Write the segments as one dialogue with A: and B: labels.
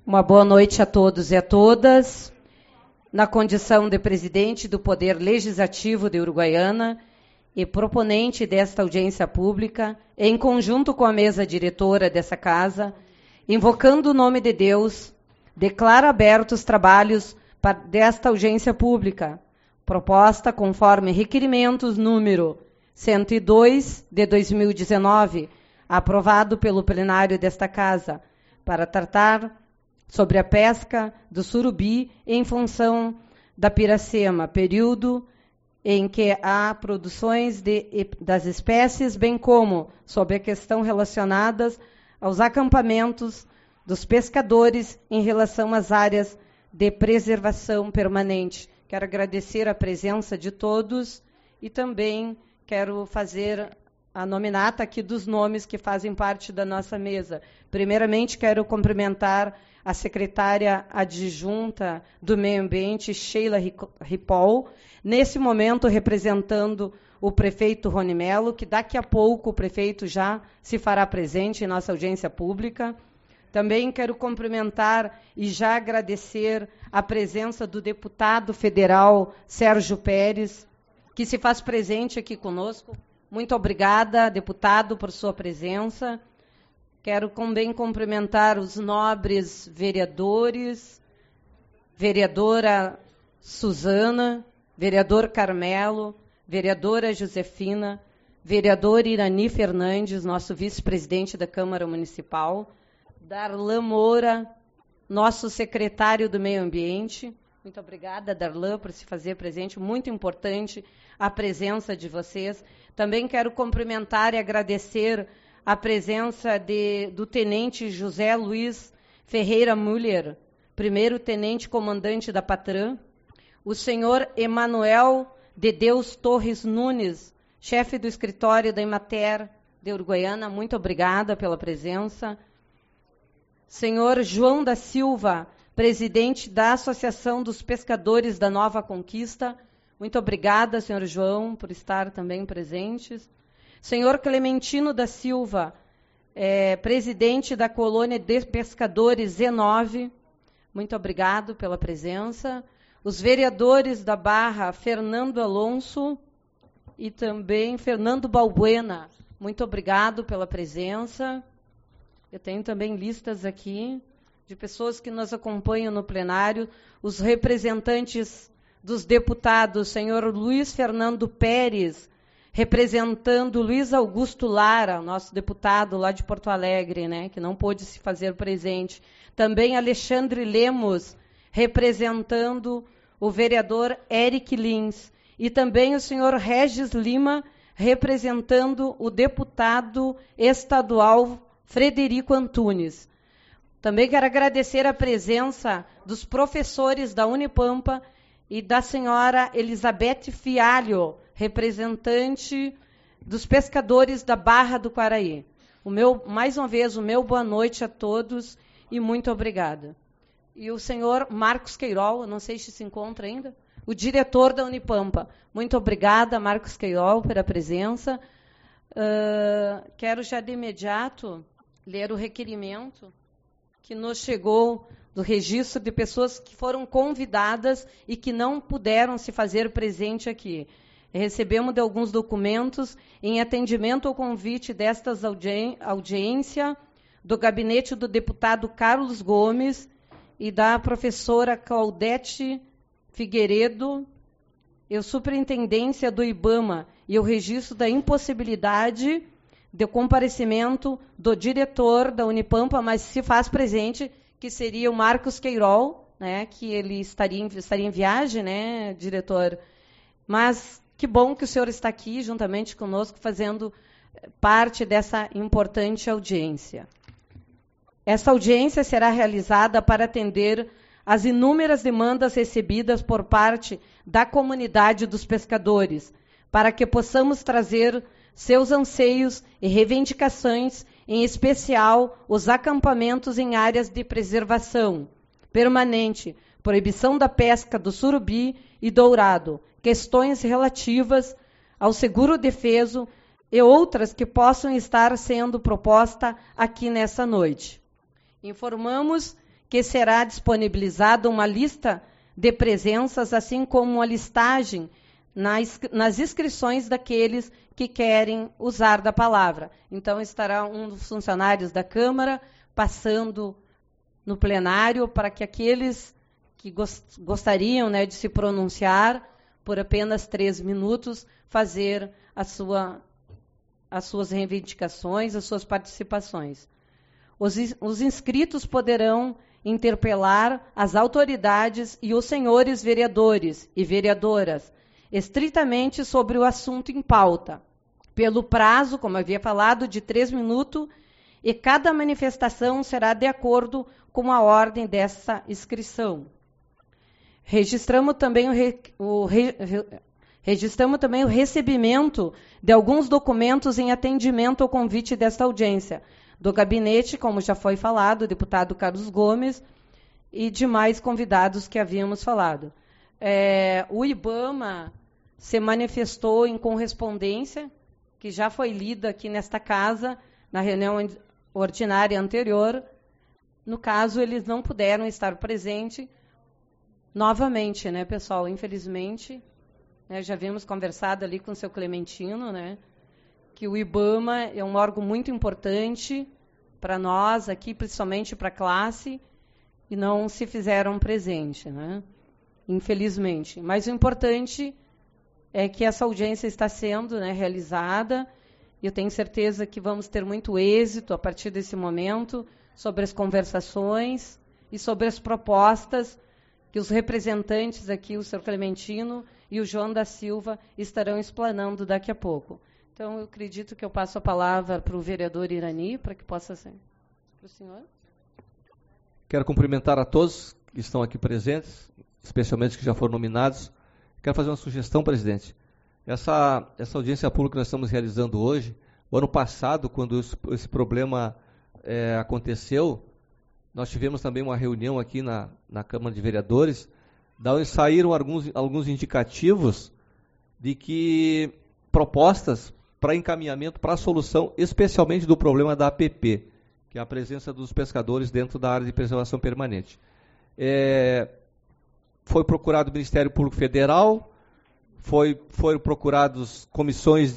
A: Uma boa noite a todos e a todas. Na condição de presidente do Poder Legislativo de Uruguaiana e proponente desta audiência pública, em conjunto com a mesa diretora dessa casa, invocando o nome de Deus, declaro abertos os trabalhos desta audiência pública, proposta conforme requerimentos número 102 de 2019, aprovado pelo plenário desta casa, para tratar sobre a pesca do surubi em função da Piracema, período em que há produções das espécies, bem como sobre a questão relacionadas aos acampamentos dos pescadores em relação às áreas de preservação permanente. Quero agradecer a presença de todos e também quero fazer a nominata aqui dos nomes que fazem parte da nossa mesa. Primeiramente, quero cumprimentar a secretária adjunta do Meio Ambiente, Sheila Ripoll, nesse momento representando o prefeito Rony Melo, que daqui a pouco o prefeito já se fará presente em nossa audiência pública. Também quero cumprimentar e já agradecer a presença do deputado federal Sérgio Pérez, que se faz presente aqui conosco. Muito obrigada, deputado, por sua presença. Quero também cumprimentar os nobres vereadores, vereadora Suzana, vereador Carmelo, vereadora Josefina, vereador Irani Fernandes, nosso vice-presidente da Câmara Municipal, Darlan Moura, nosso secretário do Meio Ambiente. Muito obrigada, Darlan, por se fazer presente. Muito importante a presença de vocês. Também quero cumprimentar e agradecer a presença do tenente José Luiz Ferreira Müller, primeiro tenente comandante da Patran, o senhor Emanuel de Deus Torres Nunes, chefe do escritório da Emater de Uruguaiana, muito obrigada pela presença. Senhor João da Silva, presidente da Associação dos Pescadores da Nova Conquista, muito obrigada, senhor João, por estar também presentes. Senhor Clementino da Silva, presidente da Colônia de Pescadores Z9, muito obrigado pela presença. Os vereadores da Barra, Fernando Alonso e também Fernando Balbuena, muito obrigado pela presença. Eu tenho também listas aqui de pessoas que nos acompanham no plenário, os representantes dos deputados, senhor Luiz Fernando Pérez, representando Luiz Augusto Lara, nosso deputado lá de Porto Alegre, né, que não pôde se fazer presente. Também Alexandre Lemos, representando o vereador Eric Lins. E também o senhor Regis Lima, representando o deputado estadual Frederico Antunes. Também quero agradecer a presença dos professores da Unipampa e da senhora Elizabeth Fialho, representante dos pescadores da Barra do Quaraí. Mais uma vez, o meu boa noite a todos e muito obrigada. E o senhor Marcos Queirol, não sei se encontra ainda, o diretor da Unipampa. Muito obrigada, Marcos Queirol, pela presença. Quero já de imediato ler o requerimento que nos chegou do registro de pessoas que foram convidadas e que não puderam se fazer presente aqui. Recebemos de alguns documentos em atendimento ao convite destas audiência do gabinete do deputado Carlos Gomes e da professora Claudete Figueiredo, e a superintendência do IBAMA, e o registro da impossibilidade de comparecimento do diretor da Unipampa, mas se faz presente, que seria o Marcos Queirol, né, que ele estaria em viagem, né, diretor? Mas que bom que o senhor está aqui, juntamente conosco, fazendo parte dessa importante audiência. Essa audiência será realizada para atender às inúmeras demandas recebidas por parte da comunidade dos pescadores, para que possamos trazer seus anseios e reivindicações, em especial os acampamentos em áreas de preservação permanente, proibição da pesca do surubi e dourado, questões relativas ao seguro defeso e outras que possam estar sendo propostas aqui nessa noite. Informamos que será disponibilizada uma lista de presenças, assim como uma listagem nas inscrições daqueles que querem usar da palavra. Então, estará um dos funcionários da Câmara passando no plenário para que aqueles que gostariam, né, de se pronunciar por apenas 3 minutos, fazer as suas reivindicações, as suas participações. Os inscritos poderão interpelar as autoridades e os senhores vereadores e vereadoras estritamente sobre o assunto em pauta, pelo prazo, como havia falado, de 3 minutos, e cada manifestação será de acordo com a ordem dessa inscrição. Registramos também o recebimento de alguns documentos em atendimento ao convite desta audiência, do gabinete, como já foi falado, o deputado Carlos Gomes, e demais convidados que havíamos falado. O IBAMA se manifestou em correspondência, que já foi lida aqui nesta casa, na reunião ordinária anterior. No caso, eles não puderam estar presentes novamente, né, pessoal? Infelizmente, né, já havíamos conversado ali com o seu Clementino, né, que o IBAMA é um órgão muito importante para nós aqui, principalmente para a classe, e não se fizeram presente, né? Infelizmente. Mas o importante é que essa audiência está sendo, né, realizada, e eu tenho certeza que vamos ter muito êxito a partir desse momento sobre as conversações e sobre as propostas que os representantes aqui, o senhor Clementino e o João da Silva, estarão explanando daqui a pouco. Então, eu acredito que eu passo a palavra para o vereador Irani, para que possa ser. Para o senhor.
B: Quero cumprimentar a todos que estão aqui presentes, especialmente os que já foram nominados. Quero fazer uma sugestão, presidente. Essa audiência pública que nós estamos realizando hoje, o ano passado, quando esse problema aconteceu, nós tivemos também uma reunião aqui na Câmara de Vereadores, da onde saíram alguns indicativos de que propostas para encaminhamento, para a solução, especialmente do problema da APP, que é a presença dos pescadores dentro da área de preservação permanente. Foi procurado o Ministério Público Federal, foram procuradas comissões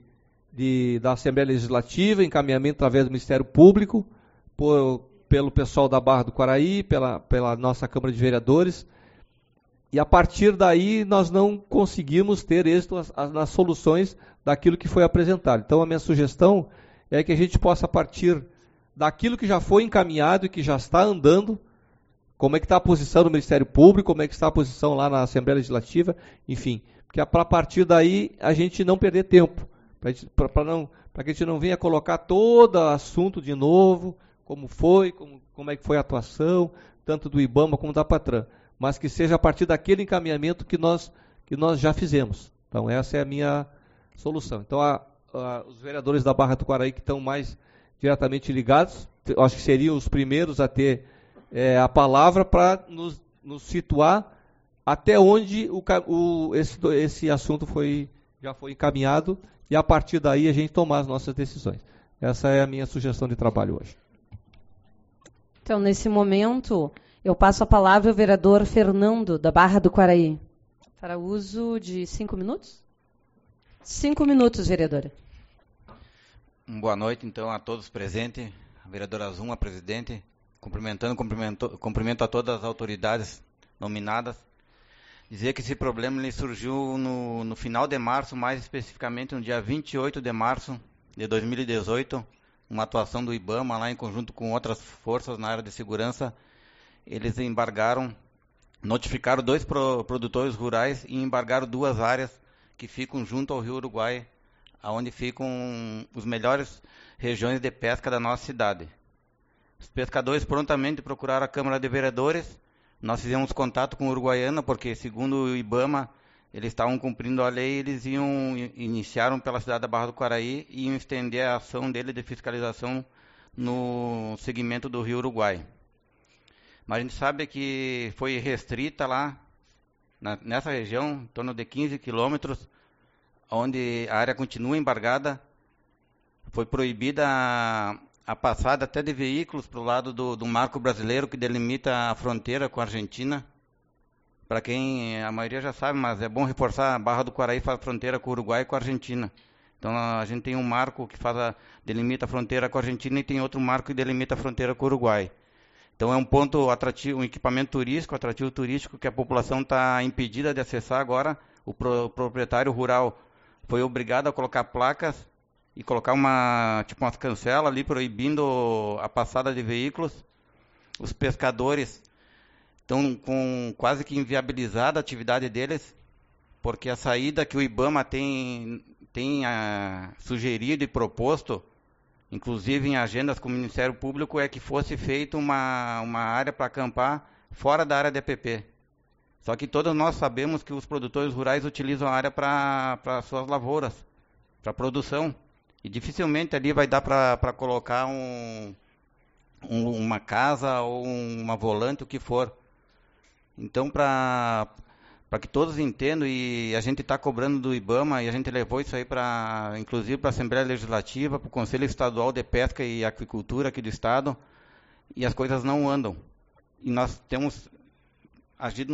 B: da Assembleia Legislativa, encaminhamento através do Ministério Público, pelo pessoal da Barra do Quaraí, pela nossa Câmara de Vereadores, e a partir daí nós não conseguimos ter êxito nas soluções daquilo que foi apresentado. Então a minha sugestão é que a gente possa, a partir daquilo que já foi encaminhado e que já está andando, como é que está a posição do Ministério Público, como é que está a posição lá na Assembleia Legislativa, enfim, porque a partir daí a gente não perder tempo, para que a gente não venha colocar todo o assunto de novo, como foi, como é que foi a atuação, tanto do IBAMA como da PATRAN, mas que seja a partir daquele encaminhamento que nós já fizemos. Então essa é a minha solução. Então os vereadores da Barra do Quaraí que estão mais diretamente ligados, eu acho que seriam os primeiros a ter a palavra para nos situar até onde esse assunto já foi encaminhado e a partir daí a gente tomar as nossas decisões. Essa é a minha sugestão de trabalho hoje.
A: Então, nesse momento, eu passo a palavra ao vereador Fernando, da Barra do Quaraí, para uso de 5 minutos. 5 minutos, vereadora.
C: Boa noite, então, a todos presentes, a vereadora Zuma, presidente, cumprimento a todas as autoridades nominadas. Dizer que esse problema ele surgiu no final de março, mais especificamente no dia 28 de março de 2018, uma atuação do IBAMA lá em conjunto com outras forças na área de segurança. Eles notificaram 2 produtores rurais e embargaram 2 áreas que ficam junto ao Rio Uruguai, onde ficam os melhores regiões de pesca da nossa cidade. Os pescadores prontamente procuraram a Câmara de Vereadores. Nós fizemos contato com o Uruguaiana, porque, segundo o IBAMA, eles estavam cumprindo a lei, eles iniciaram pela cidade da Barra do Quaraí e iam estender a ação dele de fiscalização no segmento do Rio Uruguai. Mas a gente sabe que foi restrita lá, nessa região, em torno de 15 quilômetros, onde a área continua embargada. Foi proibida a a passada até de veículos para o lado do marco brasileiro que delimita a fronteira com a Argentina. Para quem a maioria já sabe, mas é bom reforçar, a Barra do Quaraí faz fronteira com o Uruguai e com a Argentina. Então a gente tem um marco que delimita a fronteira com a Argentina e tem outro marco que delimita a fronteira com o Uruguai. Então é um ponto atrativo, um equipamento turístico, atrativo turístico que a população está impedida de acessar agora. O proprietário rural foi obrigado a colocar placas e colocar umas cancelas ali proibindo a passada de veículos. Os pescadores estão com quase que inviabilizada a atividade deles, porque a saída que o IBAMA tem sugerido e proposto, inclusive em agendas com o Ministério Público, é que fosse feita uma área para acampar fora da área de EPP. Só que todos nós sabemos que os produtores rurais utilizam a área para suas lavouras, para produção. E dificilmente ali vai dar para colocar uma casa ou uma volante, o que for. Então, para que todos entendam, e a gente está cobrando do IBAMA, e a gente levou isso aí inclusive para a Assembleia Legislativa, para o Conselho Estadual de Pesca e Aquicultura aqui do Estado, e as coisas não andam. E nós temos agido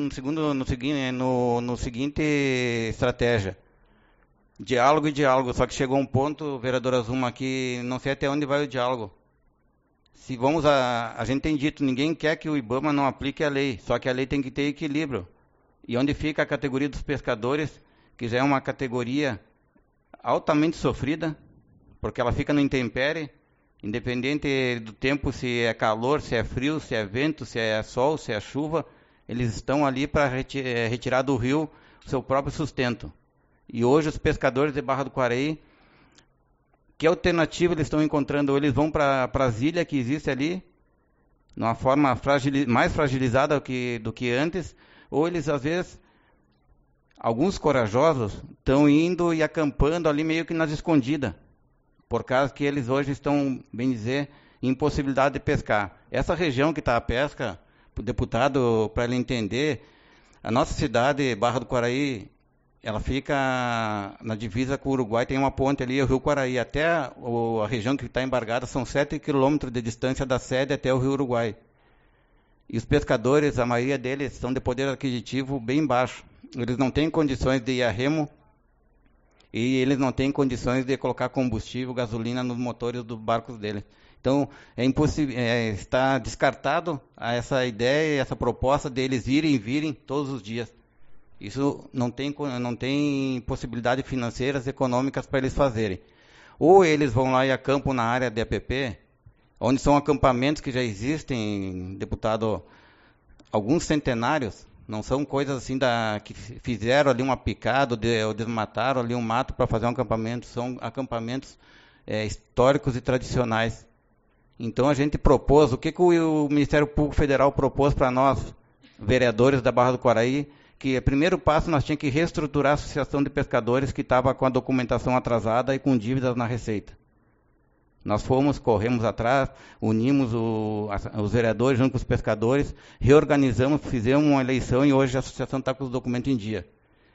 C: no seguinte estratégia: diálogo e diálogo. Só que chegou um ponto, vereadora Zuma, que não sei até onde vai o diálogo. Se a gente tem dito, ninguém quer que o IBAMA não aplique a lei, só que a lei tem que ter equilíbrio. E onde fica a categoria dos pescadores, que já é uma categoria altamente sofrida, porque ela fica no intempérie, independente do tempo, se é calor, se é frio, se é vento, se é sol, se é chuva, eles estão ali para retirar do rio o seu próprio sustento. E hoje os pescadores de Barra do Quaraí, que alternativa eles estão encontrando? Ou eles vão para as ilhas que existem ali, numa forma mais fragilizada do que antes, ou eles, às vezes, alguns corajosos estão indo e acampando ali meio que nas escondidas, por causa que eles hoje estão, bem dizer, em impossibilidade de pescar. Essa região que está a pesca, o deputado, para ele entender, a nossa cidade, Barra do Quaraí, ela fica na divisa com o Uruguai, tem uma ponte ali, o Rio Quaraí, até a região que está embargada, são 7 quilômetros de distância da sede até o Rio Uruguai. E os pescadores, a maioria deles, são de poder aquisitivo bem baixo. Eles não têm condições de ir a remo e eles não têm condições de colocar combustível, gasolina nos motores dos barcos deles. Então, está descartado essa ideia, essa proposta deles irem e virem todos os dias. Isso não tem possibilidades financeiras, econômicas para eles fazerem. Ou eles vão lá e acampam na área de APP, onde são acampamentos que já existem, deputado, alguns centenários, não são coisas assim que fizeram ali uma picada ou desmataram ali um mato para fazer um acampamento, são acampamentos históricos e tradicionais. Então a gente propôs, o que o Ministério Público Federal propôs para nós, vereadores da Barra do Quaraí, que o primeiro passo nós tínhamos que reestruturar a Associação de Pescadores que estava com a documentação atrasada e com dívidas na Receita. Nós corremos atrás, unimos os vereadores junto com os pescadores, reorganizamos, fizemos uma eleição e hoje a associação está com os documentos em dia.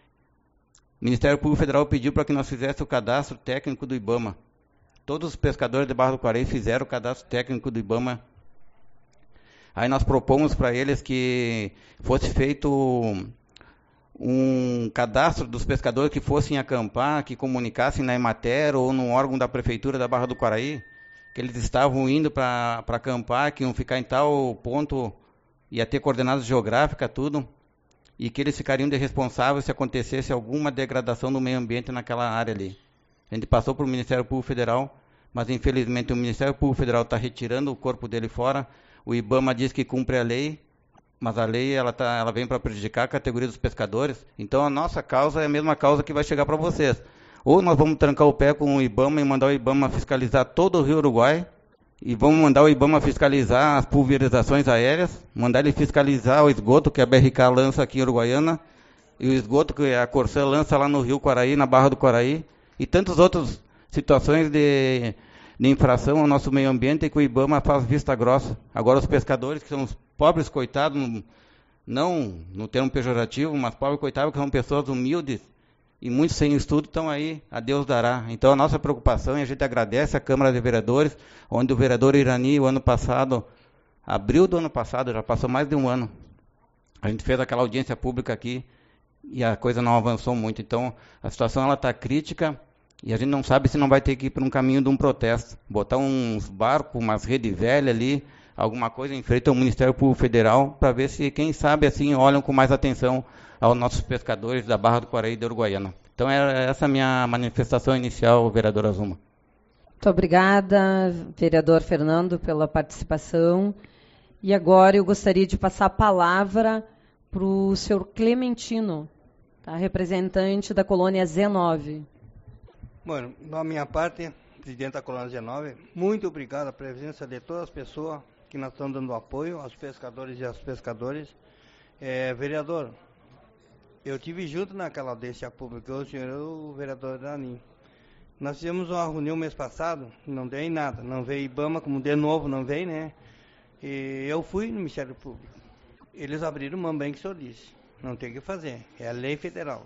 C: O Ministério Público Federal pediu para que nós fizéssemos o cadastro técnico do IBAMA. Todos os pescadores de Barra do Quaraí fizeram o cadastro técnico do IBAMA. Aí nós propomos para eles que fosse feito um cadastro dos pescadores que fossem acampar, que comunicassem na Emater ou no órgão da Prefeitura da Barra do Quaraí, que eles estavam indo para acampar, que iam ficar em tal ponto, ia ter coordenadas geográficas, tudo, e que eles ficariam de responsáveis se acontecesse alguma degradação do meio ambiente naquela área ali. A gente passou para o Ministério Público Federal, mas infelizmente o Ministério Público Federal está retirando o corpo dele fora, o IBAMA diz que cumpre a lei, mas a lei ela vem para prejudicar a categoria dos pescadores. Então a nossa causa é a mesma causa que vai chegar para vocês. Ou nós vamos trancar o pé com o IBAMA e mandar o IBAMA fiscalizar todo o Rio Uruguai, e vamos mandar o IBAMA fiscalizar as pulverizações aéreas, mandar ele fiscalizar o esgoto que a BRK lança aqui em Uruguaiana, e o esgoto que a Corsã lança lá no Rio Quaraí, na Barra do Quaraí, e tantas outras situações de infração ao nosso meio ambiente que o IBAMA faz vista grossa. Agora os pescadores, que são os pobres coitados, não no termo pejorativo, mas pobres coitados, que são pessoas humildes, e muitos sem estudo estão aí, a Deus dará. Então a nossa preocupação, e a gente agradece a Câmara de Vereadores, onde o vereador Irani, o ano passado, abril do ano passado, já passou mais de um ano, a gente fez aquela audiência pública aqui, e a coisa não avançou muito. Então a situação está crítica, e a gente não sabe se não vai ter que ir para um caminho de um protesto, botar uns barcos, umas redes velhas ali, alguma coisa em frente ao Ministério Público Federal, para ver se, quem sabe, assim, olham com mais atenção aos nossos pescadores da Barra do Quaraí e da Uruguaiana. Então, é essa a minha manifestação inicial, vereadora Zuma.
A: Muito obrigada, vereador Fernando, pela participação. E agora eu gostaria de passar a palavra para o senhor Clementino, tá? Representante da colônia Z9.
D: Bueno, da minha parte, presidente da colônia Z9, muito obrigado a presença de todas as pessoas que nós estamos dando apoio aos pescadores e às pescadoras. Vereador, eu tive junto naquela audiência pública, o senhor e o vereador Dani. Nós fizemos uma reunião mês passado, não deu em nada, não veio IBAMA, como de novo não veio, né? E eu fui no Ministério Público. Eles abriram mão bem que o senhor disse, não tem o que fazer, é a lei federal.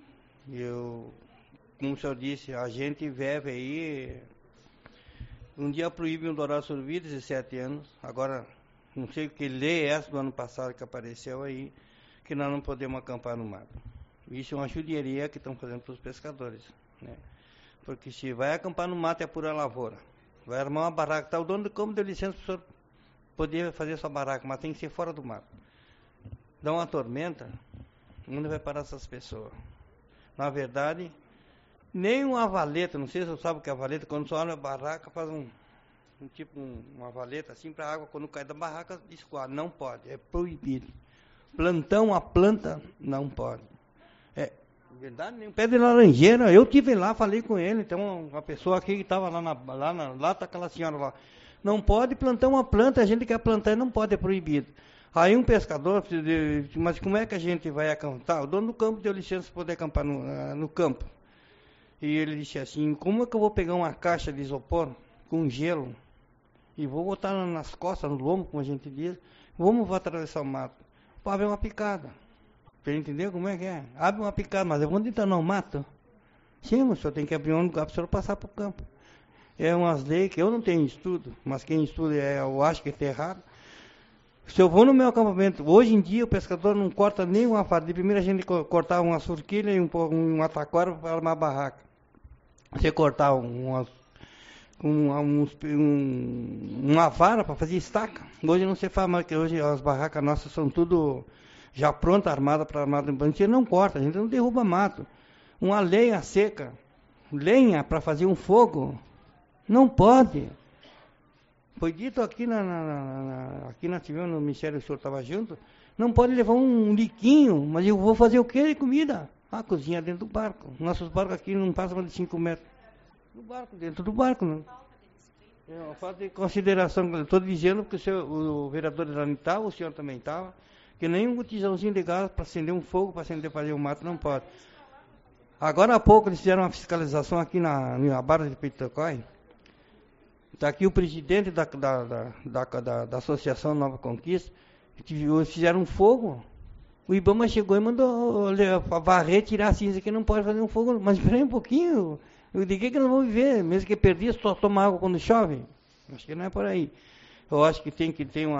D: Como o senhor disse, a gente vive aí, um dia proíbe um dourado surubim, 17 anos, agora, não sei que lei é essa do ano passado que apareceu aí, que nós não podemos acampar no mato. Isso é uma judiaria que estão fazendo para os pescadores, né? Porque se vai acampar no mato é pura lavoura, vai armar uma barraca, tá, o dono do campo deu licença para o senhor poder fazer sua barraca, mas tem que ser fora do mato. Dá uma tormenta, onde vai parar essas pessoas? Na verdade, nem uma valeta, não sei se você sabe o que é a valeta, quando você olha a barraca, faz uma valeta assim para a água, quando cai da barraca, escoar. Não pode, é proibido. Plantão a planta, não pode. Verdade, nem um pé de laranjeira, eu tive lá, falei com ele, então uma pessoa aqui que estava lá está aquela senhora lá. Não pode plantar uma planta, a gente quer plantar e não pode, é proibido. Aí um pescador, mas como é que a gente vai acampar? O dono do campo deu licença para poder acampar no campo. E ele disse assim, como é que eu vou pegar uma caixa de isopor com gelo e vou botar nas costas, no lombo, como a gente diz, vamos atravessar o mato? Para haver uma picada. Para entender como é que é? Abre uma picada, mas eu vou entrar no mato? Sim, o senhor tem que abrir um lugar para o senhor passar para o campo. É umas leis que eu não tenho estudo, mas quem estuda eu acho que está errado. Se eu vou no meu acampamento, hoje em dia o pescador não corta nem uma farda. De primeiro a gente cortava uma surquilha e uma taquara para armar a barraca. Você cortar uma vara para fazer estaca. Hoje não se faz mais, que hoje as barracas nossas são tudo já pronta, armada para armada. A gente não corta, a gente não derruba mato. Uma lenha seca, lenha para fazer um fogo, não pode. Foi dito aqui aqui nós tivemos no Ministério, o senhor estava junto, não pode levar um liquinho, mas eu vou fazer o que de comida? A cozinha dentro do barco. Nossos barcos aqui não passam mais de 5 metros. No barco, dentro do barco, não. É uma falta de consideração, eu estou dizendo, porque o vereador Irani estava, o senhor também estava, que nem um botijãozinho de gás para acender um fogo, para fazer um mato, não pode. Agora há pouco eles fizeram uma fiscalização aqui na Barra de Pitocói. Está aqui o presidente da Associação Nova Conquista, eles fizeram um fogo. O IBAMA chegou e mandou varrer, tirar a cinza, que não pode fazer um fogo. Mas espera aí um pouquinho, de que não vão viver? Mesmo que perdi, só toma água quando chove? Acho que não é por aí. Eu acho que tem que ter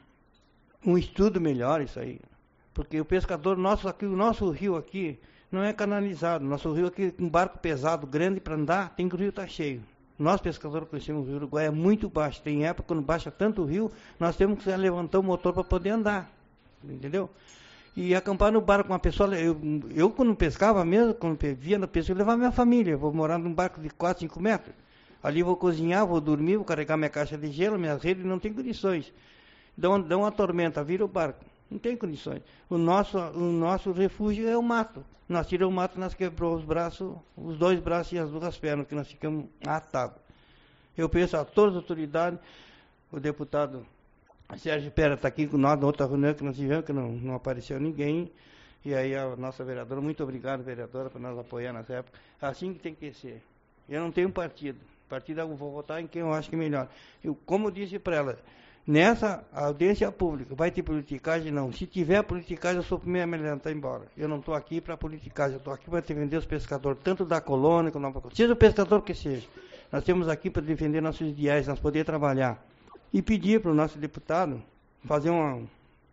D: um estudo melhor isso aí. Porque o pescador o nosso rio aqui não é canalizado. Nosso rio aqui, um barco pesado, grande para andar, tem que o rio estar cheio. Nós, pescadores, conhecemos o rio Uruguai, é muito baixo. Tem época, quando baixa tanto o rio, nós temos que levantar o motor para poder andar. Entendeu? E acampar no barco com uma pessoa... Eu quando pescava mesmo, quando via na pesca, eu levava minha família. Eu vou morar num barco de 4, 5 metros. Ali vou cozinhar, vou dormir, vou carregar minha caixa de gelo, minhas redes, não tem condições. Dá uma tormenta, vira o barco. Não tem condições. O nosso refúgio é o mato. Nós tiramos o mato, nós quebramos os braços, os 2 braços e as 2 pernas, que nós ficamos atados. Eu peço a todas as autoridades, o deputado Sérgio Pera está aqui com nós, na outra reunião que nós tivemos, que não apareceu ninguém. E aí a nossa vereadora, muito obrigado, vereadora, por nos apoiar nessa época. Assim que tem que ser. Eu não tenho partido. Partido eu vou votar em quem eu acho que é melhor. Como eu disse para ela, Nessa audiência pública, vai ter politicagem? Não. Se tiver politicagem, eu sou o primeiro a me levantar embora. Eu não estou aqui para politicagem, eu estou aqui para defender os pescadores, tanto da colônia como da colônia. Seja o pescador que seja. Nós temos aqui para defender nossos ideais, nós poder trabalhar. E pedir para o nosso deputado fazer uma...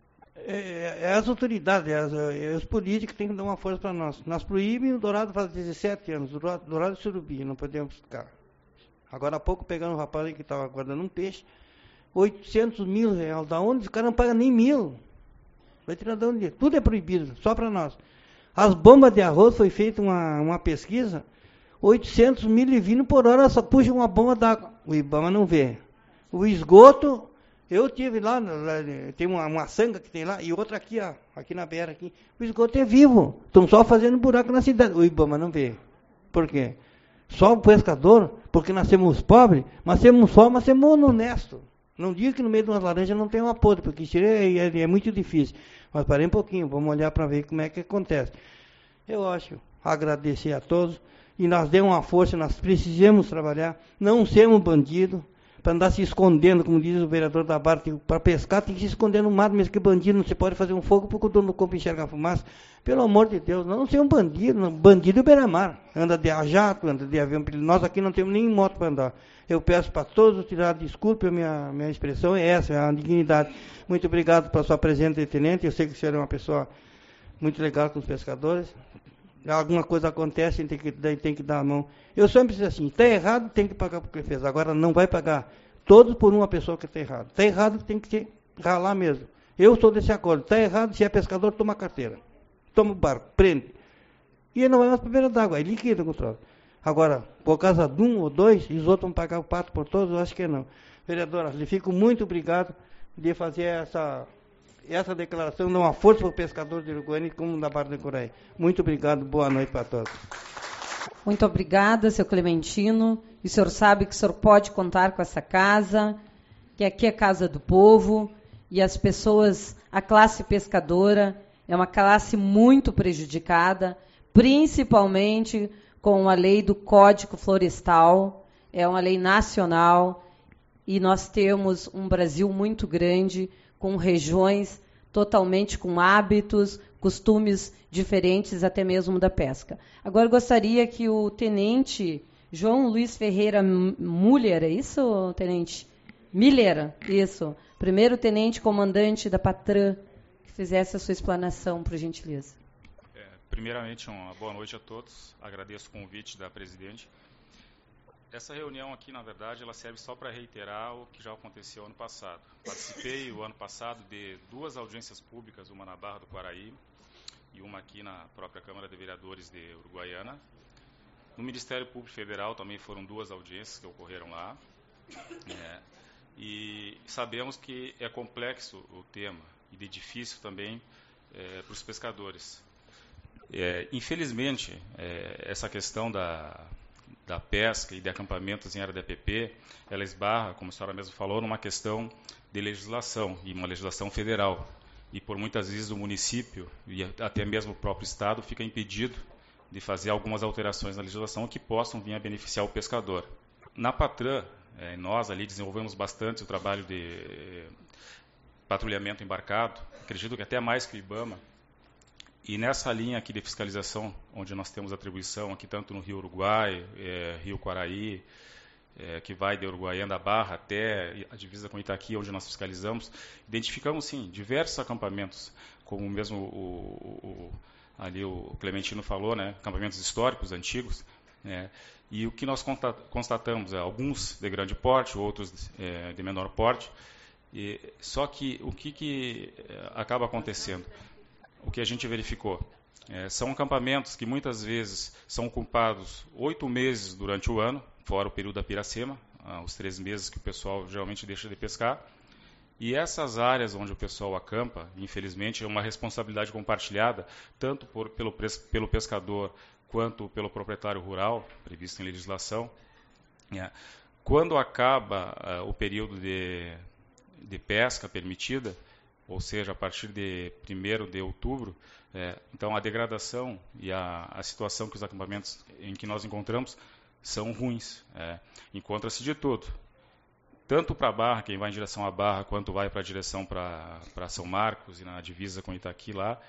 D: as autoridades, os políticos têm que dar uma força para nós. Nós proíbem o dourado faz 17 anos, dourado e surubi, não podemos ficar. Agora há pouco pegando um rapaz aí que estava guardando um peixe, 800 mil reais, da onde? O cara não paga nem 1.000. Vai tirar de onde? Tudo é proibido, só para nós. As bombas de arroz, foi feita uma pesquisa, 800 mil por hora só puxa uma bomba d'água. O IBAMA não vê. O esgoto, eu tive lá, tem uma sanga que tem lá, e outra aqui, ó, aqui na beira, aqui. O esgoto é vivo, estão só fazendo buraco na cidade. O IBAMA não vê. Por quê? Só o pescador, porque nós somos pobres, mas somos honestos. Não digo que no meio de umas laranjas não tem uma podre, porque isso é muito difícil. Mas parei um pouquinho, vamos olhar para ver como é que acontece. Eu acho, agradecer a todos, e nós demos uma força, nós precisamos trabalhar, não sermos bandidos, para andar se escondendo, como diz o vereador da Barra, para pescar tem que se esconder no mato, mesmo que bandido, não se pode fazer um fogo porque o dono do campo enxerga a fumaça. Pelo amor de Deus, não ser um bandido, bandido é beira-mar, anda de jato, anda de avião, nós aqui não temos nem moto para andar. Eu peço para todos tirar desculpa, a minha expressão é essa, é a dignidade. Muito obrigado pela sua presença, tenente, eu sei que o senhor é uma pessoa muito legal com os pescadores. Alguma coisa acontece, tem que dar a mão. Eu sempre disse assim, está errado, tem que pagar por que fez. Agora não vai pagar. Todos por uma pessoa que está errado. Está errado, tem que ralar mesmo. Eu sou desse acordo. Está errado, se é pescador, toma a carteira. Toma o barco, prende. E ele não vai mais para a beira d'água, aí liquida o troço. Agora, por causa de um ou dois, e os outros vão pagar o pato por todos, eu acho que não. Vereadora, lhe fico muito obrigado de fazer essa declaração, dar uma força para o pescador de Uruguaiana como da Barra do Icuraí. Muito obrigado, boa noite para todos.
A: Muito obrigada, seu Clementino. E o senhor sabe que o senhor pode contar com essa casa, que aqui é a casa do povo, e as pessoas, a classe pescadora, é uma classe muito prejudicada, principalmente com a lei do Código Florestal, é uma lei nacional, e nós temos um Brasil muito grande, com regiões totalmente com hábitos, costumes diferentes, até mesmo da pesca. Agora, gostaria que o tenente João Luiz Ferreira Müller, é isso, tenente? Miller, isso. Primeiro tenente comandante da Patran, que fizesse a sua explanação, por gentileza.
E: Primeiramente, uma boa noite a todos. Agradeço o convite da presidente. Essa reunião aqui, na verdade, ela serve só para reiterar o que já aconteceu ano passado. Participei o ano passado de 2 audiências públicas, uma na Barra do Quaraí e uma aqui na própria Câmara de Vereadores de Uruguaiana. No Ministério Público Federal também foram 2 audiências que ocorreram lá. E sabemos que é complexo o tema e de difícil também para os pescadores. Infelizmente, essa questão da pesca e de acampamentos em área de APP, ela esbarra, como a senhora mesmo falou, numa questão de legislação, e uma legislação federal. E por muitas vezes o município, e até mesmo o próprio Estado, fica impedido de fazer algumas alterações na legislação que possam vir a beneficiar o pescador. Na Patran, nós ali desenvolvemos bastante o trabalho de patrulhamento embarcado, acredito que até mais que o IBAMA. E nessa linha aqui de fiscalização, onde nós temos atribuição aqui tanto no Rio Uruguai, Rio Quaraí, que vai de Uruguaiana da Barra até a divisa com Itaqui, onde nós fiscalizamos, identificamos sim diversos acampamentos, como mesmo ali o Clementino falou, né, acampamentos históricos, antigos, e o que nós constatamos é alguns de grande porte, outros de menor porte, só que o que acaba acontecendo? O que a gente verificou são acampamentos que muitas vezes são ocupados 8 meses durante o ano, fora o período da piracema, os 3 meses que o pessoal geralmente deixa de pescar. E essas áreas onde o pessoal acampa, infelizmente, é uma responsabilidade compartilhada, tanto pelo pescador quanto pelo proprietário rural, previsto em legislação. Quando acaba o período de pesca permitida, ou seja, a partir de 1º de outubro, então a degradação e a situação que os acampamentos em que nós encontramos são ruins. Encontra-se de tudo. tanto para a Barra, quem vai em direção à Barra, quanto vai para a direção para São Marcos e na divisa com Itaqui lá,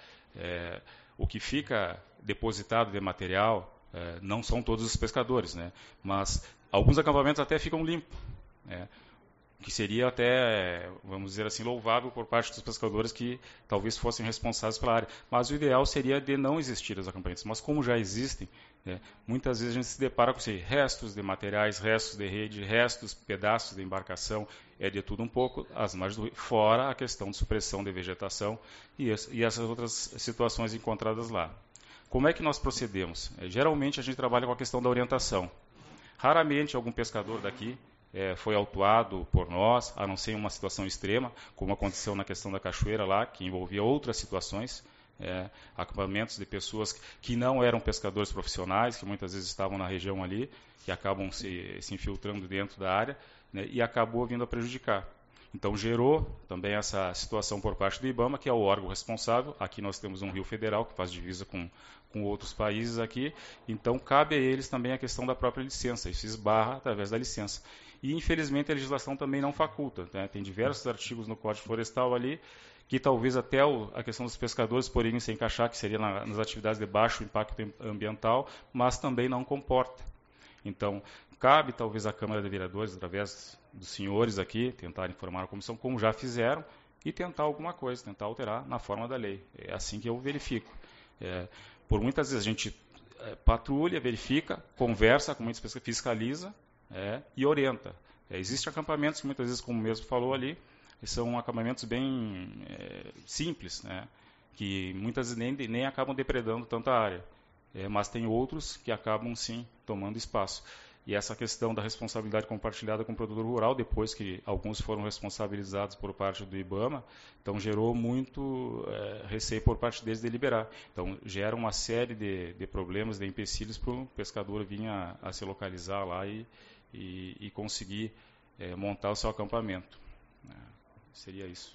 E: o que fica depositado de material não são todos os pescadores, né? Mas alguns acampamentos até ficam limpos, né? Que seria até, vamos dizer assim, louvável por parte dos pescadores que talvez fossem responsáveis pela área. Mas o ideal seria de não existir os acampamentos. Mas como já existem, muitas vezes a gente se depara com restos de materiais, restos de rede, restos, pedaços de embarcação, de tudo um pouco, as margens do rio, fora a questão de supressão de vegetação e essas outras situações encontradas lá. Como é que nós procedemos? Geralmente a gente trabalha com a questão da orientação. Raramente algum pescador daqui foi autuado por nós, a não ser em uma situação extrema, como aconteceu na questão da cachoeira lá, que envolvia outras situações, acampamentos de pessoas que não eram pescadores profissionais, que muitas vezes estavam na região ali, que acabam se infiltrando dentro da área, né, e acabou vindo a prejudicar. Então gerou também essa situação por parte do IBAMA, que é o órgão responsável. Aqui nós temos um rio federal que faz divisa com outros países aqui, então cabe a eles também a questão da própria licença, isso esbarra através da licença. E infelizmente a legislação também não faculta, né? Tem diversos artigos no Código Florestal ali, que talvez até a questão dos pescadores poderiam se encaixar, que seria nas atividades de baixo impacto ambiental, mas também não comporta. Então, cabe talvez à Câmara de Vereadores, através dos senhores aqui, tentar informar a comissão, como já fizeram, e tentar alguma coisa, tentar alterar na forma da lei. É assim que eu verifico. Por muitas vezes a gente patrulha, verifica, conversa com muitas pessoas, fiscaliza e orienta. Existem acampamentos que muitas vezes, como mesmo falou ali, são acampamentos bem simples, né, que muitas vezes nem acabam depredando tanta área. Mas tem outros que acabam, sim, tomando espaço. E essa questão da responsabilidade compartilhada com o produtor rural, depois que alguns foram responsabilizados por parte do IBAMA, então gerou muito receio por parte deles de liberar. Então, gera uma série de problemas, de empecilhos para o pescador vir a se localizar lá e conseguir montar o seu acampamento. Seria isso.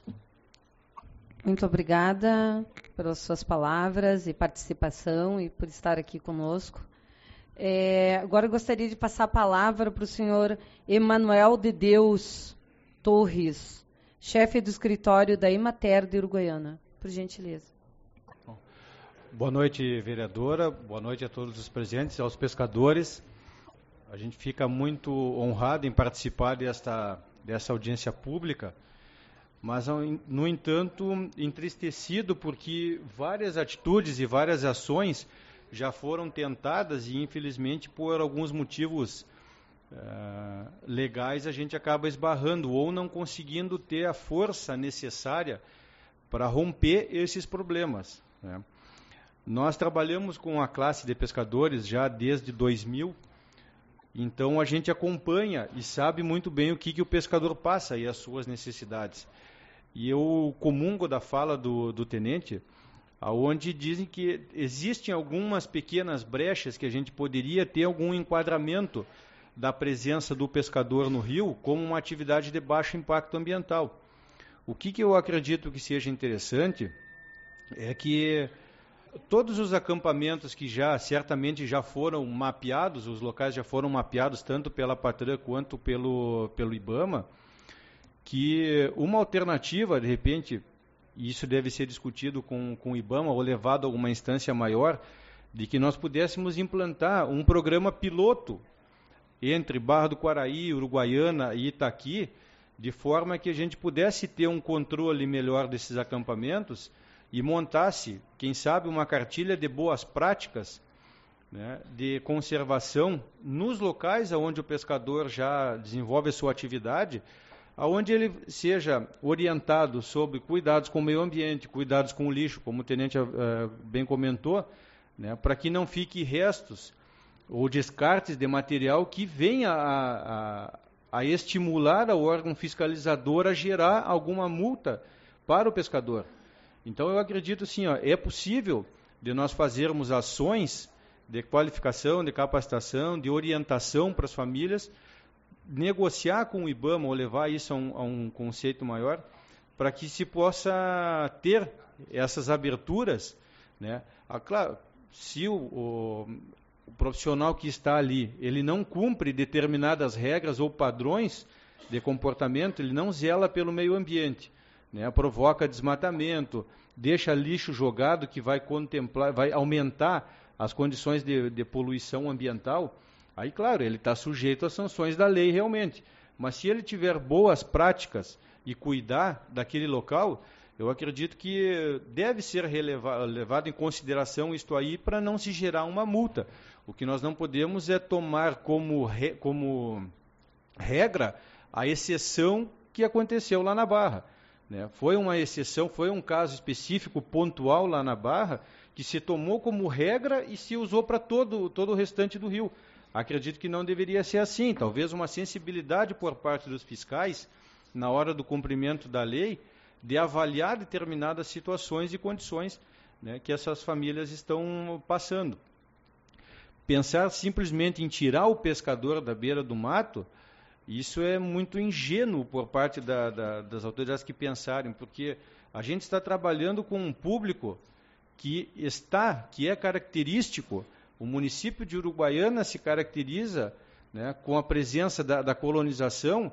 A: Muito obrigada pelas suas palavras e participação e por estar aqui conosco. Agora eu gostaria de passar a palavra para o senhor Emanuel de Deus Torres, chefe do escritório da Emater de Uruguaiana. Por gentileza.
F: Boa noite, vereadora. Boa noite a todos os presentes, aos pescadores. A gente fica muito honrado em participar dessa audiência pública, mas, no entanto, entristecido porque várias atitudes e várias ações já foram tentadas e, infelizmente, por alguns motivos legais, a gente acaba esbarrando ou não conseguindo ter a força necessária para romper esses problemas, né? Nós trabalhamos com a classe de pescadores já desde 2000, então a gente acompanha e sabe muito bem o que o pescador passa e as suas necessidades. E eu comungo da fala do tenente, onde dizem que existem algumas pequenas brechas que a gente poderia ter algum enquadramento da presença do pescador no rio como uma atividade de baixo impacto ambiental. O que eu acredito que seja interessante é que todos os acampamentos que certamente já foram mapeados, os locais já foram mapeados tanto pela Patran quanto pelo IBAMA, que uma alternativa, de repente, e isso deve ser discutido com o IBAMA ou levado a alguma instância maior, de que nós pudéssemos implantar um programa piloto entre Barra do Quaraí, Uruguaiana e Itaqui, de forma que a gente pudesse ter um controle melhor desses acampamentos e montasse, quem sabe, uma cartilha de boas práticas, né, de conservação nos locais onde o pescador já desenvolve a sua atividade, onde ele seja orientado sobre cuidados com o meio ambiente, cuidados com o lixo, como o tenente bem comentou, né, para que não fique restos ou descartes de material que venha a estimular o órgão fiscalizador a gerar alguma multa para o pescador. Então eu acredito sim, é possível de nós fazermos ações de qualificação, de capacitação, de orientação para as famílias, negociar com o IBAMA ou levar isso a um conceito maior, para que se possa ter essas aberturas, né? Claro, se o profissional que está ali, ele não cumpre determinadas regras ou padrões, de comportamento, ele não zela pelo meio ambiente, né? Provoca desmatamento, deixa lixo jogado que vai aumentar as condições de poluição ambiental. Aí, claro, ele está sujeito às sanções da lei realmente. Mas se ele tiver boas práticas e cuidar daquele local, eu acredito que deve ser levado em consideração isto aí para não se gerar uma multa. O que nós não podemos é tomar como regra a exceção que aconteceu lá na Barra, né? Foi uma exceção, foi um caso específico, pontual lá na Barra, que se tomou como regra e se usou para todo o restante do rio. Acredito que não deveria ser assim. Talvez uma sensibilidade por parte dos fiscais, na hora do cumprimento da lei, de avaliar determinadas situações e condições, né, que essas famílias estão passando. Pensar simplesmente em tirar o pescador da beira do mato, isso é muito ingênuo por parte das autoridades que pensarem, porque a gente está trabalhando com um público que é característico. O município de Uruguaiana se caracteriza, né, com a presença da colonização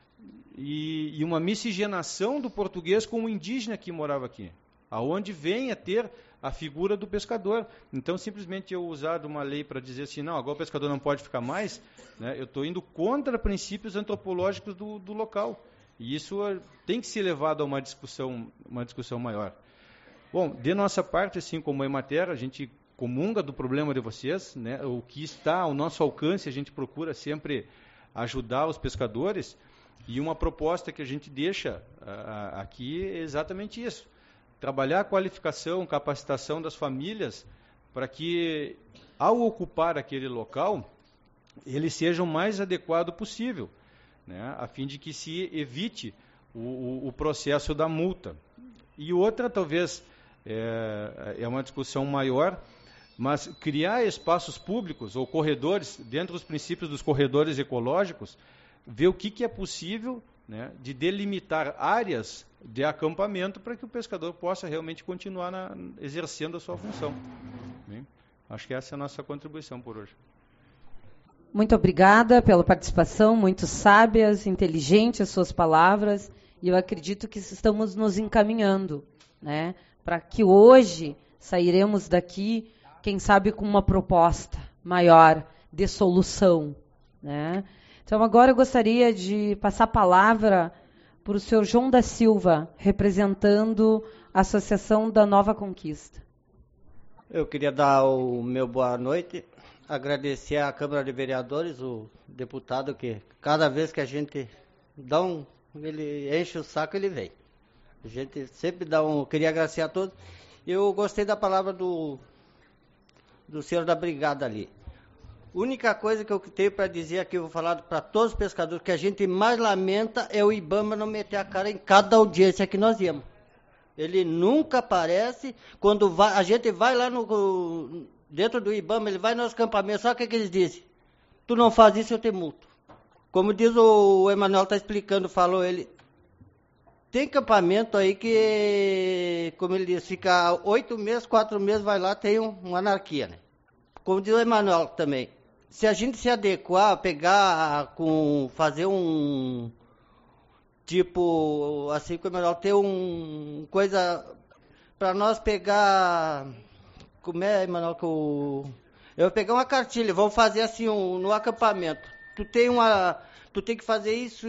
F: e uma miscigenação do português com o indígena que morava aqui, aonde vem a ter a figura do pescador. Então, simplesmente eu usar uma lei para dizer assim, não, agora o pescador não pode ficar mais, né, eu estou indo contra princípios antropológicos do local. E isso tem que ser levado a uma discussão maior. Bom, de nossa parte, assim como a Emater, a gente comunga do problema de vocês, né? O que está ao nosso alcance, a gente procura sempre ajudar os pescadores, e uma proposta que a gente deixa aqui é exatamente isso: trabalhar a qualificação, capacitação das famílias, para que, ao ocupar aquele local, ele seja o mais adequado possível, né? A fim de que se evite o processo da multa. E outra, talvez, é uma discussão maior, mas criar espaços públicos ou corredores, dentro dos princípios dos corredores ecológicos, ver o que é possível, né, de delimitar áreas de acampamento para que o pescador possa realmente continuar exercendo a sua função. Bem, acho que essa é a nossa contribuição por hoje.
A: Muito obrigada pela participação, muito sábias, inteligentes as suas palavras, e eu acredito que estamos nos encaminhando, né, para que hoje sairemos daqui, quem sabe, com uma proposta maior de solução, né? Então, agora eu gostaria de passar a palavra para o senhor João da Silva, representando a Associação da Nova Conquista.
G: Eu queria dar o meu boa noite, agradecer à Câmara de Vereadores, o deputado que cada vez que a gente ele enche o saco, ele vem. A gente sempre queria agradecer a todos. Eu gostei da palavra do senhor da brigada ali. Única coisa que eu tenho para dizer aqui, eu vou falar para todos os pescadores, que a gente mais lamenta é o IBAMA não meter a cara em cada audiência que nós íamos. Ele nunca aparece. Quando a gente vai lá dentro do IBAMA, ele vai nos acampamentos, sabe o que eles dizem? Tu não faz isso, eu te multo. Como diz o Emanuel, está explicando, falou ele, tem acampamento aí que, como ele diz, fica 8 meses, 4 meses, vai lá, tem uma anarquia, né? Como diz o Emanuel também, se a gente se adequar, fazer um, tipo, assim como o Emanuel, ter coisa, para nós pegar, como é, Emanuel, eu vou pegar uma cartilha, vamos fazer assim, no acampamento, tu tem que fazer isso,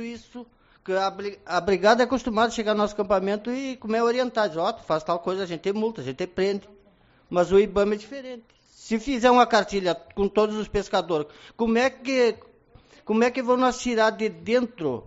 G: a brigada é acostumada a chegar no nosso acampamento e como é orientado, tu faz tal coisa, a gente tem multa, a gente tem prende, mas o IBAMA é diferente. Se fizer uma cartilha com todos os pescadores, como é que vão nós tirar de dentro,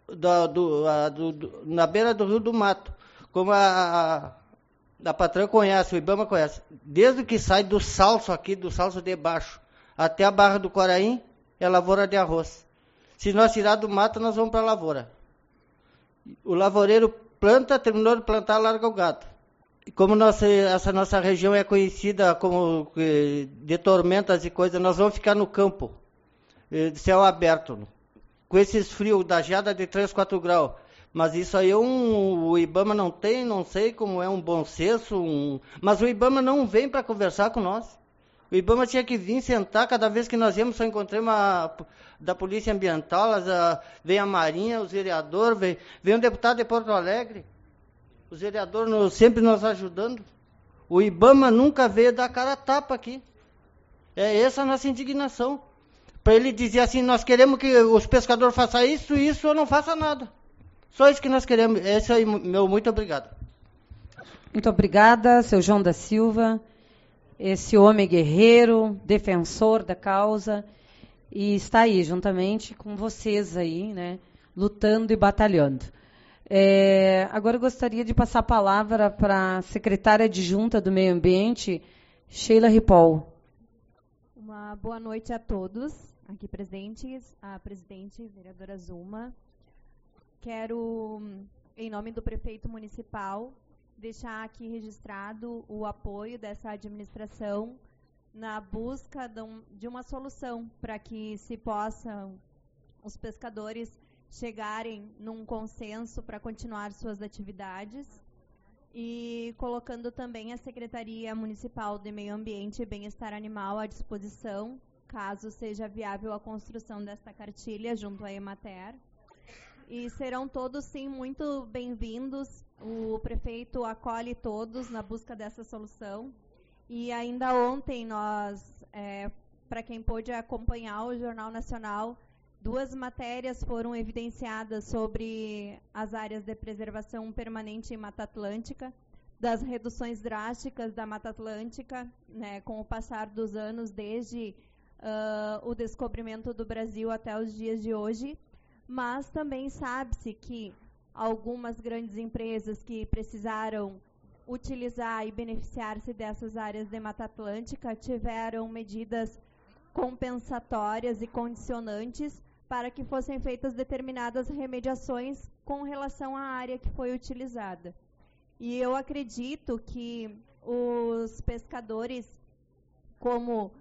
G: na beira do Rio do Mato? Como a patrã conhece, o IBAMA conhece. Desde que sai do salso aqui, do salso de baixo, até a Barra do Coraim, é lavoura de arroz. Se nós tirar do mato, nós vamos para a lavoura. O lavoureiro planta, terminou de plantar, larga o gado. E como essa nossa região é conhecida como de tormentas e coisas, nós vamos ficar no campo, de céu aberto, com esses frios da geada de 3, 4 graus. Mas isso aí o IBAMA não tem, não sei como é um bom senso, mas o IBAMA não vem para conversar com nós. O IBAMA tinha que vir sentar, cada vez que nós íamos, só encontrei uma da Polícia Ambiental, vem a Marinha, os vereadores, vem um deputado de Porto Alegre, os vereadores sempre nos ajudando. O IBAMA nunca veio dar cara a tapa aqui. É essa a nossa indignação. Para ele dizer assim, nós queremos que os pescadores façam isso ou não façam nada. Só isso que nós queremos. Esse aí, meu muito obrigado.
A: Muito obrigada, seu João da Silva. Esse homem guerreiro, defensor da causa, e está aí, juntamente com vocês aí, né, lutando e batalhando. Agora eu gostaria de passar a palavra para a secretária adjunta do Meio Ambiente, Sheila Ripoll.
H: Uma boa noite a todos aqui presentes, a presidente, vereadora Zuma. Quero, em nome do prefeito municipal, deixar aqui registrado o apoio dessa administração na busca de uma solução para que se possam os pescadores chegarem num consenso para continuar suas atividades, e colocando também a Secretaria Municipal de Meio Ambiente e Bem-Estar Animal à disposição, caso seja viável a construção desta cartilha junto à Emater. E serão todos, sim, muito bem-vindos. O prefeito acolhe todos na busca dessa solução. E ainda ontem nós, para quem pôde acompanhar o Jornal Nacional, 2 matérias foram evidenciadas sobre as áreas de preservação permanente em Mata Atlântica, das reduções drásticas da Mata Atlântica, né, com o passar dos anos, desde o descobrimento do Brasil até os dias de hoje. Mas também sabe-se que algumas grandes empresas que precisaram utilizar e beneficiar-se dessas áreas de Mata Atlântica tiveram medidas compensatórias e condicionantes para que fossem feitas determinadas remediações com relação à área que foi utilizada. E eu acredito que os pescadores, como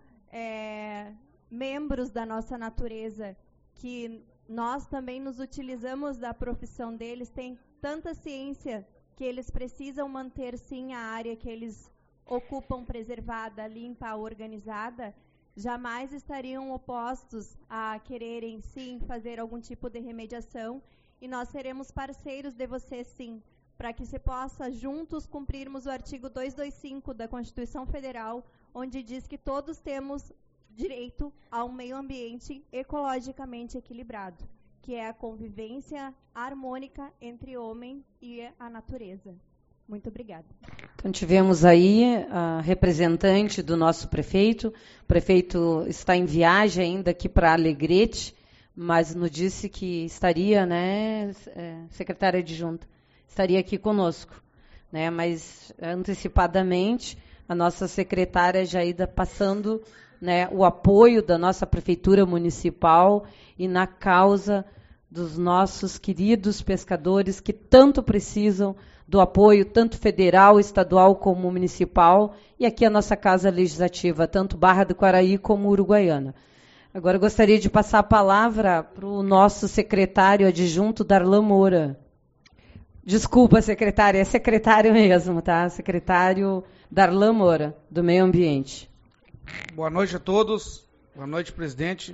H: membros da nossa natureza, que nós também nos utilizamos da profissão deles, têm tanta ciência que eles precisam manter, sim, a área que eles ocupam preservada, limpa, organizada, jamais estariam opostos a quererem, sim, fazer algum tipo de remediação, e nós seremos parceiros de vocês, sim, para que se possa juntos cumprirmos o artigo 225 da Constituição Federal, onde diz que todos temos direito a um meio ambiente ecologicamente equilibrado, que é a convivência harmônica entre o homem e a natureza. Muito obrigada.
A: Então, tivemos aí a representante do nosso prefeito. O prefeito está em viagem ainda aqui para Alegrete, mas nos disse que estaria, né, secretária adjunta, estaria aqui conosco, né, mas antecipadamente a nossa secretária já está passando, né, o apoio da nossa prefeitura municipal e na causa dos nossos queridos pescadores que tanto precisam do apoio, tanto federal, estadual como municipal, e aqui a nossa Casa Legislativa, tanto Barra do Quaraí como Uruguaiana. Agora eu gostaria de passar a palavra para o nosso secretário adjunto, Darlan Moura. Desculpa, secretária, é secretário mesmo, tá? Secretário Darlan Moura, do Meio Ambiente.
I: Boa noite a todos. Boa noite, presidente.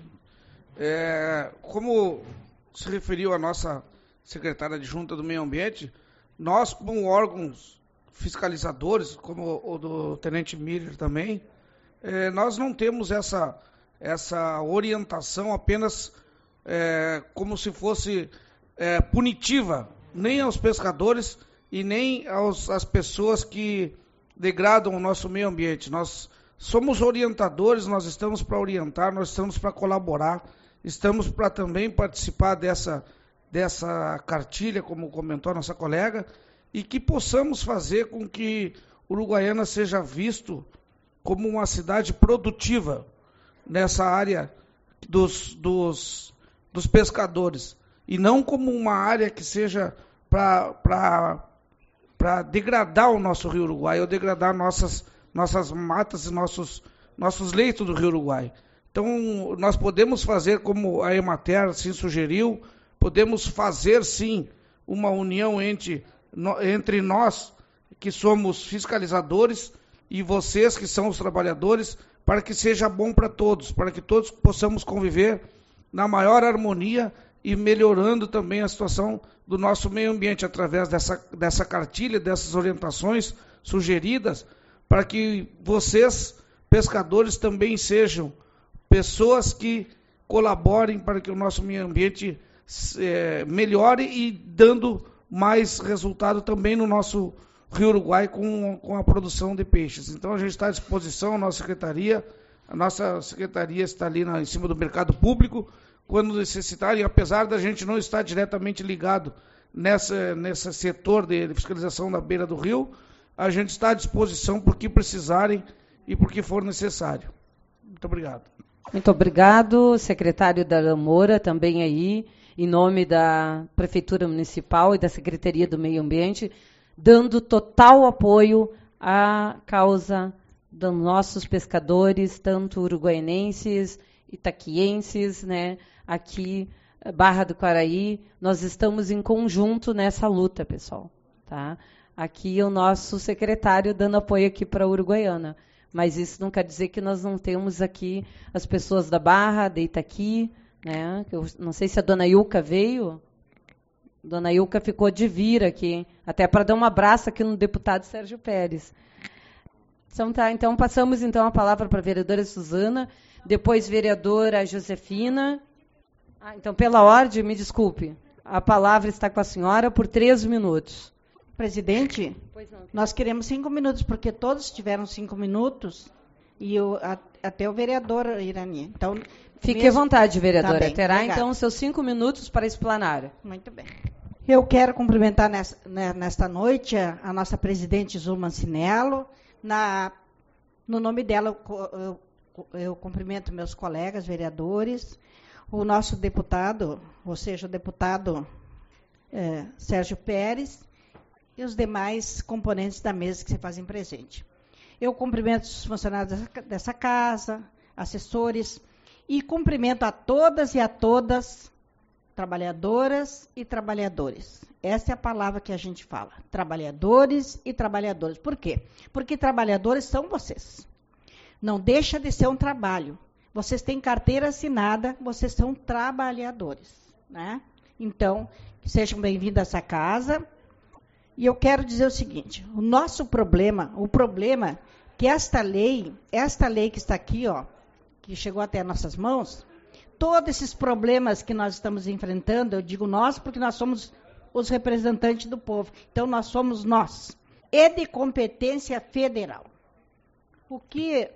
I: Como se referiu a nossa secretária adjunta do Meio Ambiente, nós, como órgãos fiscalizadores, como o do Tenente Miller também, nós não temos essa orientação apenas como se fosse punitiva, nem aos pescadores e nem às pessoas que degradam o nosso meio ambiente. Nós somos orientadores, nós estamos para orientar, nós estamos para colaborar, estamos para também participar dessa cartilha, como comentou a nossa colega, e que possamos fazer com que Uruguaiana seja visto como uma cidade produtiva nessa área dos pescadores, e não como uma área que seja para degradar o nosso Rio Uruguai, ou degradar nossas matas e nossos leitos do Rio Uruguai. Então, nós podemos fazer como a Emater assim sugeriu, podemos fazer, sim, uma união entre nós, que somos fiscalizadores, e vocês, que são os trabalhadores, para que seja bom para todos, para que todos possamos conviver na maior harmonia e melhorando também a situação do nosso meio ambiente através dessa cartilha, dessas orientações sugeridas, para que vocês, pescadores, também sejam pessoas que colaborem para que o nosso meio ambiente melhore e dando mais resultado também no nosso Rio Uruguai com a produção de peixes. Então a gente está à disposição, a nossa secretaria está ali em cima do mercado público, quando necessitar, e apesar da gente não estar diretamente ligado nesse setor de fiscalização na beira do rio, a gente está à disposição por que precisarem e por que for necessário. Muito obrigado.
A: Muito obrigado, secretário Darlan Moura, também aí, em nome da Prefeitura Municipal e da Secretaria do Meio Ambiente, dando total apoio à causa dos nossos pescadores, tanto uruguaienses, itaquienses, né? Aqui, Barra do Quaraí, nós estamos em conjunto nessa luta, pessoal. Tá? Aqui o nosso secretário dando apoio aqui para a Uruguaiana. Mas isso não quer dizer que nós não temos aqui as pessoas da Barra, de Itaqui, né? Eu não sei se a dona Ilka veio. Dona Ilka ficou de vir aqui, até para dar um abraço aqui no deputado Sérgio Pérez. Então, tá, então passamos a palavra para a vereadora Suzana, depois vereadora Josefina. Então, pela ordem, me desculpe, a palavra está com a senhora por 3 minutos.
J: Presidente, nós queremos 5 minutos, porque todos tiveram 5 minutos, e até o vereador Irani. Então,
A: fique à vontade, vereadora.
J: Tá bem,
A: terá,
J: obrigada.
A: então, seus 5 minutos para explanar.
J: Muito bem. Eu quero cumprimentar nesta noite a nossa presidente Zuma Cinello. No nome dela, eu cumprimento meus colegas vereadores, o nosso deputado, ou seja, o deputado Sérgio Pérez, e os demais componentes da mesa que se fazem presente. Eu cumprimento os funcionários dessa casa, assessores, e cumprimento a todas e a todas, trabalhadoras e trabalhadores. Essa é a palavra que a gente fala, trabalhadores e trabalhadoras. Por quê? Porque trabalhadores são vocês. Não deixa de ser um trabalho. Vocês têm carteira assinada, vocês são trabalhadores, né? Então, sejam bem-vindos a essa casa. E eu quero dizer o seguinte, o nosso problema, que esta lei que está aqui, ó, que chegou até nossas mãos, todos esses problemas que nós estamos enfrentando, eu digo nós porque nós somos os representantes do povo, então nós somos nós, é de competência federal. O que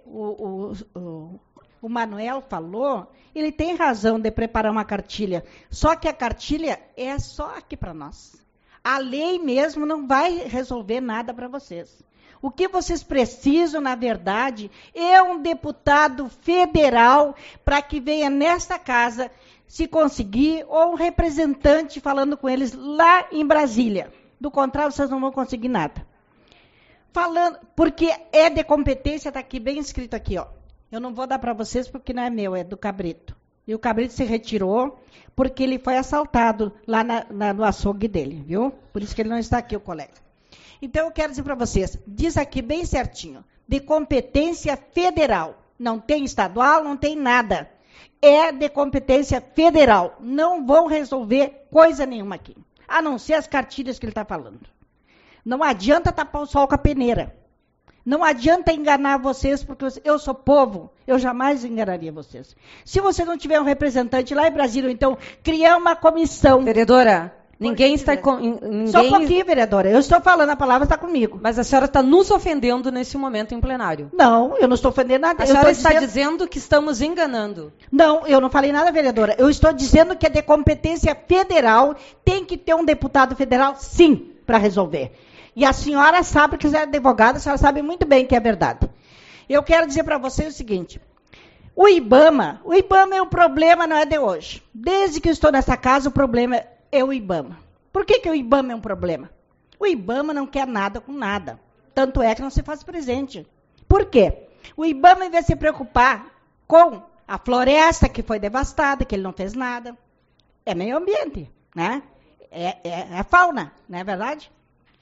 J: o Manuel falou, ele tem razão de preparar uma cartilha, só que a cartilha é só aqui para nós. A lei mesmo não vai resolver nada para vocês. O que vocês precisam, na verdade, é um deputado federal para que venha nesta casa, se conseguir, ou um representante falando com eles lá em Brasília. Do contrário, vocês não vão conseguir nada. Porque é de competência, está aqui bem escrito aqui, ó. Eu não vou dar para vocês porque não é meu, é do Cabrito. E o Cabrito se retirou porque ele foi assaltado lá no açougue dele, viu? Por isso que ele não está aqui, o colega. Então, eu quero dizer para vocês, diz aqui bem certinho, de competência federal. Não tem estadual, não tem nada. É de competência federal. Não vão resolver coisa nenhuma aqui, a não ser as cartilhas que ele está falando. Não adianta tapar o sol com a peneira. Não adianta enganar vocês, porque eu sou povo, eu jamais enganaria vocês. Se você não tiver um representante lá em Brasília, então, criar uma comissão.
A: Vereadora, ninguém está...
J: Só um pouquinho, vereadora. Eu estou falando, a palavra está comigo.
A: Mas a senhora está nos ofendendo nesse momento em plenário.
J: Não, eu não estou ofendendo nada.
A: A senhora está dizendo que estamos enganando.
J: Não, eu não falei nada, vereadora. Eu estou dizendo que é de competência federal, tem que ter um deputado federal, sim, para resolver. E a senhora sabe que você é advogada, a senhora sabe muito bem que é verdade. Eu quero dizer para vocês o seguinte, o IBAMA é um problema, não é de hoje. Desde que eu estou nessa casa, o problema é o IBAMA. Por que o IBAMA é um problema? O IBAMA não quer nada com nada. Tanto é que não se faz presente. Por quê? O IBAMA, em vez de se preocupar com a floresta que foi devastada, que ele não fez nada, é meio ambiente, né? É fauna, não é verdade?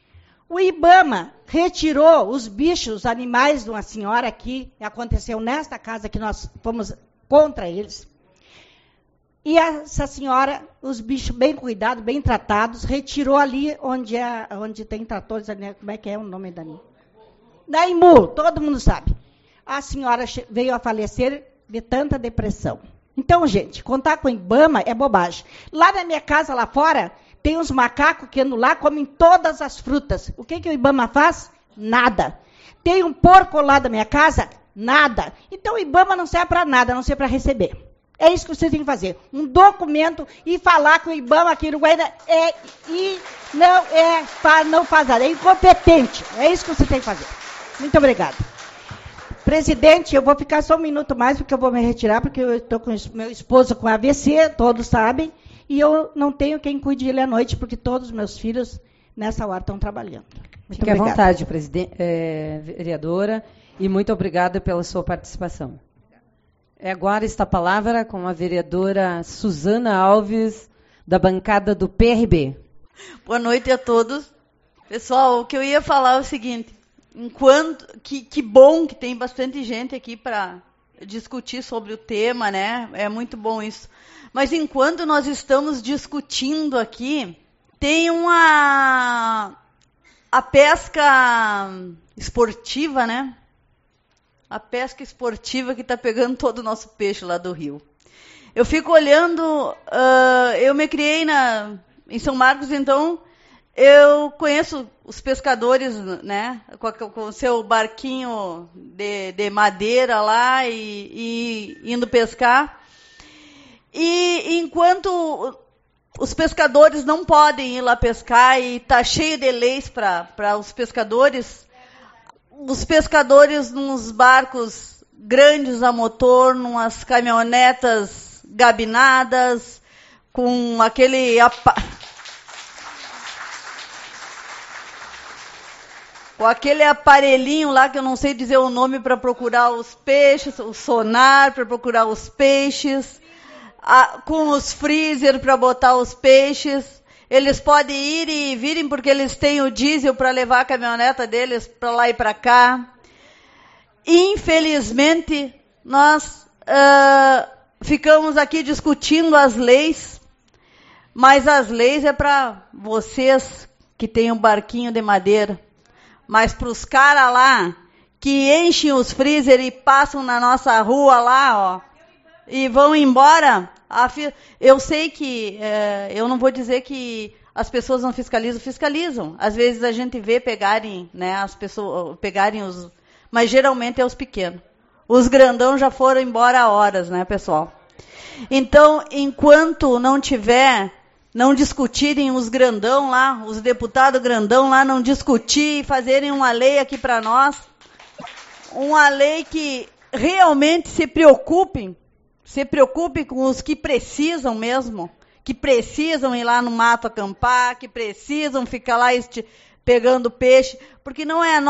J: O IBAMA retirou os bichos, os animais de uma senhora aqui, aconteceu nesta casa que nós fomos contra eles. E essa senhora, os bichos bem cuidados, bem tratados, retirou ali onde tem tratores, como é que é o nome da Imbu, todo mundo sabe. A senhora veio a falecer de tanta depressão. Então, gente, contar com o IBAMA é bobagem. Lá na minha casa, lá fora, tem uns macacos que andam lá, comem todas as frutas. O que o IBAMA faz? Nada. Tem um porco lá da minha casa? Nada. Então, o IBAMA não serve para nada, a não ser para receber. É isso que você tem que fazer. Um documento e falar que o IBAMA aqui no Uruguaiana não faz nada. É incompetente. É isso que você tem que fazer. Muito obrigada. Presidente, eu vou ficar só um minuto mais, porque eu vou me retirar, porque eu estou com meu esposo com AVC, todos sabem, e eu não tenho quem cuide dele à noite, porque todos os meus filhos, nessa hora, estão trabalhando. Muito
A: Fique à vontade, vereadora, e muito obrigada pela sua participação. Agora está a palavra com a vereadora Suzana Alves, da bancada do PRB.
K: Boa noite a todos. Pessoal, o que eu ia falar é o seguinte, que bom que tem bastante gente aqui para discutir sobre o tema, né? É muito bom isso. Mas enquanto nós estamos discutindo aqui, tem a pesca esportiva, né? A pesca esportiva que está pegando todo o nosso peixe lá do rio. Eu fico olhando, eu me criei em São Marcos, então eu conheço os pescadores, né, com o seu barquinho de madeira lá e indo pescar. E enquanto os pescadores não podem ir lá pescar e está cheio de leis para os pescadores nos barcos grandes a motor, numas caminhonetas gabinadas, com aquele aparelhinho lá, que eu não sei dizer o nome, para procurar os peixes, o sonar para procurar os peixes, com os freezer para botar os peixes. Eles podem ir e virem porque eles têm o diesel para levar a caminhoneta deles para lá e para cá. Infelizmente, nós ficamos aqui discutindo as leis, mas as leis é para vocês que têm um barquinho de madeira. Mas para os caras lá, que enchem os freezer e passam na nossa rua lá, ó, e vão embora, eu sei que, eu não vou dizer que as pessoas não fiscalizam. Às vezes a gente vê pegarem, né, as pessoas, pegarem mas geralmente é os pequenos. Os grandão já foram embora há horas, né, pessoal? Então, enquanto não discutirem os grandão lá, os deputados grandão lá, não discutir e fazerem uma lei aqui para nós, uma lei que realmente se preocupe com os que precisam mesmo, que precisam ir lá no mato acampar, que precisam ficar lá pegando peixe, porque não é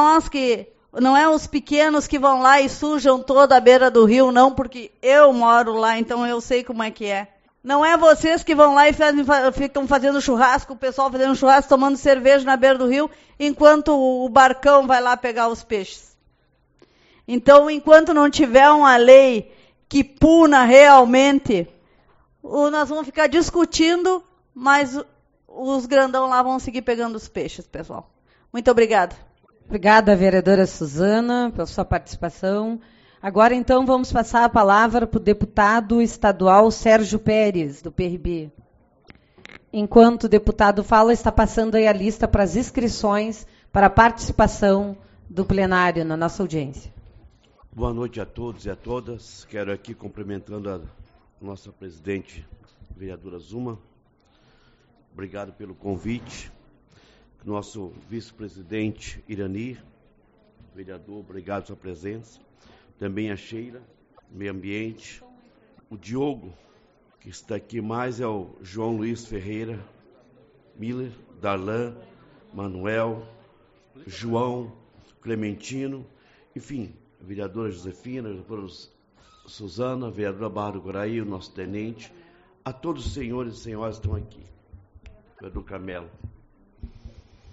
K: os pequenos que vão lá e sujam toda a beira do rio, não, porque eu moro lá, então eu sei como é que é. Não é vocês que vão lá e ficam fazendo churrasco, o pessoal fazendo churrasco, tomando cerveja na beira do rio, enquanto o barcão vai lá pegar os peixes. Então, enquanto não tiver uma lei que puna realmente, nós vamos ficar discutindo, mas os grandão lá vão seguir pegando os peixes, pessoal. Muito obrigada.
A: Obrigada, vereadora Suzana, pela sua participação. Agora, então, vamos passar a palavra para o deputado estadual Sérgio Pérez, do PRB. Enquanto o deputado fala, está passando aí a lista para as inscrições para a participação do plenário na nossa audiência.
L: Boa noite a todos e a todas. Quero aqui cumprimentando a nossa presidente, vereadora Zuma. Obrigado pelo convite. Nosso vice-presidente Irani, vereador, obrigado pela sua presença. Também a Sheila, meio ambiente. O Diogo, que está aqui mais, é o João Luiz Ferreira, Miller, Darlan, Manuel, João, Clementino, enfim, a vereadora Josefina, a vereadora Suzana, a vereadora Barra do Guaraí, o nosso tenente, a todos os senhores e senhoras que estão aqui, o vereador Carmelo.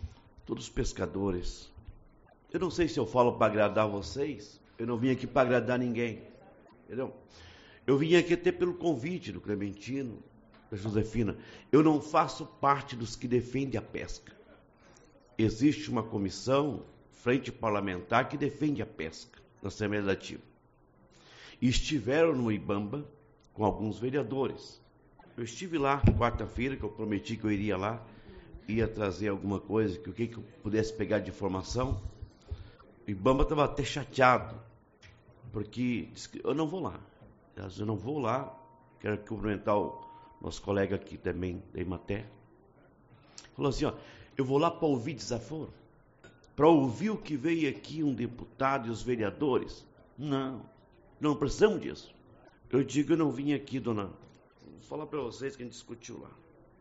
L: todos os pescadores. Eu não sei se eu falo para agradar vocês, eu não vim aqui para agradar ninguém, entendeu? Eu vim aqui até pelo convite do Clementino, da Josefina. Eu não faço parte dos que defendem a pesca. Existe uma comissão, frente parlamentar, que defende a pesca na Assembleia Legislativa. E estiveram no Ibamba com alguns vereadores. Eu estive lá quarta-feira, que eu prometi que eu iria lá, ia trazer alguma coisa, que eu pudesse pegar de informação. O Ibamba estava até chateado, porque disse que eu não vou lá. Eu não vou lá, quero cumprimentar o nosso colega aqui também, da Imater. Falou assim, ó, eu vou lá para ouvir desaforo, para ouvir o que veio aqui um deputado e os vereadores. Não precisamos disso. Eu digo, eu não vim aqui, dona. Vou falar para vocês que a gente discutiu lá.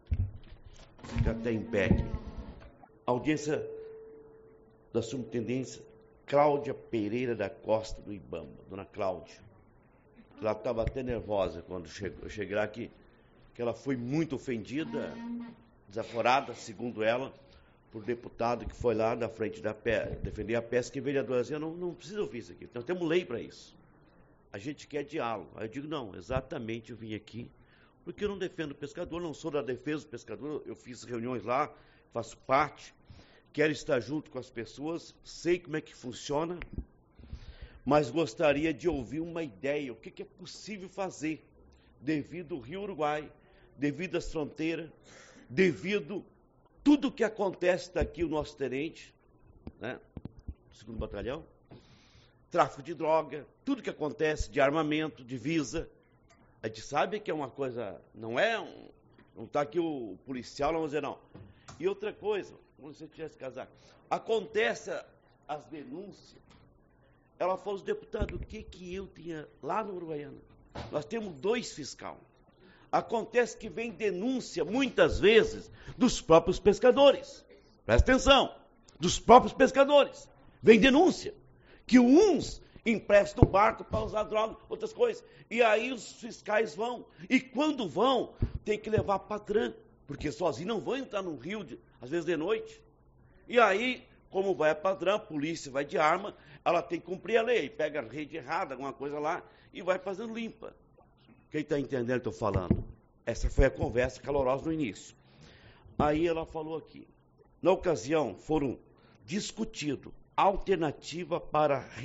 L: Fica até em pé aqui. Audiência da subintendência Cláudia Pereira da Costa, do Ibamba. Dona Cláudia. Ela estava até nervosa quando eu cheguei lá aqui, que ela foi muito ofendida, desaforada, segundo ela, por deputado que foi lá na frente da pesca, defender a pesca, e vereador dizia, não precisa ouvir isso aqui, nós temos lei para isso. A gente quer diálogo. Aí eu digo, não, exatamente, eu vim aqui, porque eu não defendo o pescador, não sou da defesa do pescador, eu fiz reuniões lá, faço parte, quero estar junto com as pessoas, sei como é que funciona, mas gostaria de ouvir uma ideia, o que é possível fazer, devido ao Rio Uruguai, devido às fronteiras, devido tudo o que acontece daqui, o nosso tenente, né, segundo batalhão, tráfico de droga, tudo que acontece de armamento, divisa. A gente sabe que é uma coisa, não está aqui o policial, não vamos dizer não. E outra coisa, como se você tivesse casado, acontece as denúncias. Ela falou, deputado, o que eu tinha lá no Uruguaiana? Nós temos 2 fiscais. Acontece que vem denúncia, muitas vezes, dos próprios pescadores. Presta atenção, dos próprios pescadores. Vem denúncia, que uns emprestam o barco para usar droga, outras coisas. E aí os fiscais vão. E quando vão, tem que levar patrão, porque sozinho não vão entrar no rio, às vezes de noite. E aí, como vai a patrão, a polícia vai de arma, ela tem que cumprir a lei, pega a rede errada, alguma coisa lá, e vai fazendo limpa. Quem está entendendo o que eu estou falando? Essa foi a conversa calorosa no início. Aí ela falou aqui. Na ocasião, foram discutidos alternativa para a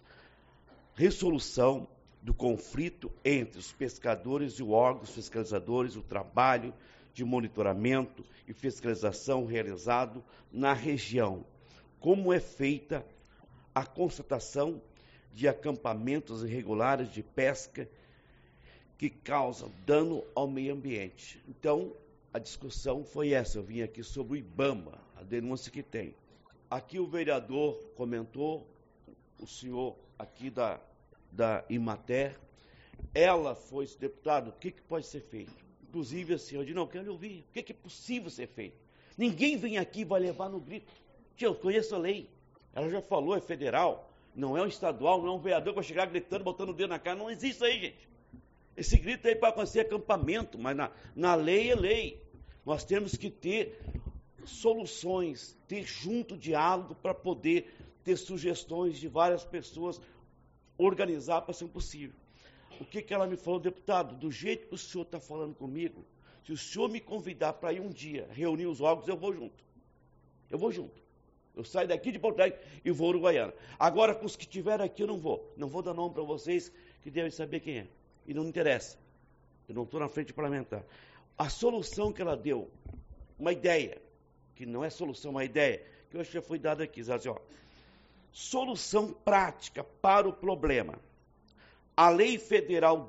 L: resolução do conflito entre os pescadores e os órgãos fiscalizadores, o trabalho de monitoramento e fiscalização realizado na região. Como é feita a constatação de acampamentos irregulares de pesca que causam dano ao meio ambiente. Então, a discussão foi essa. Eu vim aqui sobre o Ibamba, a denúncia que tem. Aqui o vereador comentou, o senhor aqui da Imater, ela foi, deputado, o que pode ser feito? Inclusive, a senhora disse, não, eu quero ouvir, o que é possível ser feito? Ninguém vem aqui e vai levar no grito. Tia, eu conheço a lei, ela já falou, é federal, não é um estadual, não é um vereador que vai chegar gritando, botando o dedo na cara, não existe isso aí, gente. Esse grito aí para acontecer acampamento, mas na lei é lei. Nós temos que ter soluções, ter junto diálogo para poder ter sugestões de várias pessoas, organizar para ser possível. O que ela me falou, deputado? Do jeito que o senhor está falando comigo, se o senhor me convidar para ir um dia reunir os órgãos, eu vou junto. Eu vou junto. Eu saio daqui de Porto Alegre e vou ao Uruguaiana. Agora, com os que estiverem aqui, eu não vou. Não vou dar nome para vocês, que devem saber quem é. E não me interessa. Eu não estou na frente parlamentar. A solução que ela deu, uma ideia, que não é solução, uma ideia, que eu acho que já foi dada aqui, assim, ó, solução prática para o problema. A Lei Federal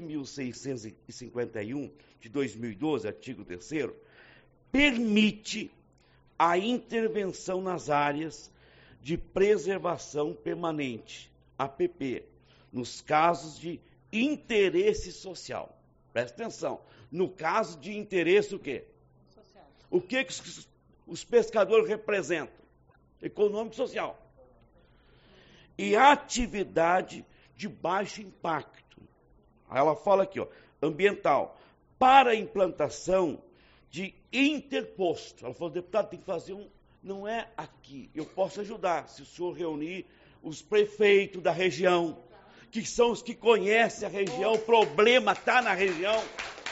L: 12.651, de 2012, artigo 3º, permite a intervenção nas áreas de preservação permanente, APP, nos casos de interesse social. Presta atenção. No caso de interesse o quê? Social. O que os pescadores representam? Econômico e social. E atividade de baixo impacto. Aí ela fala aqui, ó, ambiental, para a implantação de interposto. Ela falou, deputado, tem que fazer não é aqui. Eu posso ajudar se o senhor reunir os prefeitos da região, que são os que conhecem a região, o problema está na região.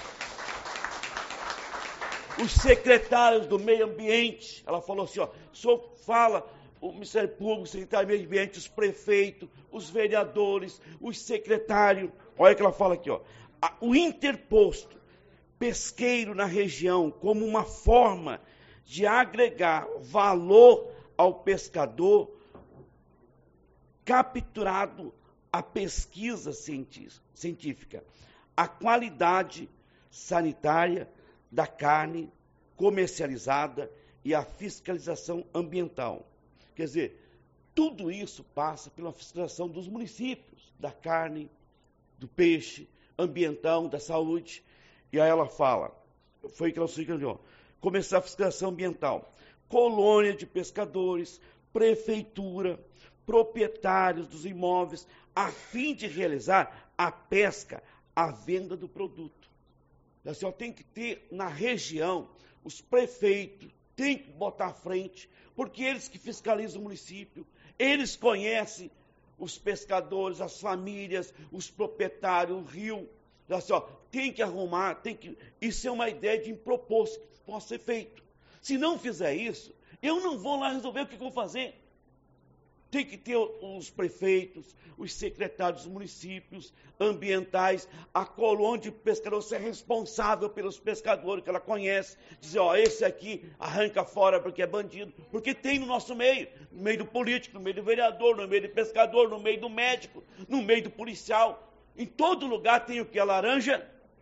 L: Os secretários do meio ambiente, ela falou assim, ó, o senhor fala, o Ministério Público, o secretário do meio ambiente, os prefeitos, os vereadores, os secretários, olha o que ela fala aqui, ó, o interposto pesqueiro na região como uma forma de agregar valor ao pescador capturado a pesquisa científica, a qualidade sanitária da carne comercializada e a fiscalização ambiental. Quer dizer, tudo isso passa pela fiscalização dos municípios, da carne, do peixe, ambiental, da saúde. E aí ela fala, foi que ela sugeriu, começar a fiscalização ambiental, colônia de pescadores, prefeitura, proprietários dos imóveis, a fim de realizar a pesca, a venda do produto. Assim, tem que ter na região, os prefeitos têm que botar à frente, porque eles que fiscalizam o município, eles conhecem os pescadores, as famílias, os proprietários, o rio. Assim, tem que arrumar, isso é uma ideia de proposto que possa ser feito. Se não fizer isso, eu não vou lá resolver o que eu vou fazer. Tem que ter os prefeitos, os secretários dos municípios, ambientais, a colônia de pescadores ser responsável pelos pescadores que ela conhece, dizer, esse aqui arranca fora porque é bandido, porque tem no nosso meio, no meio do político, no meio do vereador, no meio do pescador, no meio do médico, no meio do policial, em todo lugar tem o que? A laranja,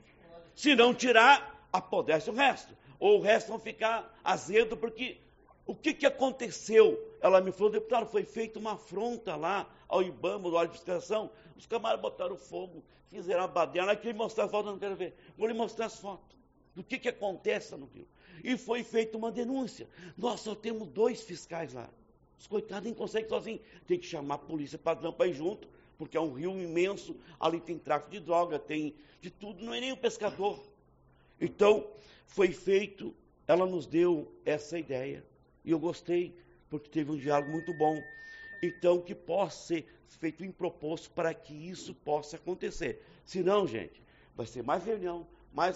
L: se não tirar, apodrece o resto, ou o resto vão ficar azedo, porque o que aconteceu? Ela me falou, deputado, foi feita uma afronta lá ao IBAMA, do órgão de fiscalização. Os camaradas botaram fogo, fizeram a baderna. Ela queria mostrar as fotos, eu não quero ver. Vou lhe mostrar as fotos do que acontece no Rio. E foi feita uma denúncia. Nós só temos 2 fiscais lá. Os coitados nem conseguem sozinhos. Tem que chamar a polícia padrão para ir junto, porque é um rio imenso. Ali tem tráfico de droga, tem de tudo. Não é nem o pescador. Então, foi feito, ela nos deu essa ideia. E eu gostei, porque teve um diálogo muito bom. Então, que possa ser feito em proposto para que isso possa acontecer. Senão, gente, vai ser mais reunião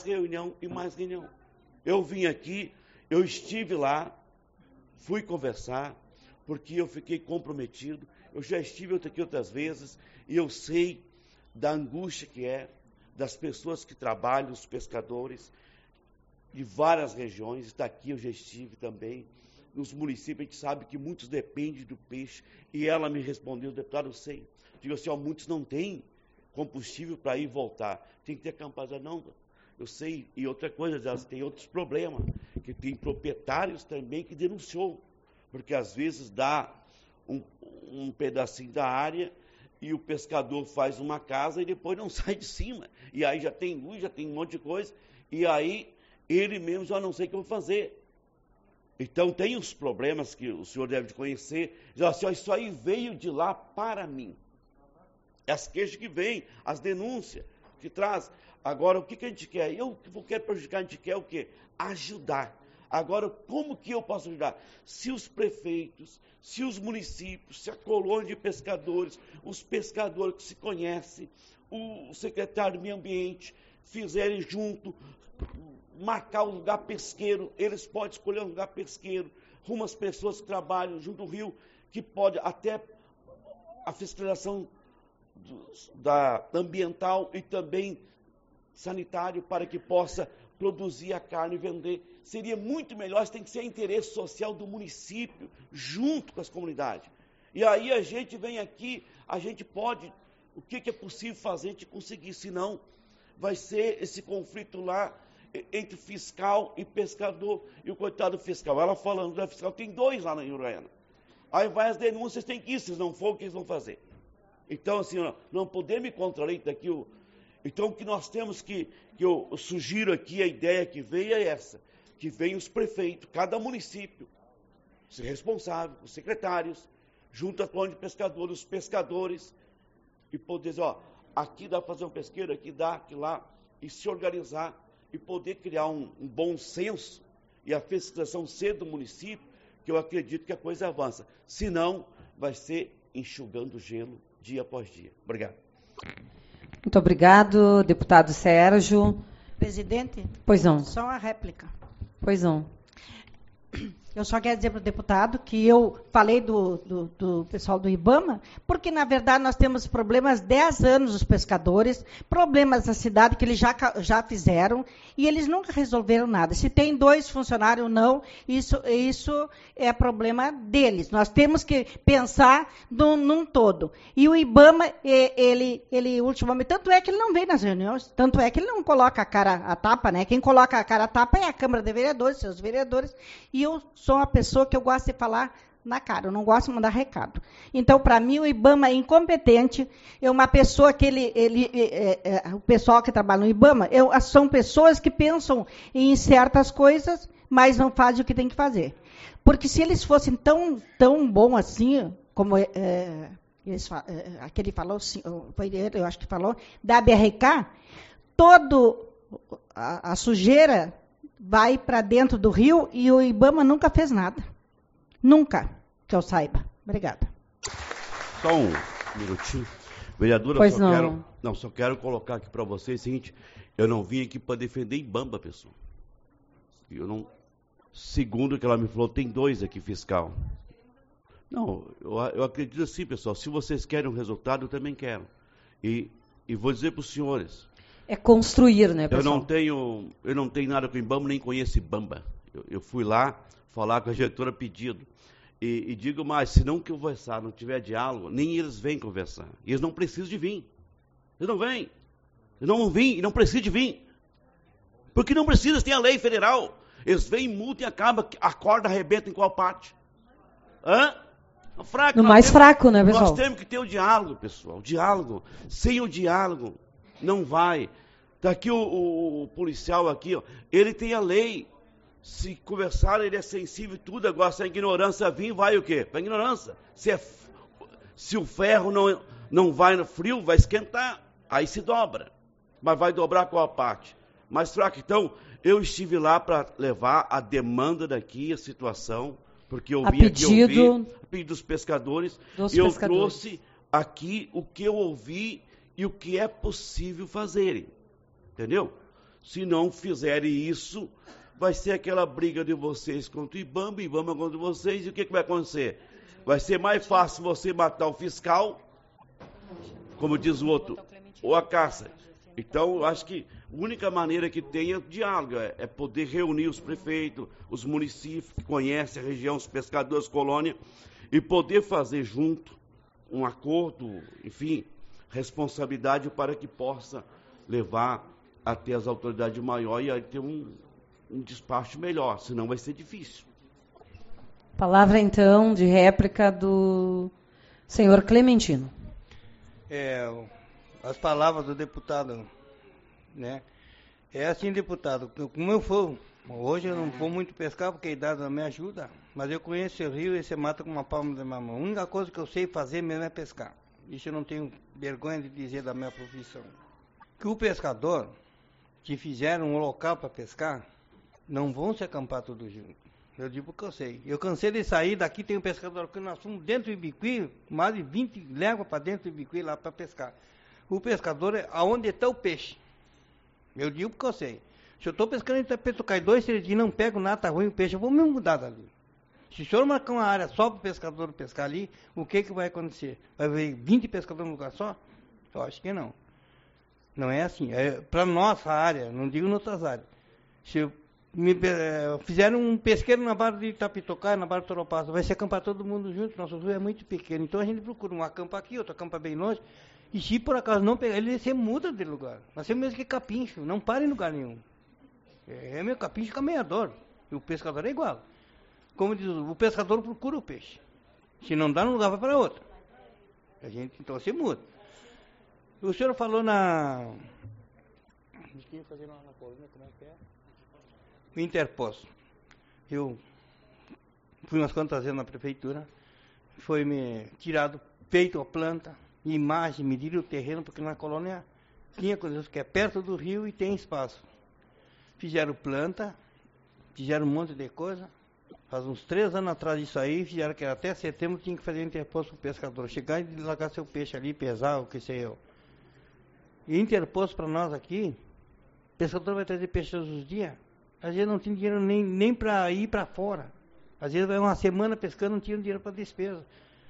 L: e mais reunião. Eu vim aqui, eu estive lá, fui conversar, porque eu fiquei comprometido. Eu já estive aqui outras vezes, e eu sei da angústia que é, das pessoas que trabalham, os pescadores, de várias regiões. Está aqui, eu já estive também. Nos municípios, a gente sabe que muitos dependem do peixe, e ela me respondeu, deputado, eu sei. Digo assim, muitos não têm combustível para ir e voltar, tem que ter acampado. Não, eu sei. E outra coisa, elas têm outros problemas, que tem proprietários também que denunciou, porque às vezes dá um pedacinho da área, e o pescador faz uma casa e depois não sai de cima, e aí já tem luz, já tem um monte de coisa, e aí ele mesmo já não sei o que eu vou fazer. Então, tem os problemas que o senhor deve conhecer. Diz assim, isso aí veio de lá para mim. As queixas que vêm, as denúncias que traz. Agora, o que a gente quer? Eu quero prejudicar, a gente quer o quê? Ajudar. Agora, como que eu posso ajudar? Se os prefeitos, se os municípios, se a colônia de pescadores, os pescadores que se conhecem, o secretário do meio ambiente, fizerem junto, marcar um lugar pesqueiro, eles podem escolher um lugar pesqueiro, rumo às pessoas que trabalham junto ao rio, que pode até a fiscalização da ambiental e também sanitário, para que possa produzir a carne e vender. Seria muito melhor, isso tem que ser interesse social do município, junto com as comunidades. E aí a gente vem aqui, a gente pode, o que é possível fazer, a gente conseguir, senão vai ser esse conflito lá, entre fiscal e pescador, e o coitado do fiscal. Ela falando da fiscal, tem 2 lá na Uruguaiana. Aí vai as denúncias, tem que ir, se não for, o que eles vão fazer? Então, assim, não podemos ir contra a lei daqui. Então, o que nós temos que eu sugiro aqui, a ideia que veio é essa, que venham os prefeitos, cada município, ser responsável, os secretários, junto à colônia de pescadores, os pescadores, e poder dizer, aqui dá para fazer um pesqueiro, aqui dá, aqui lá, e se organizar, e poder criar um bom senso, e a fiscalização ser do município, que eu acredito que a coisa avança. Senão, vai ser enxugando gelo dia após dia. Obrigado.
A: Muito obrigado, deputado Sérgio.
J: Presidente?
A: Pois não.
J: Só uma réplica.
A: Pois não.
J: Eu só quero dizer para o deputado que eu falei do pessoal do IBAMA, porque, na verdade, nós temos problemas 10 anos dos pescadores, problemas na cidade que eles já fizeram, e eles nunca resolveram nada. Se tem 2 funcionários ou não, isso é problema deles. Nós temos que pensar num todo. E o IBAMA, ele ultimamente, tanto é que ele não vem nas reuniões, tanto é que ele não coloca a cara a tapa, né? Quem coloca a cara a tapa é a Câmara de Vereadores, seus vereadores, e eu sou uma pessoa que eu gosto de falar na cara, eu não gosto de mandar recado. Então, para mim, o IBAMA é incompetente, é uma pessoa que o pessoal que trabalha no IBAMA, são pessoas que pensam em certas coisas, mas não fazem o que tem que fazer. Porque se eles fossem tão bom assim, como aquele falou, foi ele, eu acho que falou, da BRK, a sujeira vai para dentro do rio e o IBAMA nunca fez nada. Nunca, que eu saiba. Obrigada.
L: Só um minutinho. Vereadora,
A: pois
L: só quero colocar aqui para vocês o seguinte, eu não vim aqui para defender IBAMA, pessoal. Segundo o que ela me falou, tem 2 aqui, fiscal. Não, eu acredito assim, pessoal, se vocês querem um resultado, eu também quero. E vou dizer para os senhores,
A: é construir, né, pessoal?
L: Eu não tenho nada com IBAMA, nem conheço IBAMA. Eu fui lá falar com a gestora pedido. E digo mais, se não conversar, não tiver diálogo, nem eles vêm conversar. E eles não precisam de vir. Eles não vêm. Eles não vão vir e não precisam de vir. Porque não precisa, tem a lei federal. Eles vêm, multam e acabam, a corda arrebenta em qual parte? Fraco,
A: no mais fraco, né, pessoal?
L: Nós temos que ter o diálogo, pessoal. O diálogo. Sem o diálogo, não vai. Tá aqui o policial aqui, ó, ele tem a lei. Se conversar, ele é sensível e tudo. Agora, se a ignorância vir, vai o quê? Para a ignorância. Se o ferro não vai no frio, vai esquentar. Aí se dobra. Mas vai dobrar qual parte? Mais fraco. Então, eu estive lá para levar a demanda daqui, a situação, porque eu vim aqui ouvir a pedido dos pescadores. Eu trouxe aqui o que eu ouvi e o que é possível fazerem. Entendeu? Se não fizerem isso, vai ser aquela briga de vocês contra o IBAMA contra vocês, e o que vai acontecer? Vai ser mais fácil você matar o fiscal, como diz o outro, ou a caça. Então, eu acho que a única maneira que tem é o diálogo, é poder reunir os prefeitos, os municípios que conhecem a região, os pescadores, colônia, e poder fazer junto um acordo, enfim, responsabilidade para que possa levar até as autoridades maiores e aí ter um despacho melhor, senão vai ser difícil.
A: Palavra, então, de réplica do senhor Clementino.
D: As palavras do deputado, né? É assim, deputado, como eu for, hoje eu não vou muito pescar porque a idade não me ajuda, mas eu conheço o rio e você mata com uma palma da minha mão. A única coisa que eu sei fazer mesmo é pescar. Isso eu não tenho vergonha de dizer da minha profissão. Que o pescador que fizeram um local para pescar, não vão se acampar todos juntos. Eu digo que eu sei. Eu cansei de sair daqui, tem um pescador que nós fomos dentro do Ibiqui, mais de 20 léguas para dentro do Ibiqui lá para pescar. O pescador é aonde está o peixe. Eu digo que eu sei. Se eu estou pescando em Itapeto, cai 2, 3 dias, não pego nada, tá ruim o peixe, eu vou me mudar dali. Se o senhor marcar uma área só para o pescador pescar ali, o que vai acontecer? Vai ver 20 pescadores num lugar só? Eu acho que não. Não é assim. Para nossa área, não digo em outras áreas. Se fizeram um pesqueiro na barra de Itapitocai, na barra de Toropassa, vai se acampar todo mundo junto, nosso rio é muito pequeno. Então a gente procura um acampa aqui, outro acampa bem longe. E se por acaso não pegar, ele se muda de lugar. Nós temos mesmo que capincho, não para em lugar nenhum. Meu capincho caminhador. E o pescador é igual. Como diz, o pescador procura o peixe. Se não dá num lugar, vai para outro. A gente então se muda. O senhor falou na... O interposto. Eu fui umas quantas vezes na prefeitura, foi me tirado, feito a planta, imagem, mediram o terreno, porque na colônia tinha coisas que é perto do rio e tem espaço. Fizeram planta, fizeram um monte de coisa, Faz uns 3 anos atrás disso aí, fizeram que até setembro tinha que fazer interposto para o pescador. Chegar e largar seu peixe ali, pesar, o que sei eu. E interposto para nós aqui, o pescador vai trazer peixe todos os dias. Às vezes não tem dinheiro nem para ir para fora. Às vezes vai uma semana pescando, não tinha dinheiro para despesa.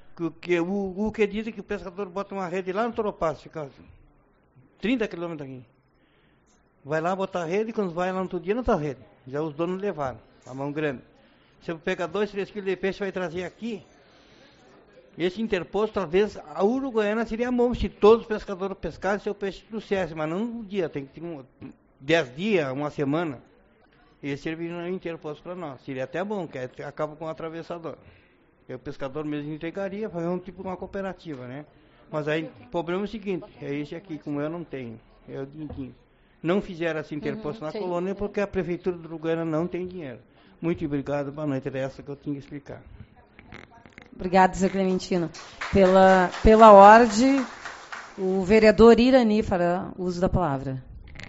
D: O que diz é que o pescador bota uma rede lá no Toropaço, fica 30 quilômetros aqui. Vai lá botar a rede e quando vai lá no outro dia não está rede. Já os donos levaram, a mão grande. Se eu pegar 2, 3 quilos de peixe, vai trazer aqui. Esse interposto, talvez, a Uruguaiana seria bom se todos os pescadores pescassem e seu peixe trouxesse, mas não um dia, tem que ter 10 dias, uma semana. Esse serviria um interposto para nós. Seria até bom, que acaba com o atravessador. Porque o pescador mesmo entregaria, fazer um tipo de uma cooperativa, né? Mas aí, o problema é o seguinte, é esse aqui, como eu não tenho. É o dinheiro. Não fizeram esse interposto na colônia porque a prefeitura do Uruguaiana não tem dinheiro. Muito obrigado, boa noite. Era essa que eu tinha que explicar.
A: Obrigada, Zé Clementino. Pela ordem, o vereador Irani fará uso da palavra.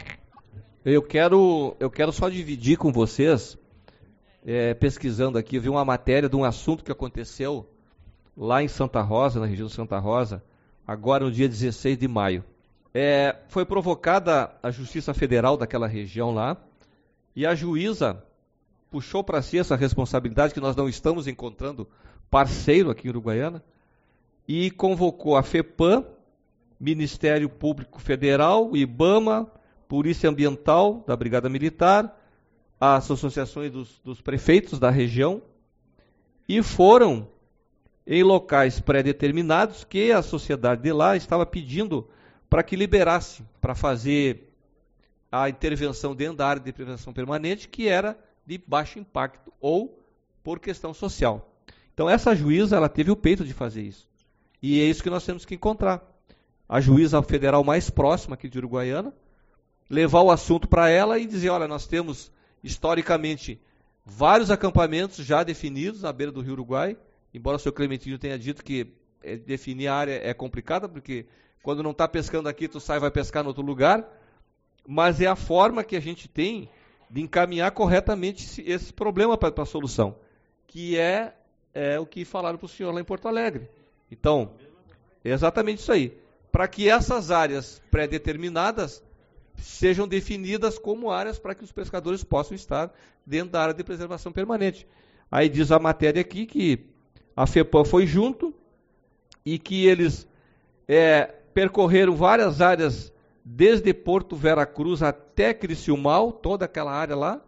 B: Eu quero só dividir com vocês, pesquisando aqui, eu vi uma matéria de um assunto que aconteceu lá em Santa Rosa, na região de Santa Rosa, agora no dia 16 de maio. Foi provocada a Justiça Federal daquela região lá, e a juíza puxou para si essa responsabilidade, que nós não estamos encontrando parceiro aqui em Uruguaiana, e convocou a FEPAM, Ministério Público Federal, o IBAMA, Polícia Ambiental da Brigada Militar, as associações dos prefeitos da região, e foram em locais pré-determinados que a sociedade de lá estava pedindo para que liberasse, para fazer a intervenção dentro da área de prevenção permanente, que era de baixo impacto ou por questão social. Então essa juíza, ela teve o peito de fazer isso. E é isso que nós temos que encontrar. A juíza federal mais próxima aqui de Uruguaiana, levar o assunto para ela e dizer, olha, nós temos historicamente vários acampamentos já definidos na beira do Rio Uruguai, embora o senhor Clementino tenha dito que definir a área é complicada, porque quando não está pescando aqui, tu sai e vai pescar em outro lugar, mas é a forma que a gente tem de encaminhar corretamente esse problema para a solução, que é o que falaram para o senhor lá em Porto Alegre. Então, é exatamente isso aí. Para que essas áreas pré-determinadas sejam definidas como áreas para que os pescadores possam estar dentro da área de preservação permanente. Aí diz a matéria aqui que a FEPAM foi junto e que eles percorreram várias áreas desde Porto Veracruz até Criciúmal, toda aquela área lá,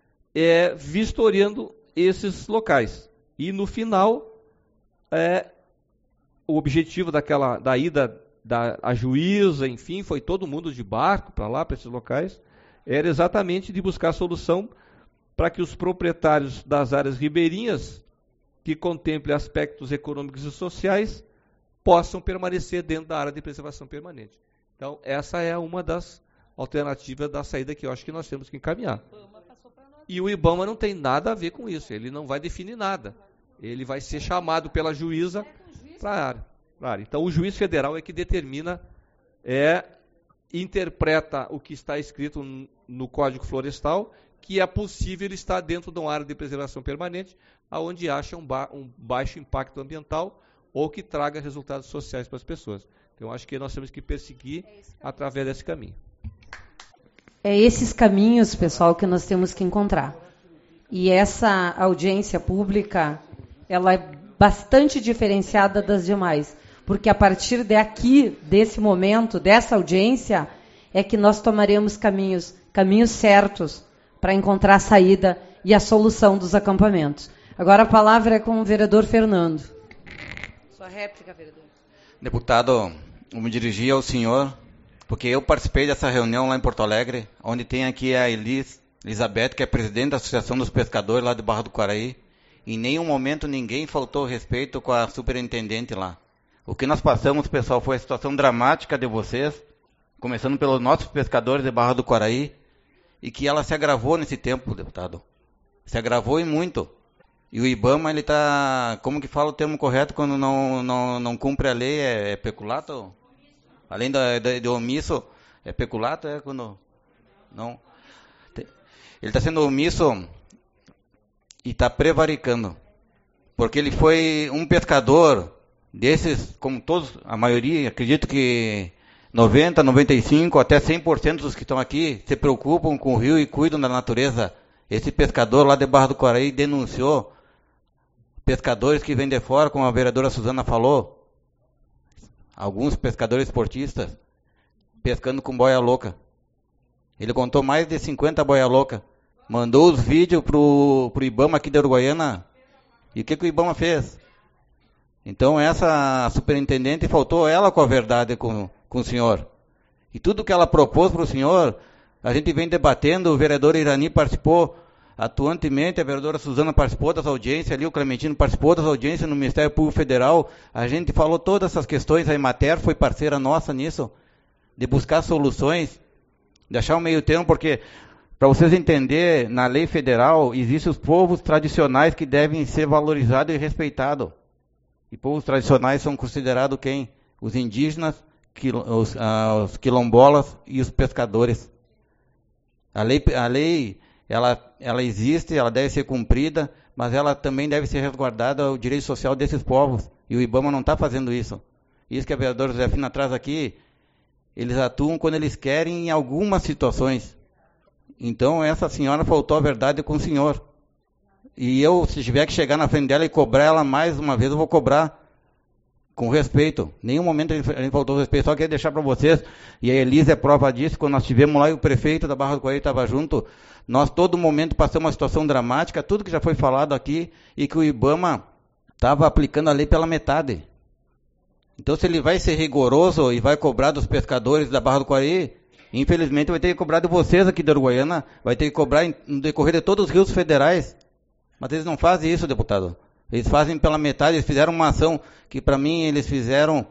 B: vistoriando esses locais. E no final, o objetivo da ida a juíza, enfim, foi todo mundo de barco para lá, para esses locais, era exatamente de buscar solução para que os proprietários das áreas ribeirinhas, que contemplem aspectos econômicos e sociais, possam permanecer dentro da área de preservação permanente. Então, essa é uma das alternativas da saída que eu acho que nós temos que encaminhar. E o IBAMA não tem nada a ver com isso, ele não vai definir nada. Ele vai ser chamado pela juíza para a área. Então, o juiz federal é que determina, interpreta o que está escrito no Código Florestal, que é possível ele estar dentro de uma área de preservação permanente, onde acha um baixo impacto ambiental ou que traga resultados sociais para as pessoas. Então, acho que nós temos que perseguir através desse caminho.
A: É esses caminhos, pessoal, que nós temos que encontrar. E essa audiência pública, ela é bastante diferenciada das demais, porque a partir daqui, desse momento, dessa audiência, é que nós tomaremos caminhos certos para encontrar a saída e a solução dos acampamentos. Agora a palavra é com o vereador Fernando. Sua réplica, vereador.
C: Deputado, eu me dirigi ao senhor, porque eu participei dessa reunião lá em Porto Alegre, onde tem aqui a Elizabeth, que é presidente da Associação dos Pescadores lá de Barra do Quaraí. Em nenhum momento ninguém faltou respeito com a superintendente lá. O que nós passamos, pessoal, foi a situação dramática de vocês, começando pelos nossos pescadores de Barra do Quaraí, e que ela se agravou nesse tempo, deputado. Se agravou e muito. E o IBAMA, ele está, como que fala o termo correto, quando não cumpre a lei, é peculato? Além de omisso, é peculato, quando não... Ele está sendo omisso e está prevaricando. Porque ele foi um pescador desses, como todos, a maioria, acredito que 90%, 95%, até 100% dos que estão aqui se preocupam com o rio e cuidam da natureza. Esse pescador lá de Barra do Quaraí denunciou pescadores que vêm de fora, como a vereadora Suzana falou, alguns pescadores esportistas, pescando com boia louca. Ele contou mais de 50 boia louca. Mandou os vídeos pro Ibama aqui da Uruguaiana. E o que o Ibama fez? Então essa superintendente, faltou ela com a verdade com o senhor. E tudo que ela propôs para o senhor, a gente vem debatendo, o vereador Irani participou atuantemente, a vereadora Suzana participou das audiências ali, o Clementino participou das audiências no Ministério Público Federal. A gente falou todas essas questões, a Emater foi parceira nossa nisso, de buscar soluções, de achar um meio termo, porque, para vocês entenderem, na lei federal, existem os povos tradicionais que devem ser valorizados e respeitados. E povos tradicionais são considerados quem? Os indígenas, os quilombolas e os pescadores. A lei ela existe, ela deve ser cumprida, mas ela também deve ser resguardada o direito social desses povos. E o Ibama não está fazendo isso. Isso que a vereadora Josefina traz aqui, eles atuam quando eles querem em algumas situações. Então, essa senhora faltou a verdade com o senhor. E eu, se tiver que chegar na frente dela e cobrar ela mais uma vez, eu vou cobrar com respeito. Nenhum momento a gente faltou respeito. Só queria deixar para vocês, e a Elisa é prova disso, quando nós estivemos lá e o prefeito da Barra do Quaraí estava junto, nós todo momento passamos uma situação dramática, tudo que já foi falado aqui, e que o Ibama estava aplicando a lei pela metade. Então, se ele vai ser rigoroso e vai cobrar dos pescadores da Barra do Quaraí, infelizmente vai ter que cobrar de vocês aqui da Uruguaiana, vai ter que cobrar no decorrer de todos os rios federais. Mas eles não fazem isso, deputado. Eles fazem pela metade, eles fizeram uma ação que para mim eles fizeram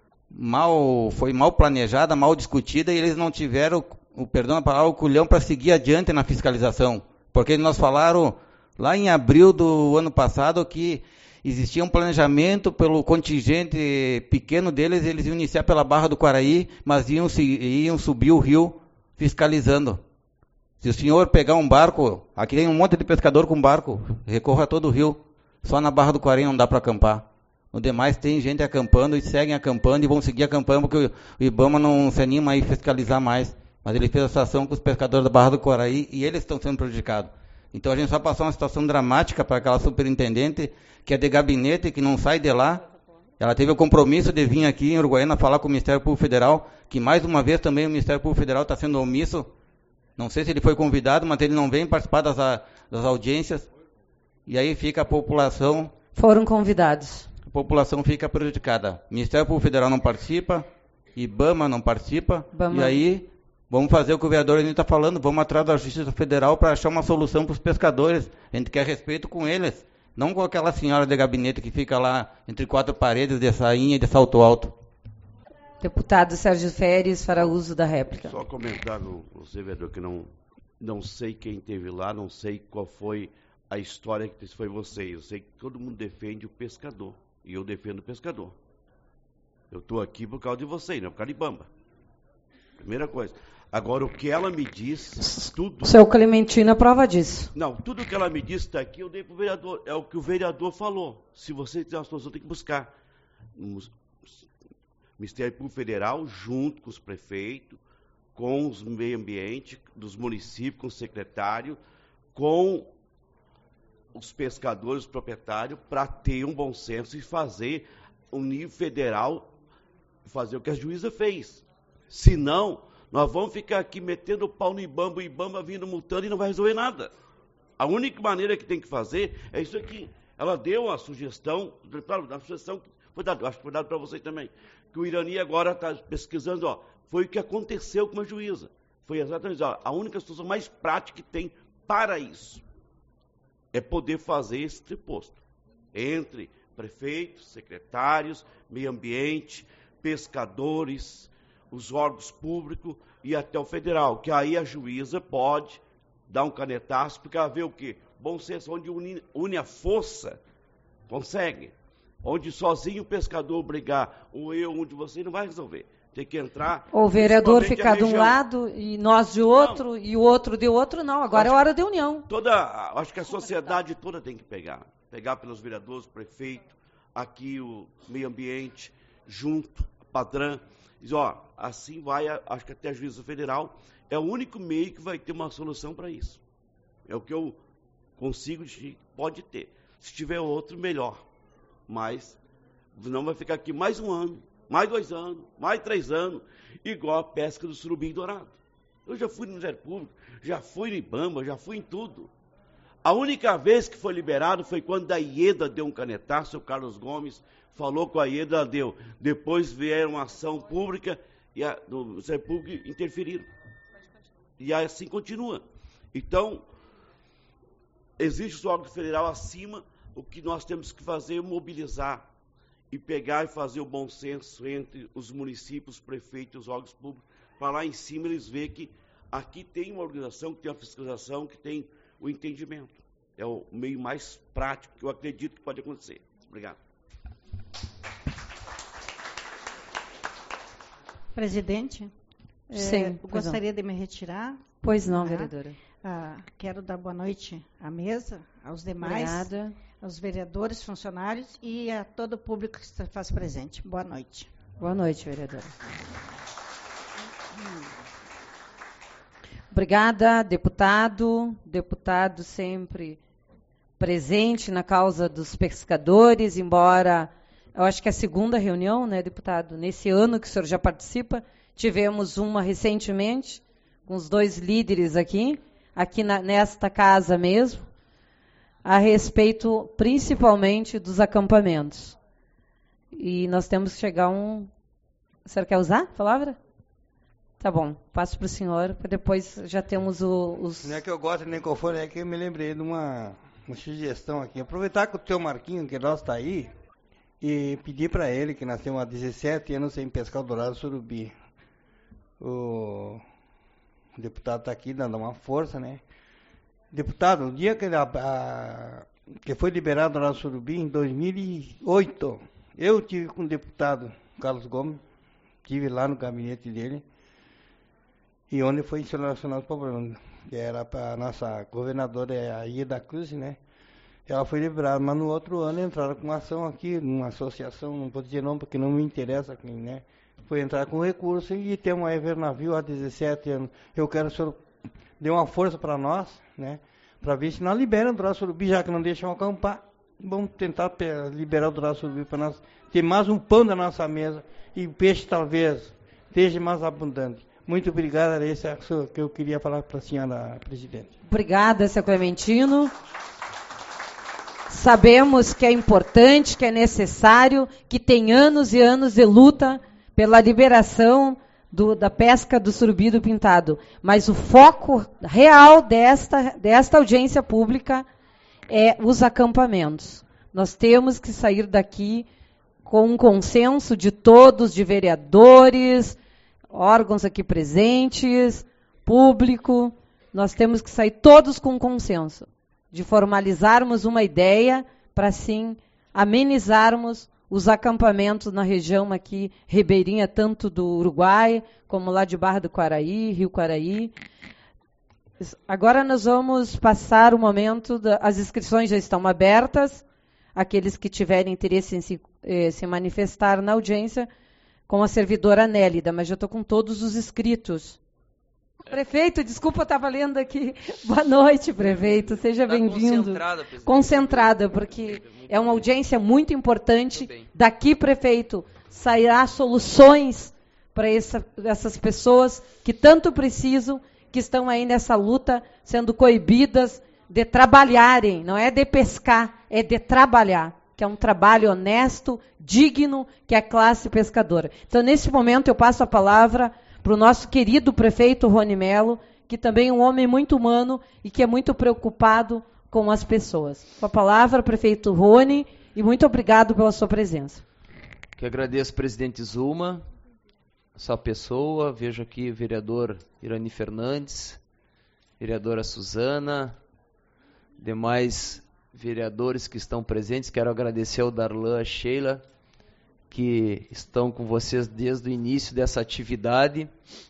C: foi mal planejada, mal discutida, e eles não tiveram, perdão a palavra, o culhão para seguir adiante na fiscalização. Porque nós falaram lá em abril do ano passado que existia um planejamento pelo contingente pequeno deles, eles iam iniciar pela Barra do Quaraí, mas iam subir o rio fiscalizando. Se o senhor pegar um barco, aqui tem um monte de pescador com barco, recorra todo o rio. Só na Barra do Quaraí não dá para acampar. No demais tem gente acampando e seguem acampando e vão seguir acampando porque o Ibama não se anima a ir fiscalizar mais. Mas ele fez essa ação com os pescadores da Barra do Quaraí e eles estão sendo prejudicados. Então a gente só passou uma situação dramática para aquela superintendente que é de gabinete, que não sai de lá. Ela teve o compromisso de vir aqui em Uruguaiana falar com o Ministério Público Federal, que mais uma vez também o Ministério Público Federal está sendo omisso. Não sei se ele foi convidado, mas ele não vem participar das audiências. E aí fica a população...
A: Foram convidados.
C: A população fica prejudicada. O Ministério Público Federal não participa, Ibama não participa, e aí vamos fazer o que o vereador está falando, vamos atrás da Justiça Federal para achar uma solução para os pescadores. A gente quer respeito com eles, não com aquela senhora de gabinete que fica lá entre quatro paredes de sainha e de salto alto.
A: Deputado Sérgio Féres fará uso da réplica.
L: Só comentar com você, vereador, que não sei quem esteve lá, não sei qual foi a história que foi você. Eu sei que todo mundo defende o pescador, e eu defendo o pescador. Eu estou aqui por causa de você, não por causa de Ibama. Primeira coisa. Agora, o que ela me diz, tudo...
A: O seu Clementino é prova disso.
L: Não, tudo que ela me disse está aqui, eu dei para o vereador. É o que o vereador falou. Se você tem uma solução, tem que buscar. Ministério Público Federal, junto com os prefeitos, com os meio ambiente dos municípios, com o secretário, com os pescadores, os proprietários, para ter um bom senso e fazer o nível federal, fazer o que a juíza fez. Senão, nós vamos ficar aqui metendo o pau no Ibama, o Ibama vindo multando e não vai resolver nada. A única maneira que tem que fazer é isso aqui. Ela deu uma sugestão, a sugestão que foi dada, acho que foi dada para vocês também, que o Irani agora está pesquisando, foi o que aconteceu com a juíza. Foi exatamente a única solução mais prática que tem para isso. É poder fazer esse triposto entre prefeitos, secretários, meio ambiente, pescadores, os órgãos públicos e até o federal, que aí a juíza pode dar um canetaço, porque ela vê o quê? Bom senso, onde une a força, consegue. onde sozinho o pescador brigar, ou eu, um de vocês, não vai resolver. Tem que entrar...
A: O vereador ficar de um lado e nós de outro, não. E o outro de outro, não. Agora é hora de união.
L: Acho que a sociedade toda tem que pegar. Pegar pelos vereadores, prefeito, aqui o meio ambiente, junto, padrão. Diz, assim vai, acho que até a Juíza Federal, é o único meio que vai ter uma solução para isso. É o que eu consigo, pode ter. Se tiver outro, melhor. Mas não vai ficar aqui mais um ano, mais 2 anos, mais 3 anos, igual a pesca do surubim dourado. Eu já fui no Ministério Público, já fui no IBAMA, já fui em tudo. A única vez que foi liberado foi quando a IEDA deu um canetaço, o Carlos Gomes falou com a IEDA, ela deu. Depois vieram uma ação pública e do Ministério Público interferiram. E assim continua. Então, existe o órgão federal acima, o que nós temos que fazer é mobilizar e pegar e fazer o bom senso entre os municípios, os prefeitos e os órgãos públicos, para lá em cima eles verem que aqui tem uma organização, que tem uma fiscalização, que tem o entendimento. É o meio mais prático que eu acredito que pode acontecer. Obrigado.
J: Presidente,
A: sim,
J: gostaria de me retirar.
A: Pois não, vereadora.
J: Quero dar boa noite à mesa, aos demais,
A: obrigada,
J: aos vereadores, funcionários e a todo o público que se faz presente. Boa noite.
A: Boa noite, vereadora. Obrigada, deputado sempre presente na causa dos pescadores, embora, eu acho que é a segunda reunião, né, deputado? Nesse ano que o senhor já participa, tivemos uma recentemente, com os 2 líderes aqui nesta casa mesmo, a respeito principalmente dos acampamentos. E nós temos que chegar a um... O senhor quer usar a palavra? Tá bom, passo para o senhor, para depois já temos os...
D: Não é que eu gosto nem qual for, é que eu me lembrei de uma sugestão aqui. Aproveitar que o teu Marquinho, que nós está aí, e pedir para ele, que nós temos há 17 anos sem pescar o dourado surubi. O deputado está aqui dando uma força, né? Deputado, no dia que foi liberado o dourado surubi, em 2008, eu tive com o deputado Carlos Gomes, estive lá no gabinete dele, e onde foi solucionado o problema, que era a nossa governadora, a Ieda Cruz, né? Ela foi liberada, mas no outro ano entraram com ação aqui, numa associação, não vou dizer não, porque não me interessa quem, né? Foi entrar com recurso e tem uma Evernavio há 17 anos. Eu quero que o senhor dê uma força para nós, né? Para ver se nós liberam o dourado surubi, já que não deixam acampar. Vamos tentar liberar o dourado surubi para nós ter mais um pão na nossa mesa e o peixe talvez esteja mais abundante. Muito obrigado, era isso que eu queria falar para a senhora presidente.
A: Obrigada, seu Clementino. Sabemos que é importante, que é necessário, que tem anos e anos de luta pela liberação da pesca do surubim do pintado. Mas o foco real desta audiência pública é os acampamentos. Nós temos que sair daqui com um consenso de todos, de vereadores, órgãos aqui presentes, público. Nós temos que sair todos com consenso, de formalizarmos uma ideia para, assim, amenizarmos os acampamentos na região aqui, ribeirinha, tanto do Uruguai, como lá de Barra do Quaraí, Rio Quaraí. Agora nós vamos passar o momento, as inscrições já estão abertas, aqueles que tiverem interesse em se manifestar na audiência, com a servidora Nélida, mas já estou com todos os inscritos. Prefeito, desculpa, eu estava lendo aqui. Boa noite, prefeito, seja bem-vindo. Concentrada, porque é uma audiência muito importante. Daqui, prefeito, sairá soluções para essas pessoas que tanto precisam, que estão aí nessa luta, sendo coibidas de trabalharem, não é de pescar, é de trabalhar, que é um trabalho honesto, digno, que é a classe pescadora. Então, nesse momento, eu passo a palavra para o nosso querido prefeito Rony Melo, que também é um homem muito humano e que é muito preocupado com as pessoas. Com a palavra, prefeito Rony, e muito obrigado pela sua presença.
M: Que agradeço, presidente Zuma, sua pessoa, vejo aqui o vereador Irani Fernandes, vereadora Suzana, demais vereadores que estão presentes. Quero agradecer ao Darlan, a Sheila, que estão com vocês desde o início dessa atividade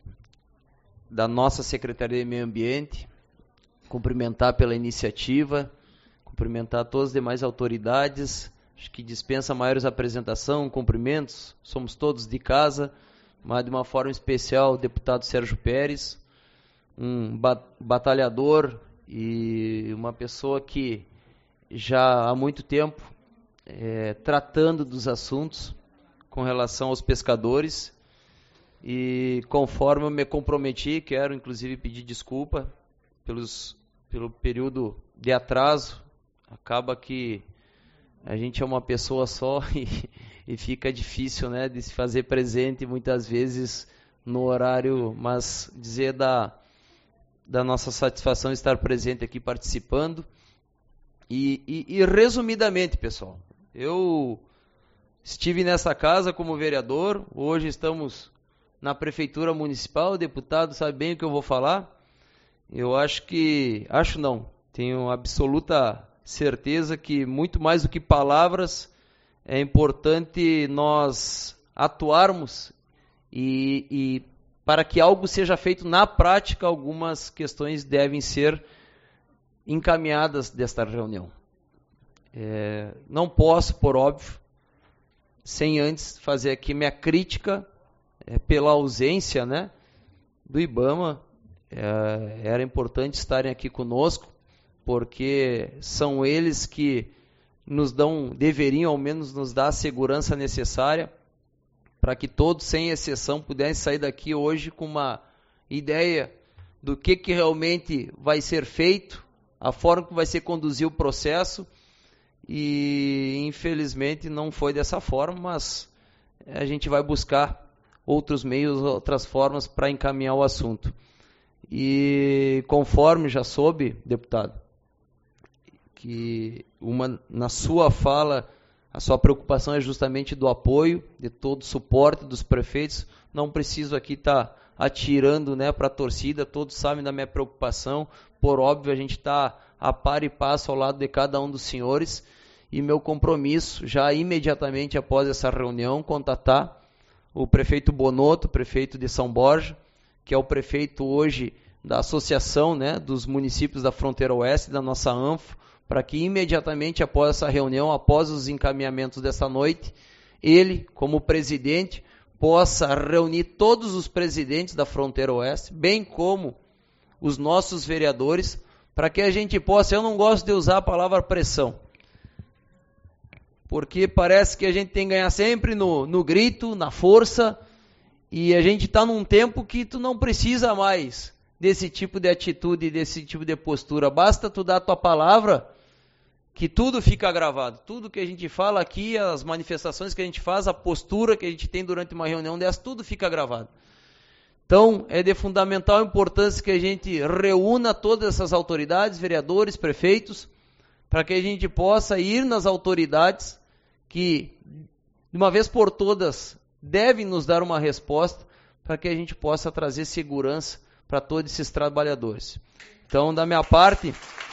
M: da nossa Secretaria de Meio Ambiente. Cumprimentar pela iniciativa, cumprimentar todas as demais autoridades. Acho que dispensa maiores apresentação, cumprimentos. Somos todos de casa, mas de uma forma especial o deputado Sérgio Pérez, um batalhador e uma pessoa que já há muito tempo tratando dos assuntos com relação aos pescadores, e conforme eu me comprometi, quero inclusive pedir desculpa pelo período de atraso. Acaba que a gente é uma pessoa só e fica difícil, né, de se fazer presente muitas vezes no horário, mas dizer da nossa satisfação estar presente aqui participando. E resumidamente, pessoal, eu estive nessa casa como vereador, hoje estamos na Prefeitura Municipal, o deputado sabe bem o que eu vou falar. Eu tenho absoluta certeza que muito mais do que palavras, é importante nós atuarmos e para que algo seja feito na prática, algumas questões devem ser encaminhadas desta reunião. Não posso, por óbvio, sem antes fazer aqui minha crítica pela ausência, né, do IBAMA. Era importante estarem aqui conosco, porque são eles que deveriam ao menos nos dar a segurança necessária para que todos, sem exceção, pudessem sair daqui hoje com uma ideia do que realmente vai ser feito, a forma que vai ser conduzido o processo. E infelizmente não foi dessa forma, mas a gente vai buscar outros meios, outras formas para encaminhar o assunto. E conforme já soube, deputado, que na sua fala, a sua preocupação é justamente do apoio, de todo o suporte dos prefeitos. Não preciso aqui estar atirando, né, para a torcida, todos sabem da minha preocupação. Por óbvio, a gente está a par e passo ao lado de cada um dos senhores, e meu compromisso, já imediatamente após essa reunião, contatar o prefeito Bonotto, prefeito de São Borja, que é o prefeito hoje da Associação, né, dos Municípios da Fronteira Oeste, da nossa ANFO, para que imediatamente após essa reunião, após os encaminhamentos dessa noite, ele, como presidente, possa reunir todos os presidentes da Fronteira Oeste, bem como os nossos vereadores, para que a gente possa, eu não gosto de usar a palavra pressão, porque parece que a gente tem que ganhar sempre no grito, na força, e a gente está num tempo que tu não precisa mais desse tipo de atitude, desse tipo de postura. Basta tu dar a tua palavra, que tudo fica gravado. Tudo que a gente fala aqui, as manifestações que a gente faz, a postura que a gente tem durante uma reunião dessa, tudo fica gravado. Então, é de fundamental importância que a gente reúna todas essas autoridades, vereadores, prefeitos, para que a gente possa ir nas autoridades que, de uma vez por todas, devem nos dar uma resposta, para que a gente possa trazer segurança para todos esses trabalhadores. Então, da minha parte,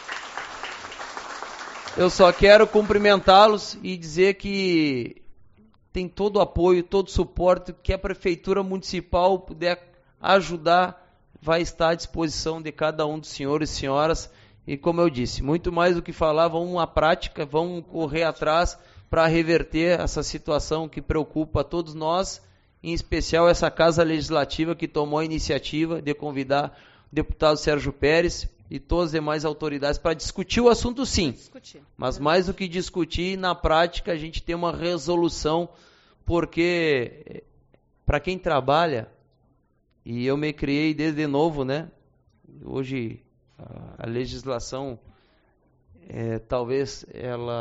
M: eu só quero cumprimentá-los e dizer que tem todo o apoio, todo o suporte que a Prefeitura Municipal puder ajudar, vai estar à disposição de cada um dos senhores e senhoras. E como eu disse, muito mais do que falar, vamos à prática, vamos correr atrás para reverter essa situação que preocupa a todos nós, em especial essa Casa Legislativa que tomou a iniciativa de convidar o deputado Sérgio Pérez e todas as demais autoridades para discutir o assunto, sim. Mas mais do que discutir, na prática a gente tem uma resolução, porque para quem trabalha, e eu me criei desde novo, né? Hoje a legislação, talvez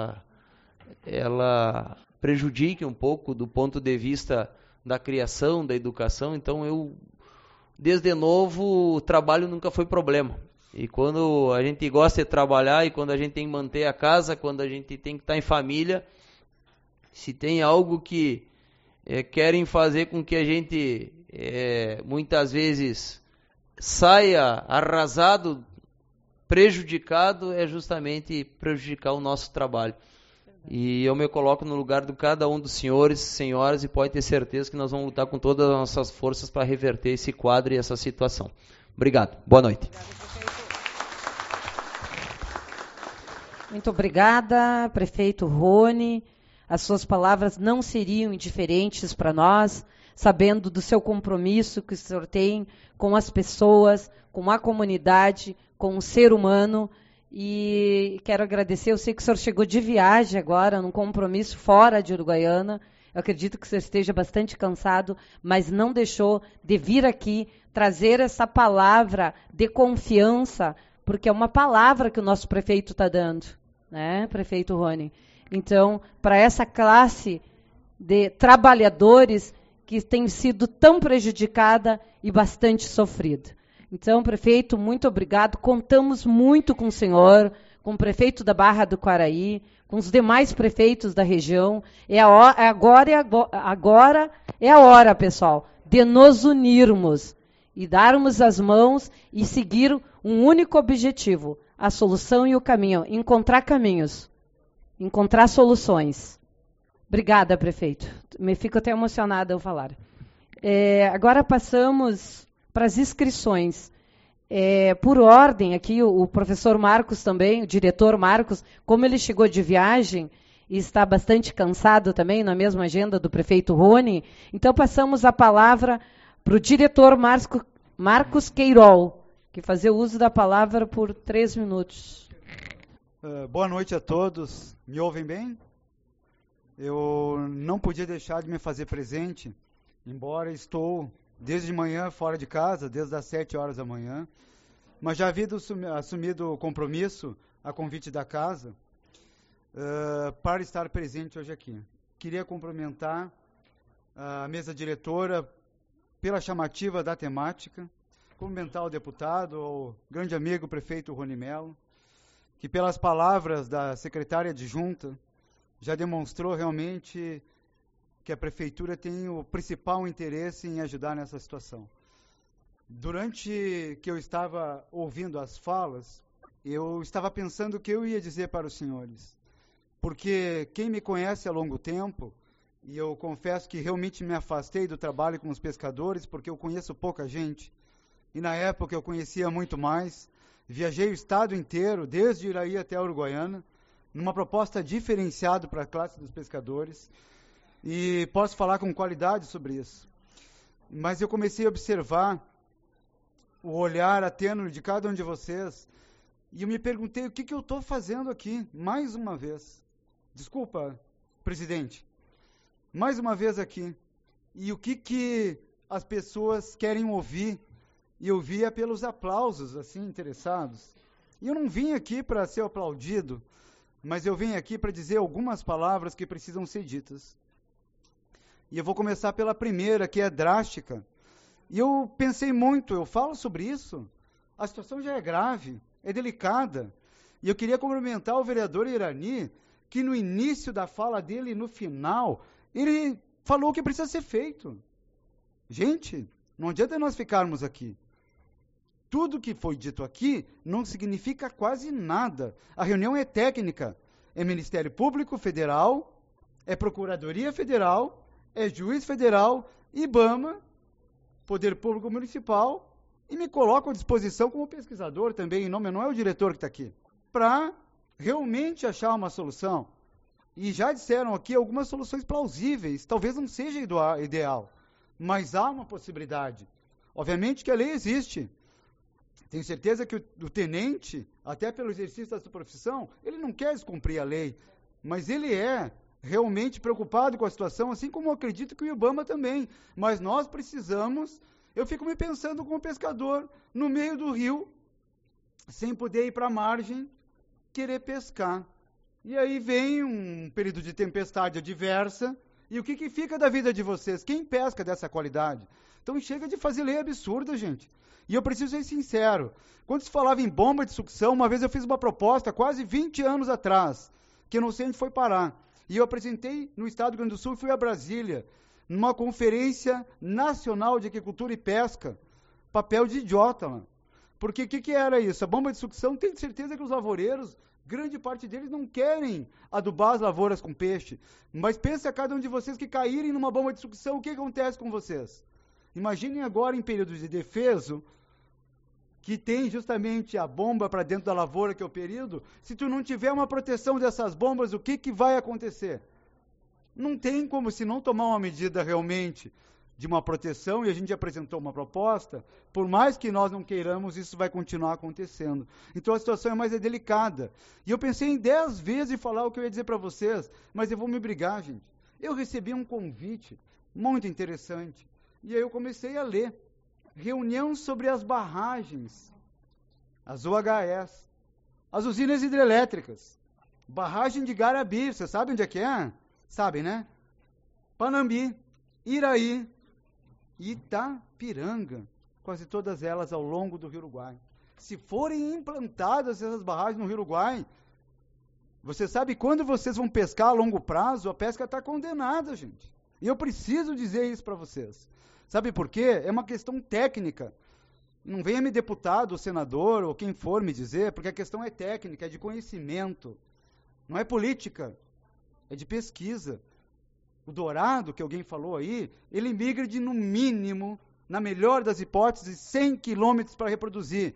M: ela prejudique um pouco do ponto de vista da criação, da educação. Então eu, desde novo, o trabalho nunca foi problema. E quando a gente gosta de trabalhar e quando a gente tem que manter a casa, quando a gente tem que estar em família, se tem algo que querem fazer com que a gente muitas vezes saia arrasado prejudicado é justamente prejudicar o nosso trabalho. E eu me coloco no lugar de cada um dos senhores e senhoras e pode ter certeza que nós vamos lutar com todas as nossas forças para reverter esse quadro e essa situação. Obrigado. Boa noite.
A: Muito obrigada, prefeito Rony. As suas palavras não seriam indiferentes para nós, sabendo do seu compromisso que o senhor tem com as pessoas, com a comunidade, com o ser humano. E quero agradecer, eu sei que o senhor chegou de viagem agora, num compromisso fora de Uruguaiana. Eu acredito que o senhor esteja bastante cansado, mas não deixou de vir aqui trazer essa palavra de confiança, porque é uma palavra que o nosso prefeito está dando, né, prefeito Rony? Então, para essa classe de trabalhadores que tem sido tão prejudicada e bastante sofrida. Então, prefeito, muito obrigado. Contamos muito com o senhor, com o prefeito da Barra do Quaraí, com os demais prefeitos da região. Agora é a hora, pessoal, de nos unirmos e darmos as mãos e seguir um único objetivo, a solução e o caminho, encontrar caminhos, encontrar soluções. Obrigada, prefeito. Me fico até emocionada ao falar. Agora passamos para as inscrições. Por ordem, aqui o professor Marcos também, o diretor Marcos, como ele chegou de viagem e está bastante cansado também, na mesma agenda do prefeito Rony, então passamos a palavra para o diretor Marcos Queirol, que fazer uso da palavra por 3 minutos.
N: Boa noite a todos. Me ouvem bem? Eu não podia deixar de me fazer presente, embora estou desde de manhã fora de casa, desde as 7 horas da manhã, mas já havia assumido o compromisso, a convite da casa, para estar presente hoje aqui. Queria cumprimentar a mesa diretora pela chamativa da temática, cumprimentar o deputado, o grande amigo prefeito Rony Melo, que pelas palavras da secretária adjunta já demonstrou realmente que a prefeitura tem o principal interesse em ajudar nessa situação. Durante que eu estava ouvindo as falas, eu estava pensando o que eu ia dizer para os senhores. Porque quem me conhece há longo tempo, e eu confesso que realmente me afastei do trabalho com os pescadores, porque eu conheço pouca gente, e na época eu conhecia muito mais, viajei o estado inteiro, desde Iraí até a Uruguaiana, numa proposta diferenciada para a classe dos pescadores, e posso falar com qualidade sobre isso. Mas eu comecei a observar o olhar atênue de cada um de vocês, e eu me perguntei o que eu estou fazendo aqui, mais uma vez. Desculpa, presidente. Mais uma vez aqui. E o que as pessoas querem ouvir? E eu via pelos aplausos, assim, interessados. E eu não vim aqui para ser aplaudido, mas eu vim aqui para dizer algumas palavras que precisam ser ditas. E eu vou começar pela primeira, que é drástica. E eu pensei muito, eu falo sobre isso. A situação já é grave, é delicada. E eu queria cumprimentar o vereador Irani, que no início da fala dele e no final, ele falou o que precisa ser feito. Gente, não adianta nós ficarmos aqui. Tudo que foi dito aqui não significa quase nada. A reunião é técnica. É Ministério Público Federal, é Procuradoria Federal, é Juiz Federal, IBAMA, Poder Público Municipal, e me coloco à disposição como pesquisador também, em nome, não é o diretor que está aqui, para realmente achar uma solução. E já disseram aqui algumas soluções plausíveis, talvez não seja ideal, mas há uma possibilidade. Obviamente que a lei existe. Tenho certeza que o tenente, até pelo exercício da sua profissão, ele não quer descumprir a lei, mas ele é realmente preocupado com a situação, assim como eu acredito que o IBAMA também. Mas nós precisamos, eu fico me pensando como pescador, no meio do rio, sem poder ir para a margem, querer pescar. E aí vem um período de tempestade adversa, e o que fica da vida de vocês? Quem pesca dessa qualidade? Então chega de fazer lei absurda, gente. E eu preciso ser sincero, quando se falava em bomba de sucção, uma vez eu fiz uma proposta, quase 20 anos atrás, que eu não sei onde foi parar. E eu apresentei no estado do Rio Grande do Sul e fui a Brasília, numa conferência nacional de agricultura e pesca, papel de idiota, mano. Porque o que era isso? A bomba de sucção, tenho certeza que os lavoureiros, grande parte deles não querem adubar as lavouras com peixe. Mas pense a cada um de vocês que caírem numa bomba de sucção, o que acontece com vocês? Imaginem agora em período de defeso, que tem justamente a bomba para dentro da lavoura, que é o período, se tu não tiver uma proteção dessas bombas, o que vai acontecer? Não tem como, se não tomar uma medida realmente de uma proteção, e a gente apresentou uma proposta, por mais que nós não queiramos, isso vai continuar acontecendo. Então a situação é mais delicada. E eu pensei em 10 vezes falar o que eu ia dizer para vocês, mas eu vou me brigar, gente. Eu recebi um convite muito interessante, e aí eu comecei a ler. Reunião sobre as barragens, as UHS, as usinas hidrelétricas, barragem de Garabi, você sabe onde é que é? Sabem, né? Panambi, Iraí, Itapiranga, quase todas elas ao longo do Rio Uruguai. Se forem implantadas essas barragens no Rio Uruguai, você sabe quando vocês vão pescar a longo prazo, a pesca está condenada, gente. E eu preciso dizer isso para vocês. Sabe por quê? É uma questão técnica. Não venha me deputado, ou senador, ou quem for me dizer, porque a questão é técnica, é de conhecimento. Não é política, é de pesquisa. O dourado, que alguém falou aí, ele migra de, no mínimo, na melhor das hipóteses, 100 quilômetros para reproduzir.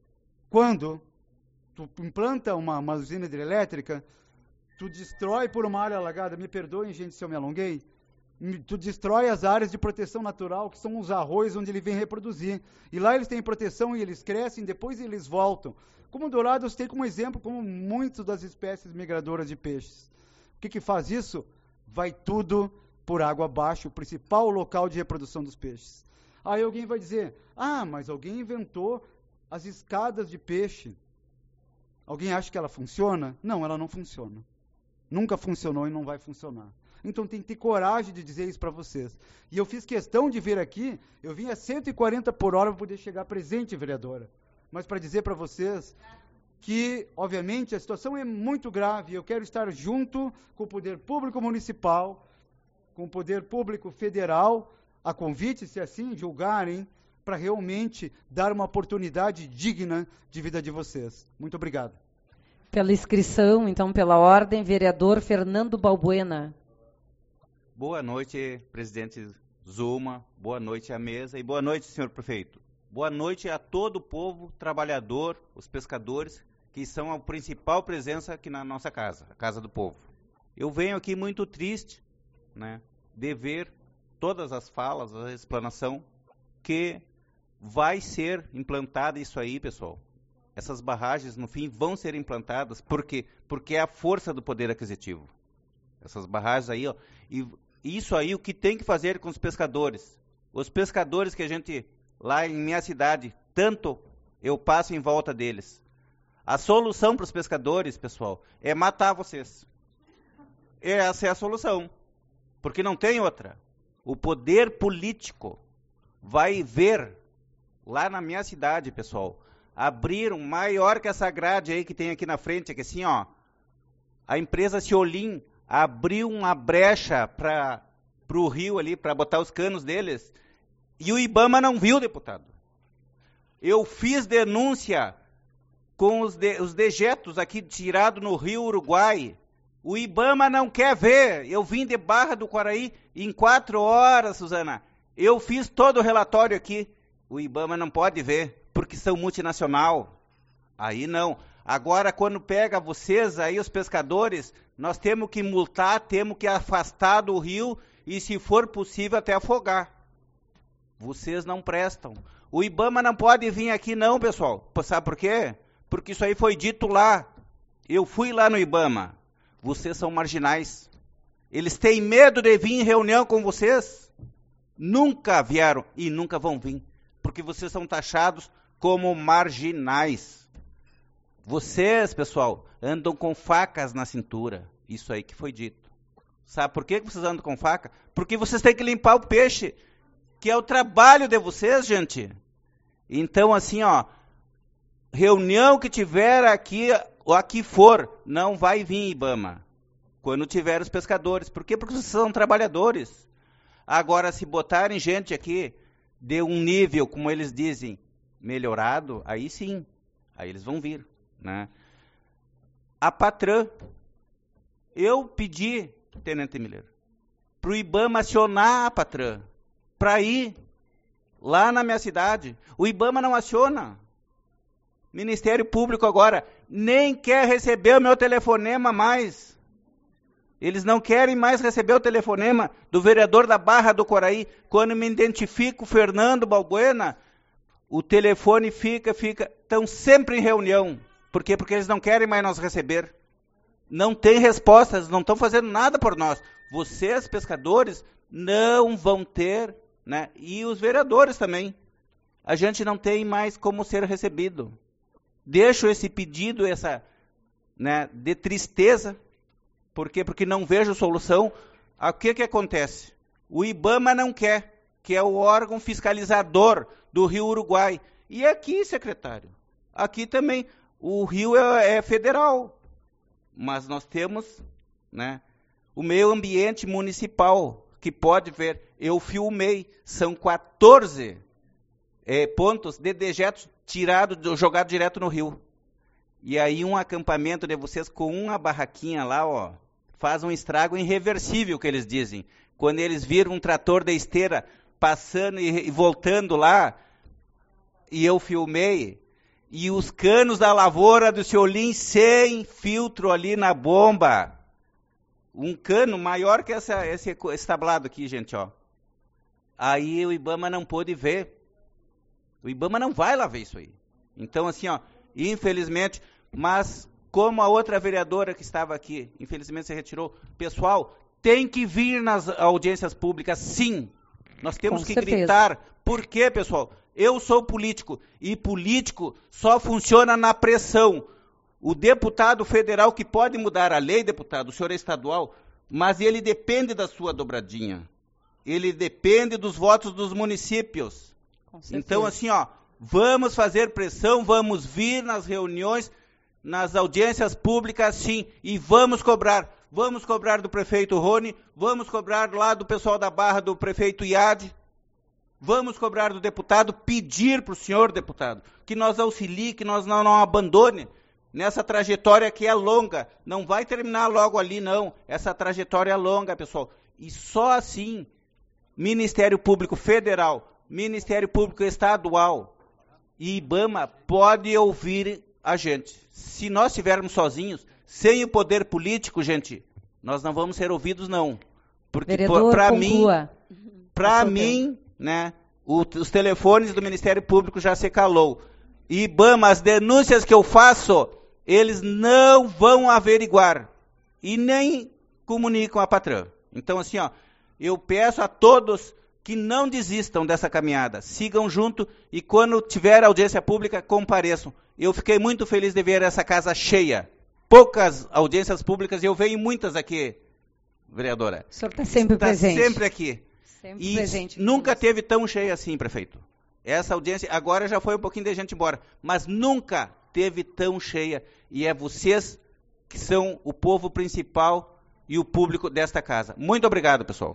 N: Quando tu implanta uma usina hidrelétrica, tu destrói por uma área alagada, me perdoem, gente, se eu me alonguei, tu destrói as áreas de proteção natural, que são os arroios onde ele vem reproduzir. E lá eles têm proteção e eles crescem, depois eles voltam. Como o dourado, eu citei como exemplo, como muitas das espécies migradoras de peixes. O que faz isso? Vai tudo por água abaixo, o principal local de reprodução dos peixes. Aí alguém vai dizer, mas alguém inventou as escadas de peixe. Alguém acha que ela funciona? Não, ela não funciona. Nunca funcionou e não vai funcionar. Então tem que ter coragem de dizer isso para vocês. E eu fiz questão de vir aqui, eu vim a 140 por hora para poder chegar presente, vereadora. Mas para dizer para vocês que, obviamente, a situação é muito grave. Eu quero estar junto com o poder público municipal, com o poder público federal, a convite, se assim julgarem, para realmente dar uma oportunidade digna de vida de vocês. Muito obrigado.
A: Pela inscrição, então, pela ordem, vereador Fernando Balbuena.
O: Boa noite, presidente Zuma, boa noite à mesa e boa noite, senhor prefeito. Boa noite a todo o povo trabalhador, os pescadores, que são a principal presença aqui na nossa casa, a Casa do Povo. Eu venho aqui muito triste, né, de ver todas as falas, a explanação, que vai ser implantada isso aí, pessoal. Essas barragens, no fim, vão ser implantadas, porque é a força do poder aquisitivo. Essas barragens aí, ó, e isso aí, o que tem que fazer com os pescadores? Os pescadores que a gente, lá em minha cidade, tanto eu passo em volta deles. A solução para os pescadores, pessoal, é matar vocês. Essa é a solução, porque não tem outra. O poder político vai ver, lá na minha cidade, pessoal, abrir um maior que essa grade aí que tem aqui na frente, que assim, ó, a empresa Ciolim abriu uma brecha para o rio ali, para botar os canos deles, e o IBAMA não viu, deputado. Eu fiz denúncia com os dejetos aqui tirados no Rio Uruguai. O IBAMA não quer ver. Eu vim de Barra do Quaraí em 4 horas, Suzana. Eu fiz todo o relatório aqui. O IBAMA não pode ver, porque são multinacional. Aí não. Agora, quando pega vocês aí, os pescadores, nós temos que multar, temos que afastar do rio e, se for possível, até afogar. Vocês não prestam. O IBAMA não pode vir aqui não, pessoal. Sabe por quê? Porque isso aí foi dito lá. Eu fui lá no IBAMA. Vocês são marginais. Eles têm medo de vir em reunião com vocês? Nunca vieram e nunca vão vir. Porque vocês são taxados como marginais. Vocês, pessoal, andam com facas na cintura. Isso aí que foi dito. Sabe por que vocês andam com faca? Porque vocês têm que limpar o peixe, que é o trabalho de vocês, gente. Então, assim, ó, reunião que tiver aqui, ou aqui for, não vai vir IBAMA. Quando tiver os pescadores. Por quê? Porque vocês são trabalhadores. Agora, se botarem gente aqui de um nível, como eles dizem, melhorado, aí sim, aí eles vão vir, né? A Patran, eu pedi, Tenente Miller, para o IBAMA acionar a Patran, para ir lá na minha cidade. O IBAMA não aciona. Ministério Público agora nem quer receber o meu telefonema mais. Eles não querem mais receber o telefonema do vereador da Barra do Coraí. Quando me identifico, Fernando Balbuena, o telefone estão sempre em reunião. Por quê? Porque eles não querem mais nos receber. Não tem respostas, não estão fazendo nada por nós. Vocês, pescadores, não vão ter, né? E os vereadores também. A gente não tem mais como ser recebido. Deixo esse pedido, né, de tristeza. Por quê? Porque não vejo solução. O que acontece? O IBAMA não quer, que é o órgão fiscalizador do Rio Uruguai. E aqui, secretário, aqui também, o rio é federal. Mas nós temos, né, o meio ambiente municipal, que pode ver. Eu filmei, são 14 pontos de dejetos jogados direto no rio. E aí um acampamento de vocês com uma barraquinha lá, ó, faz um estrago irreversível, que eles dizem. Quando eles viram um trator de esteira passando e voltando lá, e eu filmei, e os canos da lavoura do Ciolim sem filtro ali na bomba. Um cano maior que esse tablado aqui, gente, ó. Aí o IBAMA não pôde ver. O IBAMA não vai lá ver isso aí. Então, assim, ó, infelizmente, mas como a outra vereadora que estava aqui, infelizmente se retirou, pessoal, tem que vir nas audiências públicas, sim. Nós temos que gritar. Por quê, pessoal? Eu sou político, e político só funciona na pressão. O deputado federal que pode mudar a lei, deputado, o senhor é estadual, mas ele depende da sua dobradinha. Ele depende dos votos dos municípios. Então, assim, ó, vamos fazer pressão, vamos vir nas reuniões, nas audiências públicas, sim, e vamos cobrar. Vamos cobrar do prefeito Rony, vamos cobrar lá do pessoal da Barra, do prefeito Iade, vamos cobrar do deputado, pedir para o senhor deputado que nos auxilie, que nós não abandone nessa trajetória que é longa. Não vai terminar logo ali, não. Essa trajetória é longa, pessoal. E só assim, Ministério Público Federal, Ministério Público Estadual e IBAMA pode ouvir a gente. Se nós estivermos sozinhos, sem o poder político, gente, nós não vamos ser ouvidos, não. Porque para mim, né, os telefones do Ministério Público já se calou. IBAMA, as denúncias que eu faço, eles não vão averiguar e nem comunicam a Patran. Então, assim, ó, eu peço a todos que não desistam dessa caminhada, sigam junto e quando tiver audiência pública, compareçam. Eu fiquei muito feliz de ver essa casa cheia. Poucas audiências públicas, eu venho muitas aqui, vereadora.
A: O senhor está sempre presente.
O: Está sempre aqui.
A: Sempre
O: e
A: presente.
O: Nunca teve tão cheia assim, prefeito. Essa audiência, agora já foi um pouquinho de gente embora, mas nunca teve tão cheia. E é vocês que são o povo principal e o público desta casa. Muito obrigado, pessoal.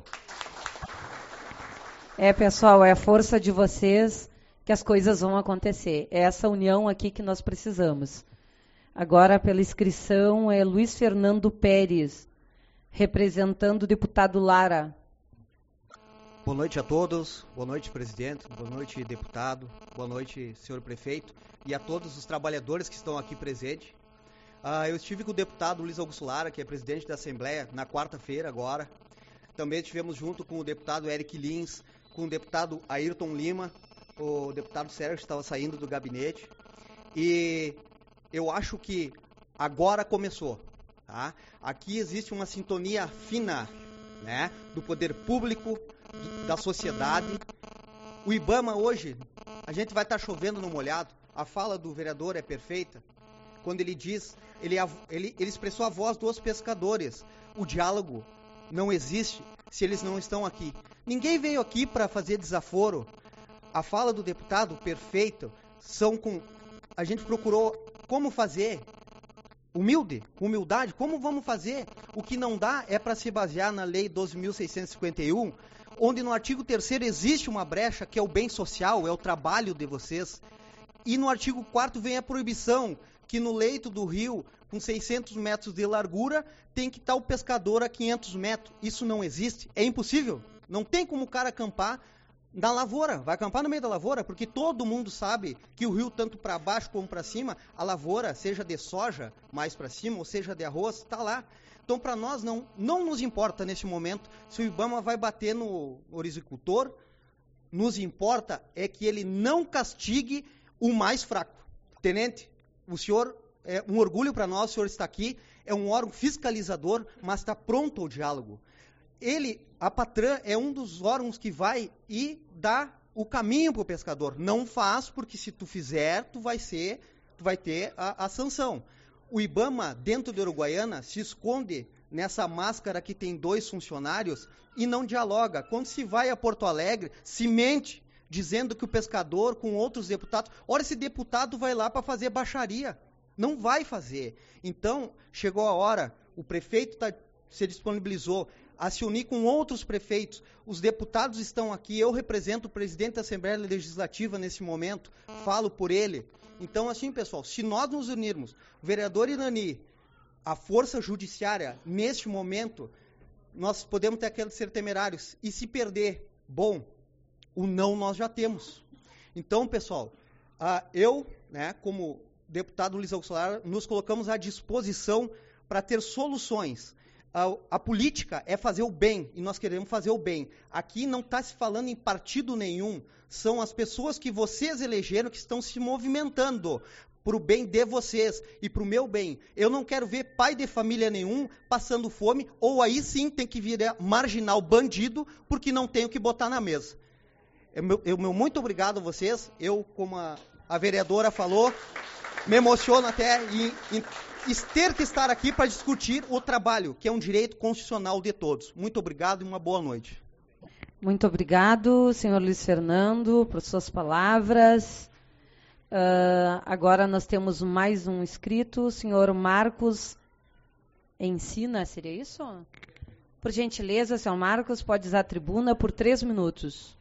A: Pessoal, é a força de vocês que as coisas vão acontecer. É essa união aqui que nós precisamos. Agora, pela inscrição, é Luiz Fernando Pérez, representando o deputado Lara.
P: Boa noite a todos, boa noite, presidente, boa noite, deputado, boa noite, senhor prefeito, e a todos os trabalhadores que estão aqui presentes. Eu estive com o deputado Luiz Augusto Lara, que é presidente da Assembleia, na quarta-feira agora. Também estivemos junto com o deputado Eric Lins, com o deputado Ayrton Lima, o deputado Sérgio estava saindo do gabinete. E eu acho que agora começou. Tá? Aqui existe uma sintonia fina, né, do poder público, da sociedade. O IBAMA hoje, a gente vai estar chovendo no molhado. A fala do vereador é perfeita. Quando ele diz, ele expressou a voz dos pescadores. O diálogo não existe se eles não estão aqui. Ninguém veio aqui para fazer desaforo. A fala do deputado, perfeita, a gente procurou como fazer, humildade, como vamos fazer? O que não dá é para se basear na Lei 12.651, onde no artigo 3º existe uma brecha que é o bem social, é o trabalho de vocês. E no artigo 4º vem a proibição que no leito do rio, com 600 metros de largura, tem que estar o pescador a 500 metros. Isso não existe, é impossível. Não tem como o cara acampar na lavoura, vai acampar no meio da lavoura, porque todo mundo sabe que o rio, tanto para baixo como para cima, a lavoura, seja de soja mais para cima, ou seja de arroz, está lá. Então, para nós, não nos importa nesse momento se o IBAMA vai bater no orizicultor, nos importa é que ele não castigue o mais fraco. Tenente, o senhor é um orgulho para nós, o senhor está aqui, é um órgão fiscalizador, mas está pronto ao diálogo. A Patran é um dos órgãos que vai e dá o caminho para o pescador. Não faz, porque se tu fizer, tu vai ter a sanção. O IBAMA, dentro de Uruguaiana, se esconde nessa máscara que tem 2 funcionários e não dialoga. Quando se vai a Porto Alegre, se mente, dizendo que o pescador com outros deputados... Ora, esse deputado vai lá para fazer baixaria. Não vai fazer. Então, chegou a hora, o prefeito se disponibilizou a se unir com outros prefeitos. Os deputados estão aqui, eu represento o presidente da Assembleia Legislativa nesse momento, falo por ele. Então, assim, pessoal, se nós nos unirmos, o vereador Irani, a força judiciária, neste momento, nós podemos ter aqueles ser temerários. E se perder, bom, o não nós já temos. Então, pessoal, eu, como deputado Luiz Auxiliar, nos colocamos à disposição para ter soluções. A política é fazer o bem, e nós queremos fazer o bem. Aqui não está se falando em partido nenhum, são as pessoas que vocês elegeram que estão se movimentando para o bem de vocês e para o meu bem. Eu não quero ver pai de família nenhum passando fome, ou aí sim tem que virar marginal bandido, porque não tem o que botar na mesa. Muito obrigado a vocês. Eu, como a vereadora falou, me emociono até em ter que estar aqui para discutir o trabalho, que é um direito constitucional de todos. Muito obrigado e uma boa noite.
A: Muito obrigado, senhor Luiz Fernando, por suas palavras. Agora nós temos mais um inscrito, o senhor Marcos Ensina, seria isso? Por gentileza, senhor Marcos, pode usar a tribuna por 3 minutos.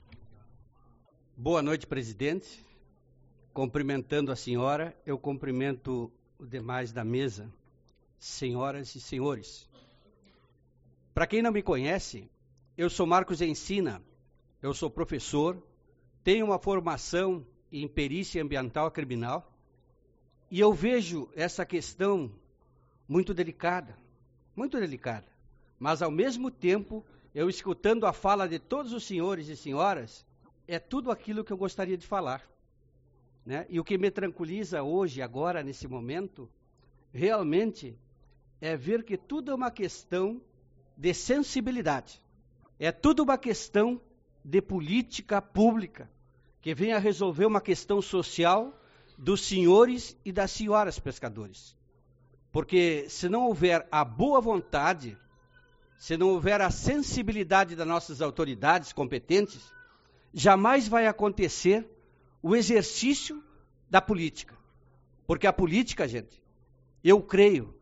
Q: Boa noite, presidente. Cumprimentando a senhora, eu cumprimento os demais da mesa, senhoras e senhores. Para quem não me conhece, eu sou Marcos Ensina, eu sou professor, tenho uma formação em perícia ambiental criminal e eu vejo essa questão muito delicada, mas ao mesmo tempo, eu escutando a fala de todos os senhores e senhoras, é tudo aquilo que eu gostaria de falar. E o que me tranquiliza hoje, agora, nesse momento, realmente é ver que tudo é uma questão de sensibilidade. É tudo uma questão de política pública, que vem a resolver uma questão social dos senhores e das senhoras pescadores. Porque se não houver a boa vontade, se não houver a sensibilidade das nossas autoridades competentes, jamais vai acontecer o exercício da política. Porque a política, gente, eu creio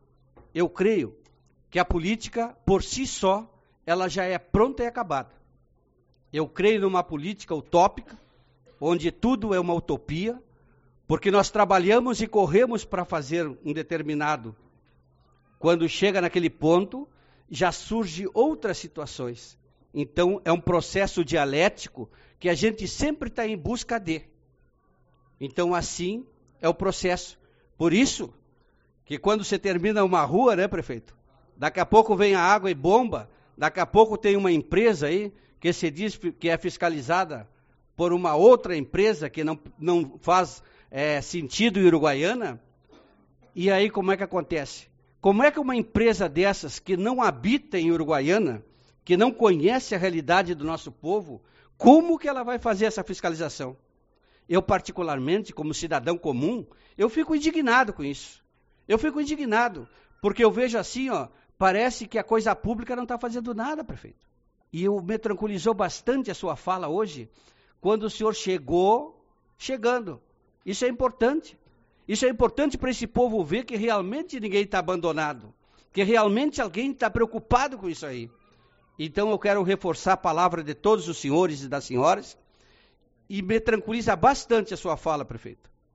Q: que a política, por si só, ela já é pronta e acabada. Eu creio numa política utópica, onde tudo é uma utopia, porque nós trabalhamos e corremos para fazer um determinado. Quando chega naquele ponto, já surgem outras situações. Então, é um processo dialético que a gente sempre está em busca de. Então, assim é o processo. Por isso, que quando você termina uma rua, né, prefeito? Daqui a pouco vem a água e bomba, daqui a pouco tem uma empresa aí, que se diz que é fiscalizada por uma outra empresa, que não faz sentido em Uruguaiana. E aí, como é que acontece? Como é que uma empresa dessas, que não habita em Uruguaiana, que não conhece a realidade do nosso povo, como que ela vai fazer essa fiscalização? Eu, particularmente, como cidadão comum, eu fico indignado com isso. Eu fico indignado, porque eu vejo assim, parece que a coisa pública não está fazendo nada, prefeito. E me tranquilizou bastante a sua fala hoje, quando o senhor chegando. Isso é importante. Isso é importante para esse povo ver que realmente ninguém está abandonado, que realmente alguém está preocupado com isso aí. Então eu quero reforçar a palavra de todos os senhores e das senhoras, e me tranquiliza bastante a sua fala, prefeito.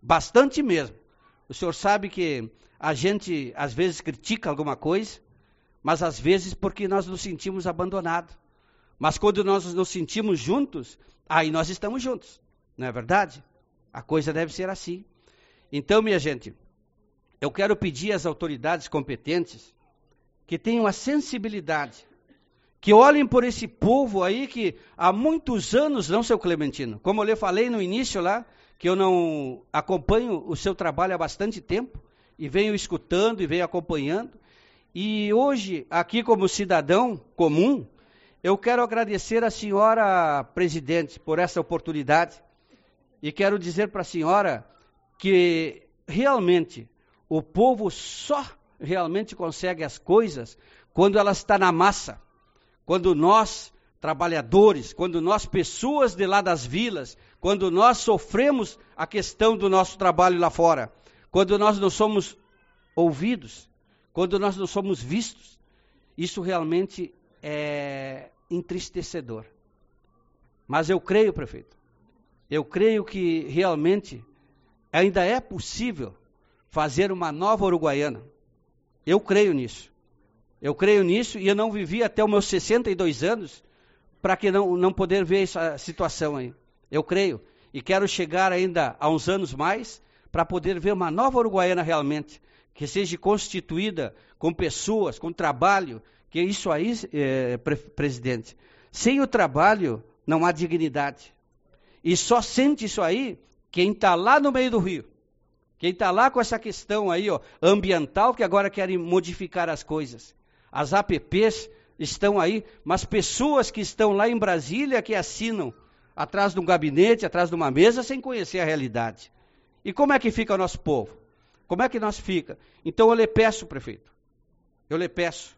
Q: bastante mesmo. O senhor sabe que a gente às vezes critica alguma coisa, mas às vezes porque nós nos sentimos abandonados. Mas quando nós nos sentimos juntos, aí nós estamos juntos, não é verdade? A coisa deve ser assim. Então, minha gente, eu quero pedir às autoridades competentes que tenham a sensibilidade, que olhem por esse povo aí que há muitos anos, não, seu Clementino, como eu lhe falei no início lá, que eu não acompanho o seu trabalho há bastante tempo, e venho escutando e venho acompanhando, e hoje, aqui como cidadão comum, eu quero agradecer à senhora presidente por essa oportunidade, e quero dizer para a senhora que realmente o povo só realmente consegue as coisas quando ela está na massa. Quando nós, trabalhadores, quando nós, pessoas de lá das vilas, quando nós sofremos a questão do nosso trabalho lá fora, quando nós não somos ouvidos, quando nós não somos vistos, isso realmente é entristecedor. Mas eu creio, prefeito, eu creio que realmente ainda é possível fazer uma nova Uruguaiana. Eu creio nisso. Eu creio nisso e eu não vivi até os meus 62 anos para que não poder ver essa situação aí. Eu creio e quero chegar ainda a uns anos mais para poder ver uma nova Uruguaiana realmente, que seja constituída com pessoas, com trabalho, que isso aí, presidente, sem o trabalho não há dignidade. E só sente isso aí quem está lá no meio do rio. Quem está lá com essa questão aí, ó, ambiental, que agora querem modificar as coisas. As APPs estão aí, mas pessoas que estão lá em Brasília que assinam atrás de um gabinete, atrás de uma mesa, sem conhecer a realidade. E como é que fica o nosso povo? Como é que nós fica? Então eu lhe peço, prefeito, eu lhe peço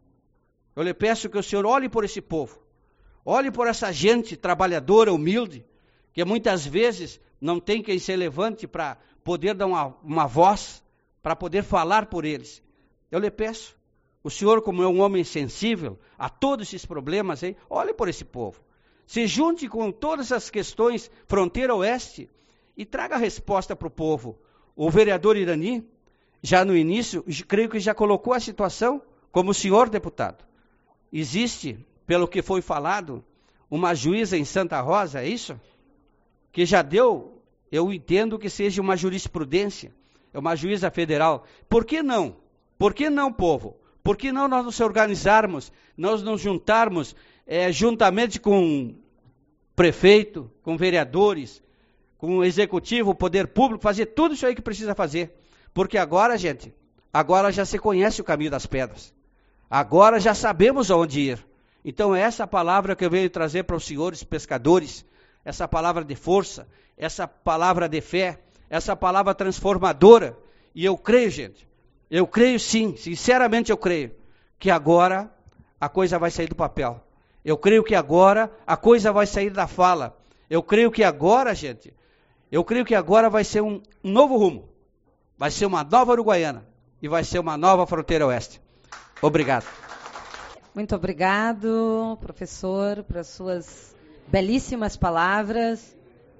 Q: que o senhor olhe por esse povo, olhe por essa gente trabalhadora, humilde, que muitas vezes não tem quem se levante para poder dar uma voz, para poder falar por eles. Eu lhe peço, o senhor, como é um homem sensível a todos esses problemas aí, olhe por esse povo. Se junte com todas as questões fronteira oeste e traga a resposta para o povo. O vereador Irani, já no início, creio que já colocou a situação como o senhor deputado. Existe, pelo que foi falado, uma juíza em Santa Rosa, é isso? Que já deu, eu entendo que seja uma jurisprudência, é uma juíza federal. Por que não? Por que não, povo? Por que não nós nos organizarmos, nós nos juntarmos juntamente com prefeito, com vereadores, com o executivo, o poder público, fazer tudo isso aí que precisa fazer. Porque agora, gente, agora já se conhece o caminho das pedras. Agora já sabemos aonde ir. Então é essa palavra que eu venho trazer para os senhores pescadores, essa palavra de força, essa palavra de fé, essa palavra transformadora. E eu creio, gente, eu creio sim, sinceramente eu creio, que agora a coisa vai sair do papel. Eu creio que agora a coisa vai sair da fala. Eu creio que agora, gente, eu creio que agora vai ser um novo rumo. Vai ser uma nova Uruguaiana e vai ser uma nova fronteira oeste. Obrigado.
A: Muito obrigado, professor, por suas belíssimas palavras.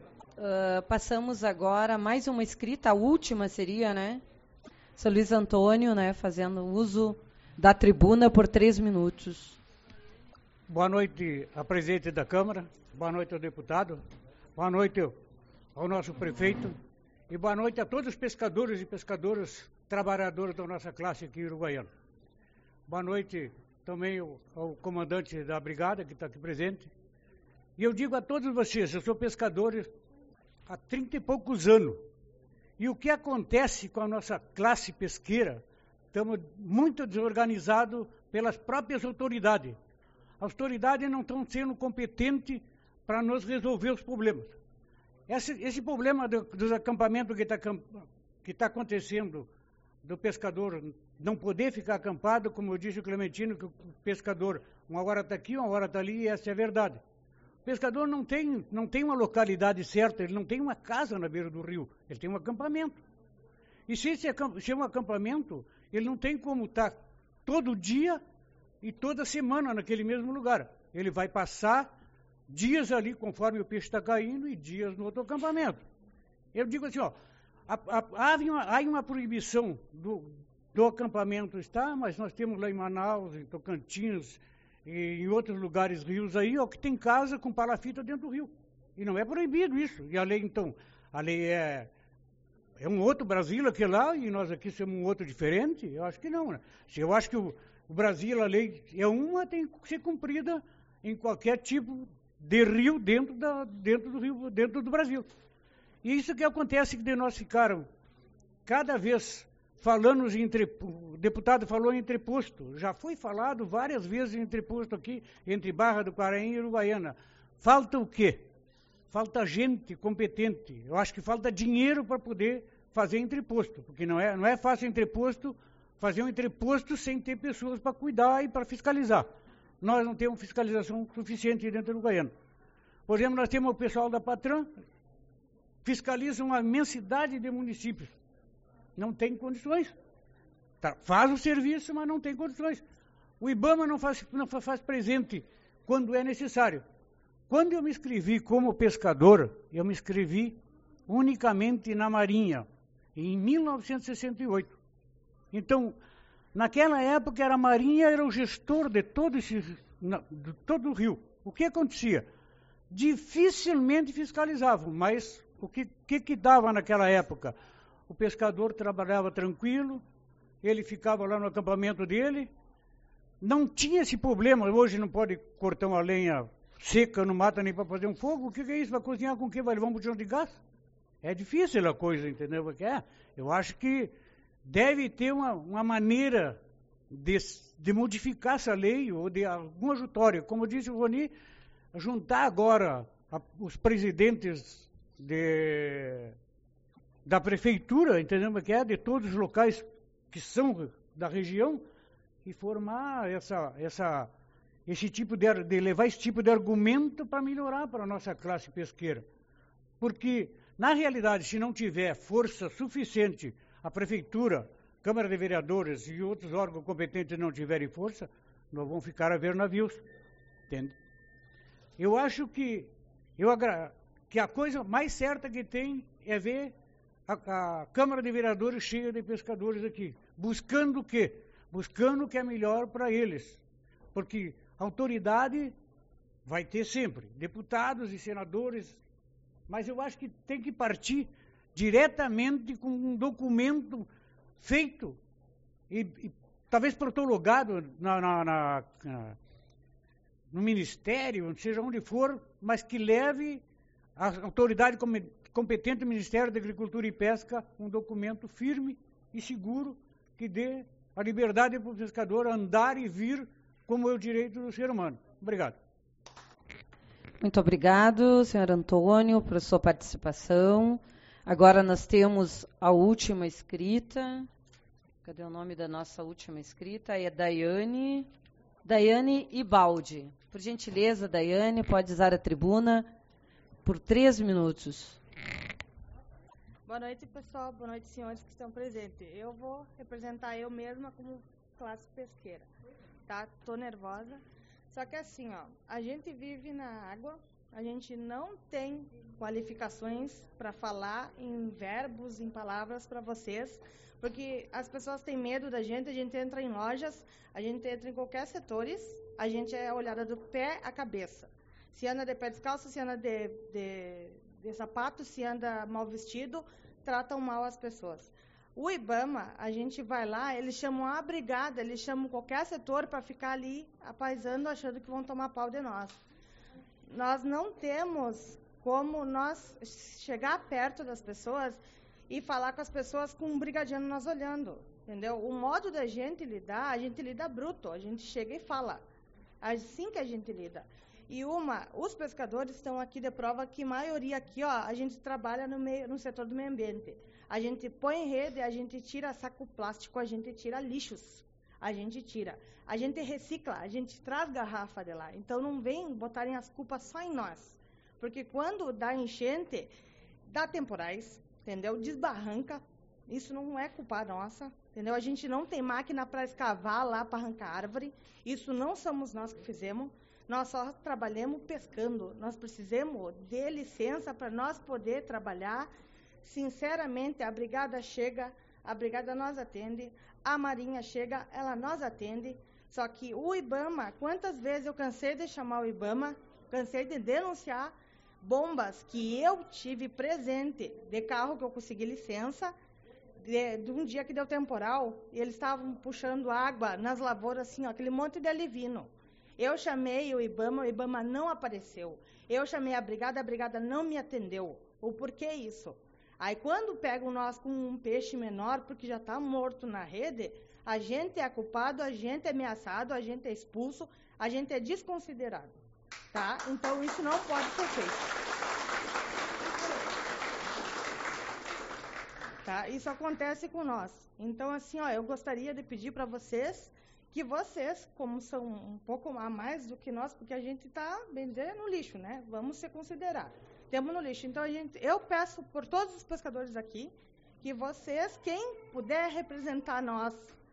A: Passamos agora a mais uma escrita, a última seria, né? São Luís Antônio, né, fazendo uso da tribuna por 3 minutos.
R: Boa noite a presidente da Câmara, boa noite ao deputado, boa noite ao nosso prefeito e boa noite a todos os pescadores e pescadoras trabalhadores da nossa classe aqui uruguaiana. Boa noite também ao comandante da brigada que está aqui presente. E eu digo a todos vocês, eu sou pescador há 30 e poucos anos. E o que acontece com a nossa classe pesqueira? Estamos muito desorganizados pelas próprias autoridades. As autoridades não estão sendo competentes para nos resolver os problemas. Esse problema dos acampamentos que está acontecendo, do pescador não poder ficar acampado, como eu disse o Clementino, que o pescador uma hora está aqui, uma hora está ali, e essa é a verdade. O pescador não tem uma localidade certa, ele não tem uma casa na beira do rio, ele tem um acampamento. E se é um acampamento, ele não tem como estar todo dia e toda semana naquele mesmo lugar. Ele vai passar dias ali, conforme o peixe está caindo, e dias no outro acampamento. Eu digo assim, ó, há uma proibição do acampamento, está, mas nós temos lá em Manaus, em Tocantins, e em outros lugares, rios aí, ó, que tem casa com palafita dentro do rio. E não é proibido isso. E a lei, então, a lei é um outro Brasil aqui lá, e nós aqui somos um outro diferente? Eu acho que não, né? Eu acho que o Brasil, a lei é uma, tem que ser cumprida em qualquer tipo de rio dentro do Brasil. E isso que acontece, que de nós ficaram cada vez falando o deputado falou em entreposto. Já foi falado várias vezes em entreposto aqui, entre Barra do Quaraí e Uruguaiana. Falta o quê? Falta gente competente. Eu acho que falta dinheiro para poder fazer entreposto, porque não é fácil fazer um entreposto sem ter pessoas para cuidar e para fiscalizar. Nós não temos fiscalização suficiente dentro do Uruguaiana. Por exemplo, nós temos o pessoal da Patran, fiscaliza uma imensidade de municípios. Não tem condições. Faz o serviço, mas não tem condições. O IBAMA não faz presente quando é necessário. Quando eu me inscrevi como pescador, eu me inscrevi unicamente na Marinha, em 1968. Então, naquela época, a Marinha era o gestor de todo o rio. O que acontecia? Dificilmente fiscalizavam, mas o que dava naquela época? O pescador trabalhava tranquilo, ele ficava lá no acampamento dele, não tinha esse problema. Hoje não pode cortar uma lenha seca, não mata nem para fazer um fogo. O que é isso? Vai cozinhar com o quê? Vai levar um botijão de gás? É difícil a coisa, entendeu? Porque eu acho que deve ter uma maneira de modificar essa lei ou de algum ajutório. Como disse o Roni, juntar agora os presidentes da prefeitura, entendeu? Que de todos os locais que são da região, e formar esse tipo de levar esse tipo de argumento para melhorar para a nossa classe pesqueira. Porque, na realidade, se não tiver força suficiente, a prefeitura, Câmara de Vereadores e outros órgãos competentes não tiverem força, nós vamos ficar a ver navios. Entende? Eu acho que a coisa mais certa que tem é ver a Câmara de Vereadores cheia de pescadores aqui. Buscando o quê? Buscando o que é melhor para eles. Porque autoridade vai ter sempre, deputados e senadores, mas eu acho que tem que partir diretamente com um documento feito e talvez protologado no Ministério, seja onde for, mas que leve a autoridade competente do Ministério da Agricultura e Pesca um documento firme e seguro que dê a liberdade para o pescador andar e vir como é o direito do ser humano. Obrigado.
A: Muito obrigado, senhor Antônio, por sua participação. Agora nós temos a última escrita. Cadê o nome da nossa última escrita? É Daiane Ibaldi. Por gentileza, Daiane, pode usar a tribuna por 3 minutos.
S: Boa noite, pessoal. Boa noite, senhores que estão presentes. Eu vou representar eu mesma como classe pesqueira. Tá? Tô nervosa. Só que assim, ó, a gente vive na água, a gente não tem qualificações para falar em verbos, em palavras para vocês, porque as pessoas têm medo da gente, a gente entra em lojas, a gente entra em qualquer setores, a gente é olhada do pé à cabeça. Se anda de pé descalço, se anda de sapato, se anda mal vestido, tratam mal as pessoas. O IBAMA, a gente vai lá, eles chamam a brigada, eles chamam qualquer setor para ficar ali apaisando, achando que vão tomar pau de nós. Nós não temos como nós chegar perto das pessoas e falar com as pessoas com um brigadiano nós olhando, entendeu? O modo da gente lidar, a gente lida bruto, a gente chega e fala. Assim que a gente lida. E os pescadores estão aqui de prova que a maioria aqui, ó, a gente trabalha no setor do meio ambiente. A gente põe em rede, a gente tira saco plástico, a gente tira lixos, a gente tira. A gente recicla, a gente traz garrafa de lá. Então não vem botarem as culpas só em nós. Porque quando dá enchente, dá temporais, entendeu? Desbarranca, isso não é culpa nossa, entendeu? A gente não tem máquina para escavar lá, para arrancar árvore, isso não somos nós que fizemos. Nós só trabalhamos pescando. Nós precisamos de licença para nós poder trabalhar sinceramente, a brigada chega, a brigada nós atende, a Marinha chega, ela nós atende. Só que o IBAMA, quantas vezes eu cansei de chamar o IBAMA, cansei de denunciar bombas que eu tive presente de carro que eu consegui licença, de um dia que deu temporal, e eles estavam puxando água nas lavouras, assim, ó, aquele monte de alivino. Eu chamei o IBAMA não apareceu. Eu chamei a brigada não me atendeu. O porquê isso? Aí quando pegam nós com um peixe menor, porque já está morto na rede, a gente é culpado, a gente é ameaçado, a gente é expulso, a gente é desconsiderado. Tá? Então isso não pode ser feito. Tá? Isso acontece com nós. Então, assim, ó, eu gostaria de pedir para vocês que vocês, como são um pouco a mais do que nós, porque a gente está bem dizer no lixo, né? Vamos se considerar. Temos no lixo. Então, eu peço por todos os pescadores aqui que vocês, quem puder representar nós,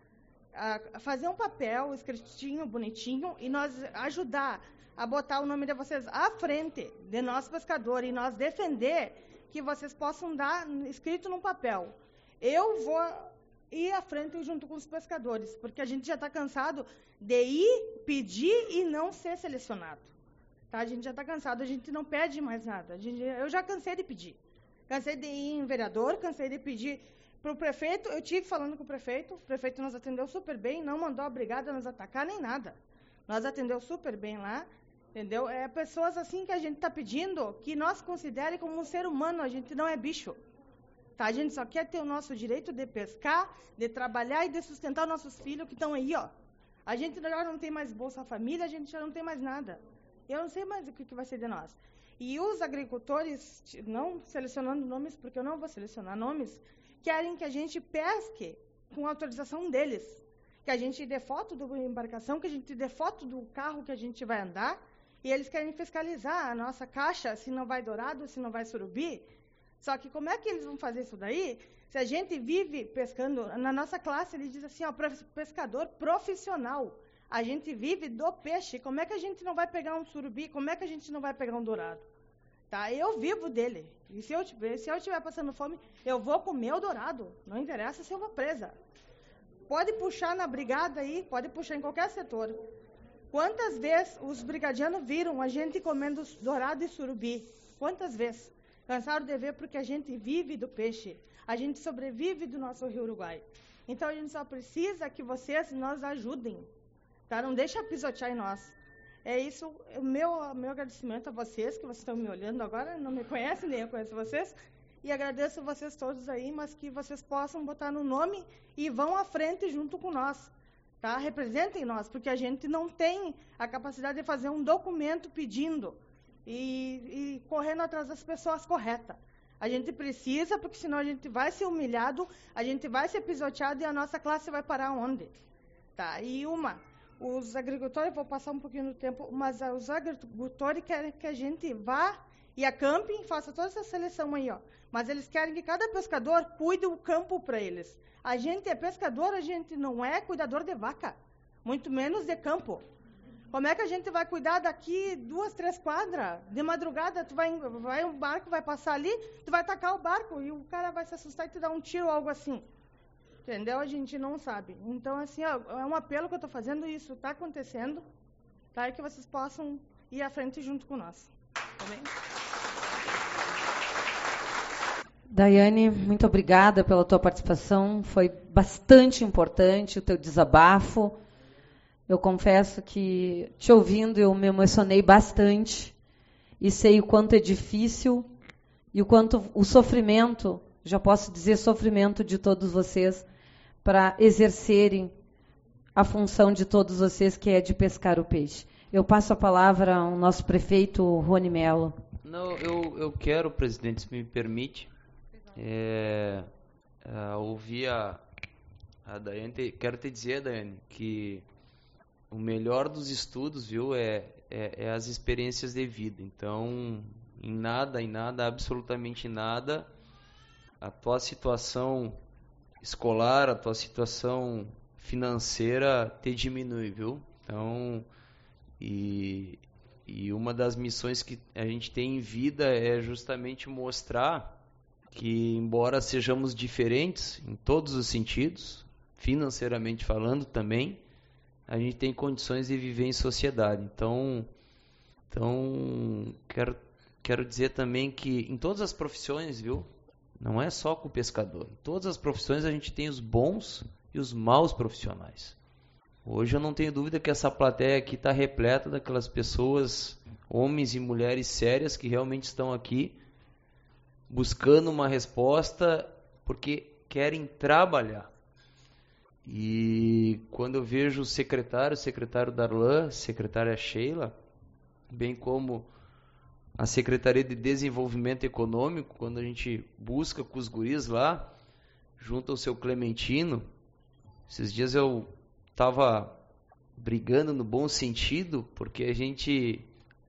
S: a fazer um papel escritinho, bonitinho, e nós ajudar a botar o nome de vocês à frente de nós pescadores e nós defender que vocês possam dar escrito num papel. Eu vou ir à frente junto com os pescadores, porque a gente já está cansado de ir, pedir e não ser selecionado. Tá? A gente já está cansado, a gente não pede mais nada. Eu já cansei de pedir. Cansei de ir em vereador, cansei de pedir para o prefeito. Eu tive falando com o prefeito nos atendeu super bem, não mandou a brigada nos atacar nem nada. Nós atendeu super bem lá. Entendeu? É pessoas assim que a gente está pedindo que nós considere como um ser humano, a gente não é bicho. Tá? A gente só quer ter o nosso direito de pescar, de trabalhar e de sustentar nossos filhos que estão aí, ó. A gente já não tem mais Bolsa Família, a gente já não tem mais nada. Eu não sei mais o que vai ser de nós. E os agricultores, não selecionando nomes, porque eu não vou selecionar nomes, querem que a gente pesque com autorização deles. Que a gente dê foto da embarcação, que a gente dê foto do carro que a gente vai andar. E eles querem fiscalizar a nossa caixa, se não vai dourado, se não vai surubi. Só que como é que eles vão fazer isso daí? Se a gente vive pescando, na nossa classe ele diz assim, ó, pescador profissional. A gente vive do peixe. Como é que a gente não vai pegar um surubi? Como é que a gente não vai pegar um dourado? Tá? Eu vivo dele. E se eu estiver passando fome, eu vou comer o dourado. Não interessa se eu vou presa. Pode puxar na brigada aí, pode puxar em qualquer setor. Quantas vezes os brigadianos viram a gente comendo dourado e surubi? Quantas vezes? Cansaram de ver porque a gente vive do peixe. A gente sobrevive do nosso Rio Uruguai. Então, a gente só precisa que vocês nos ajudem. Tá? Não deixa pisotear em nós. É isso, o meu agradecimento a vocês, que vocês estão me olhando agora, não me conhecem, nem eu conheço vocês. E agradeço vocês todos aí, mas que vocês possam botar no nome e vão à frente junto com nós. Tá? Representem nós, porque a gente não tem a capacidade de fazer um documento pedindo e correndo atrás das pessoas corretas. A gente precisa, porque senão a gente vai ser humilhado, a gente vai ser pisoteado e a nossa classe vai parar onde? Tá? E os agricultores, vou passar um pouquinho do tempo, mas os agricultores querem que a gente vá e acampe e faça toda essa seleção aí, ó. Mas eles querem que cada pescador cuide o campo para eles. A gente é pescador, a gente não é cuidador de vaca, muito menos de campo. Como é que a gente vai cuidar daqui 2, 3 quadras? De madrugada, um barco vai passar ali, tu vai tacar o barco e o cara vai se assustar e te dar um tiro ou algo assim. Entendeu? A gente não sabe. Então, assim, ó, é um apelo que eu estou fazendo, isso está acontecendo, tá? E que vocês possam ir à frente junto com nós. Tá bem?
A: Daiane, muito obrigada pela tua participação. Foi bastante importante o teu desabafo. Eu confesso que, te ouvindo, eu me emocionei bastante e sei o quanto é difícil e o quanto o sofrimento, já posso dizer sofrimento de todos vocês, para exercerem a função de todos vocês, que é de pescar o peixe. Eu passo a palavra ao nosso prefeito, Rony Mello.
M: Não, eu quero, presidente, se me permite, ouvir a Daiane. Quero te dizer, Daiane, que o melhor dos estudos, viu, é as experiências de vida. Então, em nada, absolutamente nada, a tua situação escolar, a tua situação financeira te diminui, viu? Então, e uma das missões que a gente tem em vida é justamente mostrar que, embora sejamos diferentes em todos os sentidos, financeiramente falando também, a gente tem condições de viver em sociedade. Então quero dizer também que em todas as profissões, viu? Não é só com o pescador. Em todas as profissões a gente tem os bons e os maus profissionais. Hoje eu não tenho dúvida que essa plateia aqui está repleta daquelas pessoas, homens e mulheres sérias, que realmente estão aqui buscando uma resposta porque querem trabalhar. E quando eu vejo o secretário Darlan, secretária Sheila, bem como a Secretaria de Desenvolvimento Econômico, quando a gente busca com os guris lá, junto ao seu Clementino, esses dias eu estava brigando no bom sentido, porque a gente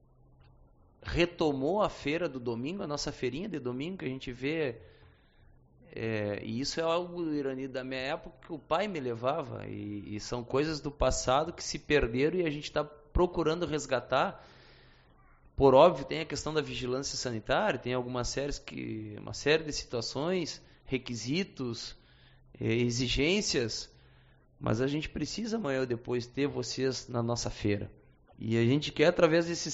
M: retomou a feira do domingo, a nossa feirinha de domingo, que a gente vê, e isso é algo, Irani, da minha época, que o pai me levava, e são coisas do passado que se perderam e a gente está procurando resgatar. Por óbvio, tem a questão da vigilância sanitária, tem uma série de situações, requisitos, exigências, mas a gente precisa amanhã ou depois ter vocês na nossa feira. E a gente quer, através dessas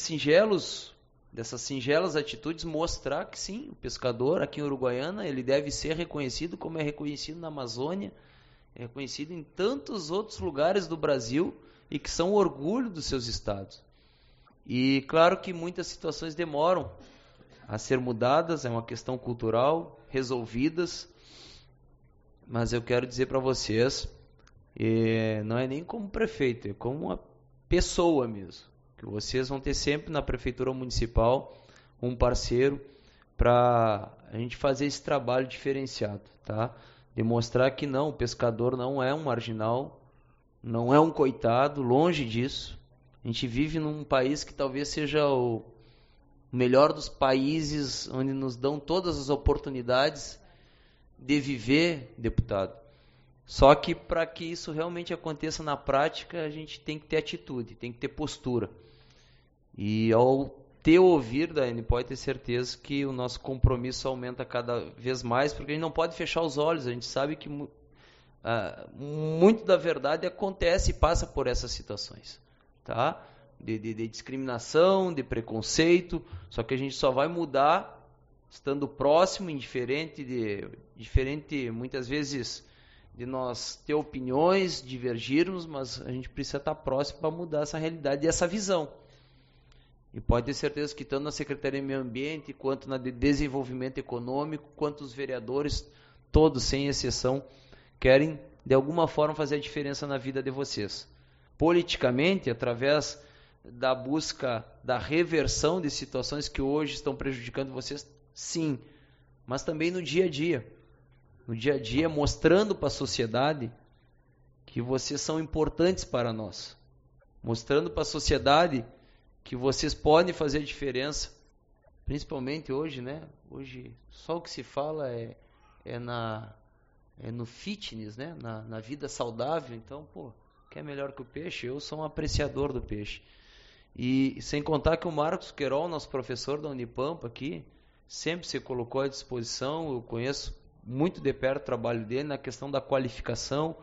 M: singelas atitudes, mostrar que sim, o pescador aqui em Uruguaiana, ele deve ser reconhecido como é reconhecido na Amazônia, é reconhecido em tantos outros lugares do Brasil e que são orgulho dos seus estados. E claro que muitas situações demoram a ser mudadas, é uma questão cultural, resolvidas, mas eu quero dizer para vocês, não é nem como prefeito, é como uma pessoa mesmo, que vocês vão ter sempre na Prefeitura Municipal um parceiro para a gente fazer esse trabalho diferenciado, tá? Demonstrar que não, o pescador não é um marginal, não é um coitado, longe disso. A gente vive num país que talvez seja o melhor dos países, onde nos dão todas as oportunidades de viver, deputado. Só que para que isso realmente aconteça na prática, a gente tem que ter atitude, tem que ter postura. E ao ter ouvir, Daiane, pode ter certeza que o nosso compromisso aumenta cada vez mais, porque a gente não pode fechar os olhos, a gente sabe que muito da verdade acontece e passa por essas situações, tá? De discriminação, de preconceito, só que a gente só vai mudar estando próximo, indiferente muitas vezes de nós ter opiniões, divergirmos, mas a gente precisa estar próximo para mudar essa realidade e essa visão. E pode ter certeza que tanto na Secretaria de Meio Ambiente, quanto na de Desenvolvimento Econômico, quanto os vereadores, todos, sem exceção, querem, de alguma forma, fazer a diferença na vida de vocês. Politicamente, através da busca da reversão de situações que hoje estão prejudicando vocês, sim, mas também no dia a dia. No dia a dia, mostrando para a sociedade que vocês são importantes para nós. Mostrando para a sociedade que vocês podem fazer a diferença, principalmente hoje, né? Hoje só o que se fala é no fitness, né? Na vida saudável. Então, que é melhor que o peixe? Eu sou um apreciador do peixe. E sem contar que o Marcos Querol, nosso professor da Unipampa aqui, sempre se colocou à disposição. Eu conheço muito de perto o trabalho dele na questão da qualificação,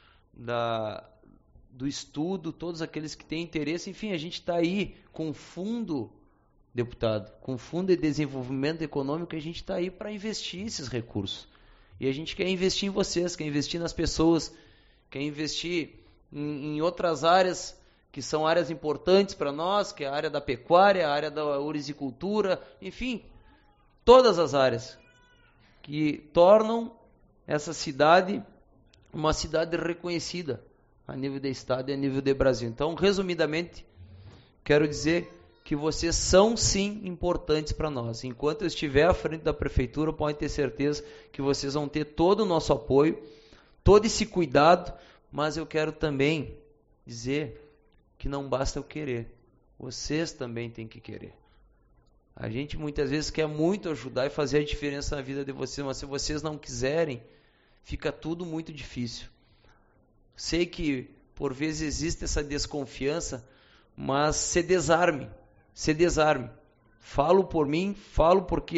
M: do estudo, todos aqueles que têm interesse. Enfim, a gente está aí com fundo, deputado, com fundo de desenvolvimento econômico, a gente está aí para investir esses recursos. E a gente quer investir em vocês, quer investir nas pessoas, quer investir em outras áreas que são áreas importantes para nós, que é a área da pecuária, a área da ourizicultura, enfim, todas as áreas que tornam essa cidade uma cidade reconhecida a nível de Estado e a nível de Brasil. Então, resumidamente, quero dizer que vocês são, sim, importantes para nós. Enquanto eu estiver à frente da Prefeitura, pode ter certeza que vocês vão ter todo o nosso apoio, todo esse cuidado, mas eu quero também dizer que não basta eu querer. Vocês também têm que querer. A gente muitas vezes quer muito ajudar e fazer a diferença na vida de vocês, mas se vocês não quiserem, fica tudo muito difícil. Sei que por vezes existe essa desconfiança, mas se desarme. Falo por mim, falo porque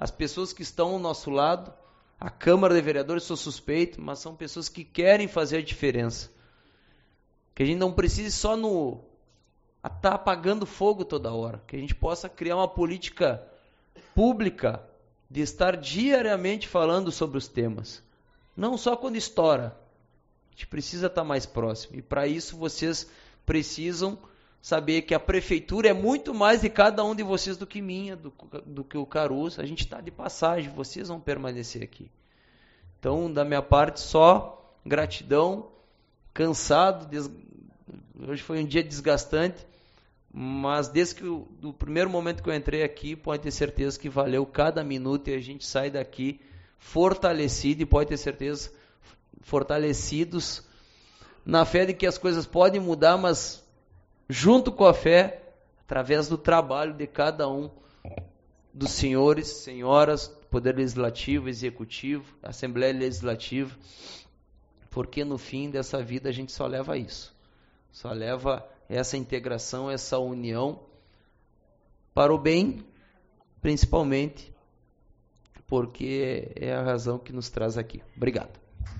M: as pessoas que estão ao nosso lado, a Câmara de Vereadores, sou suspeito, mas são pessoas que querem fazer a diferença. Que a gente não precise só estar apagando fogo toda hora, que a gente possa criar uma política pública de estar diariamente falando sobre os temas. Não só quando estoura. A gente precisa estar mais próximo. E para isso vocês precisam saber que a prefeitura é muito mais de cada um de vocês do que minha, do que o Caruso. A gente está de passagem, vocês vão permanecer aqui. Então, da minha parte, só gratidão, cansado, hoje foi um dia desgastante, mas desde que do primeiro momento que eu entrei aqui, pode ter certeza que valeu cada minuto e a gente sai daqui fortalecido e pode ter certeza fortalecidos na fé de que as coisas podem mudar, mas junto com a fé, através do trabalho de cada um dos senhores, senhoras, Poder Legislativo, Executivo, Assembleia Legislativa, porque no fim dessa vida a gente só leva isso, só leva essa integração, essa união para o bem, principalmente, porque é a razão que nos traz aqui. Obrigado.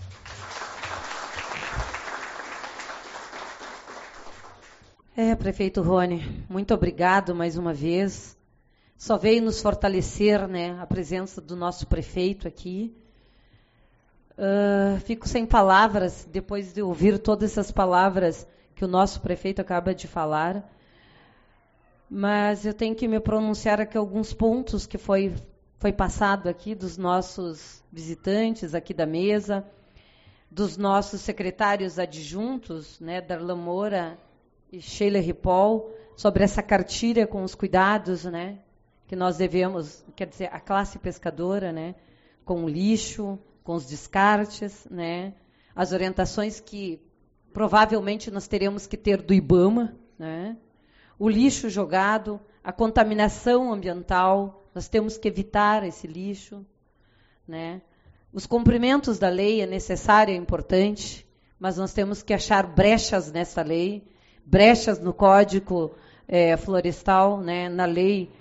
A: Prefeito Rony, muito obrigado mais uma vez. Só veio nos fortalecer, né, a presença do nosso prefeito aqui. Fico sem palavras depois de ouvir todas essas palavras que o nosso prefeito acaba de falar. Mas eu tenho que me pronunciar aqui alguns pontos que foi passado aqui dos nossos visitantes aqui da mesa, dos nossos secretários adjuntos, né, Darlan Moura e Sheila Ripoll, sobre essa cartilha com os cuidados, né, que nós devemos, quer dizer, a classe pescadora, né, com o lixo, com os descartes, né, as orientações que provavelmente nós teremos que ter do IBAMA, né, o lixo jogado, a contaminação ambiental, nós temos que evitar esse lixo, né, os cumprimentos da lei é necessário, é importante, mas nós temos que achar brechas nessa lei, brechas no Código Florestal, né, na Lei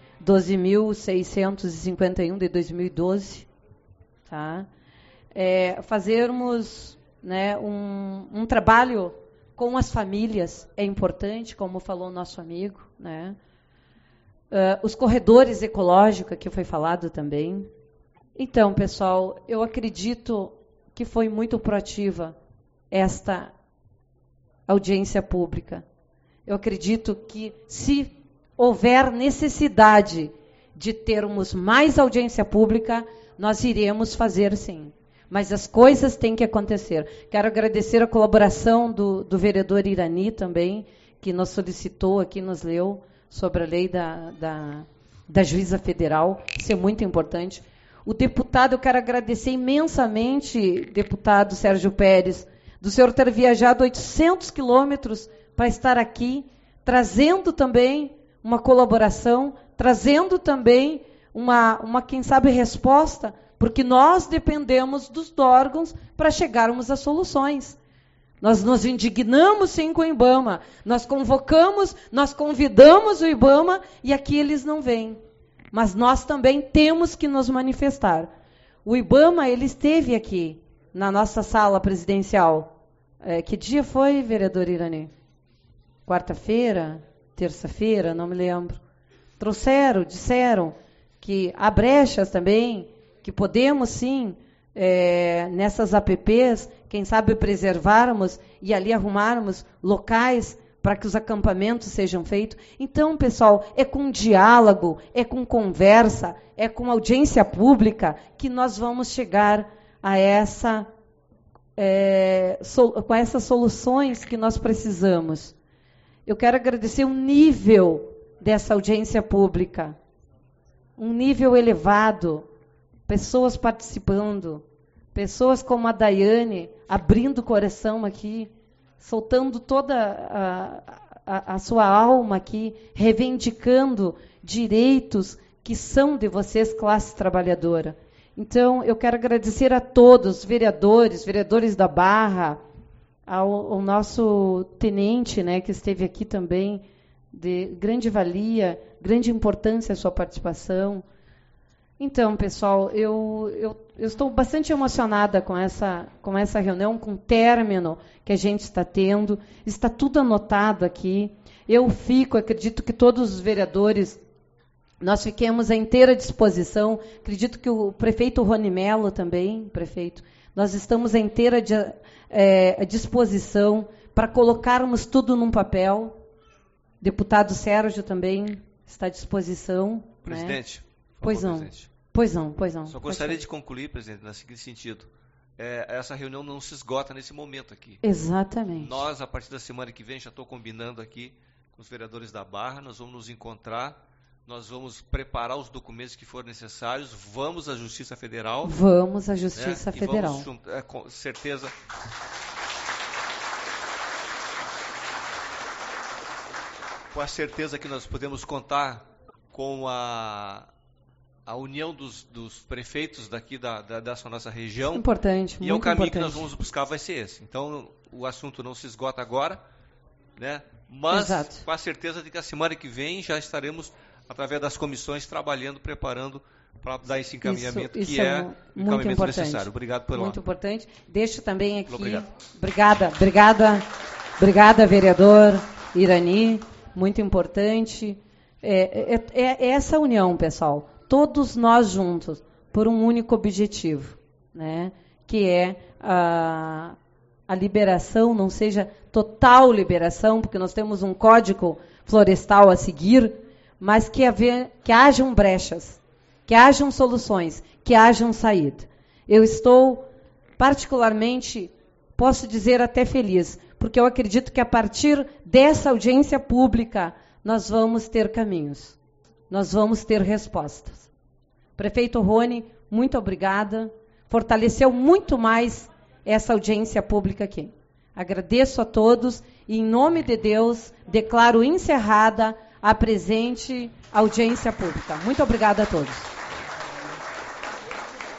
A: 12.651 de 2012, tá? Fazermos, né, um trabalho com as famílias é importante, como falou o nosso amigo, né? Os corredores ecológicos, que foi falado também. Então, pessoal, eu acredito que foi muito proativa esta audiência pública. Eu acredito que, se houver necessidade de termos mais audiência pública, nós iremos fazer, sim. Mas as coisas têm que acontecer. Quero agradecer a colaboração do vereador Irani também, que nos solicitou aqui, nos leu, sobre a lei da juíza federal. Isso é muito importante. O deputado, eu quero agradecer imensamente, deputado Sérgio Pérez, do senhor ter viajado 800 quilômetros para estar aqui, trazendo também uma colaboração, trazendo também quem sabe, resposta, porque nós dependemos dos órgãos para chegarmos a soluções. Nós nos indignamos, sim, com o IBAMA, nós convocamos, nós convidamos o IBAMA e aqui eles não vêm. Mas nós também temos que nos manifestar. O IBAMA, ele esteve aqui, na nossa sala presidencial. Que dia foi, vereador Irani? Quarta-feira? Terça-feira? Não me lembro. Disseram que há brechas também, que podemos, sim, nessas APPs, quem sabe preservarmos e ali arrumarmos locais para que os acampamentos sejam feitos. Então, pessoal, é com diálogo, é com conversa, é com audiência pública que nós vamos chegar a com essas soluções que nós precisamos. Eu quero agradecer o nível dessa audiência pública, um nível elevado, pessoas participando, pessoas como a Daiane, abrindo o coração aqui, soltando toda a sua alma aqui, reivindicando direitos que são de vocês, classe trabalhadora. Então, eu quero agradecer a todos, vereadores da Barra, ao nosso tenente, né, que esteve aqui também, de grande valia, grande importância a sua participação. Então, pessoal, eu estou bastante emocionada com essa reunião, com o término que a gente está tendo. Está tudo anotado aqui. Acredito que todos os vereadores, nós fiquemos à inteira disposição. Acredito que o prefeito Rony Mello também, prefeito, nós estamos à inteira disposição para colocarmos tudo num papel. Deputado Sérgio também está à disposição.
B: Presidente.
A: Né? Pois não.
B: Presidente.
A: Pois não.
B: Só gostaria de concluir, presidente, no seguinte sentido. Essa reunião não se esgota nesse momento aqui.
A: Exatamente.
B: Nós, a partir da semana que vem, já estou combinando aqui com os vereadores da Barra, nós vamos nos encontrar, nós vamos preparar os documentos que forem necessários, vamos à Justiça Federal.
A: Vamos à Justiça Federal.
B: E vamos com certeza... Com a certeza que nós podemos contar com a união dos prefeitos daqui dessa nossa região.
A: Importante,
B: e o caminho que nós vamos buscar vai ser esse. Então, o assunto não se esgota agora, né? Mas
A: Exato.
B: Com a certeza de que a semana que vem já estaremos, através das comissões, trabalhando, preparando para dar esse encaminhamento,
A: isso
B: que é o
A: muito
B: encaminhamento
A: importante.
B: necessário. Obrigado pelo
A: Muito importante. Deixo também aqui...
B: Obrigado.
A: Obrigada, vereador Irani. Muito importante. Essa união, pessoal. Todos nós juntos, por um único objetivo, né? Que é a liberação, não seja total liberação, porque nós temos um código florestal a seguir, mas que hajam brechas, que hajam soluções, que hajam saída. Eu estou particularmente, posso dizer até feliz, porque eu acredito que a partir dessa audiência pública nós vamos ter caminhos, nós vamos ter respostas. Prefeito Rony, muito obrigada, fortaleceu muito mais essa audiência pública aqui. Agradeço a todos e, em nome de Deus, declaro encerrada a presente audiência pública. Muito obrigada a todos.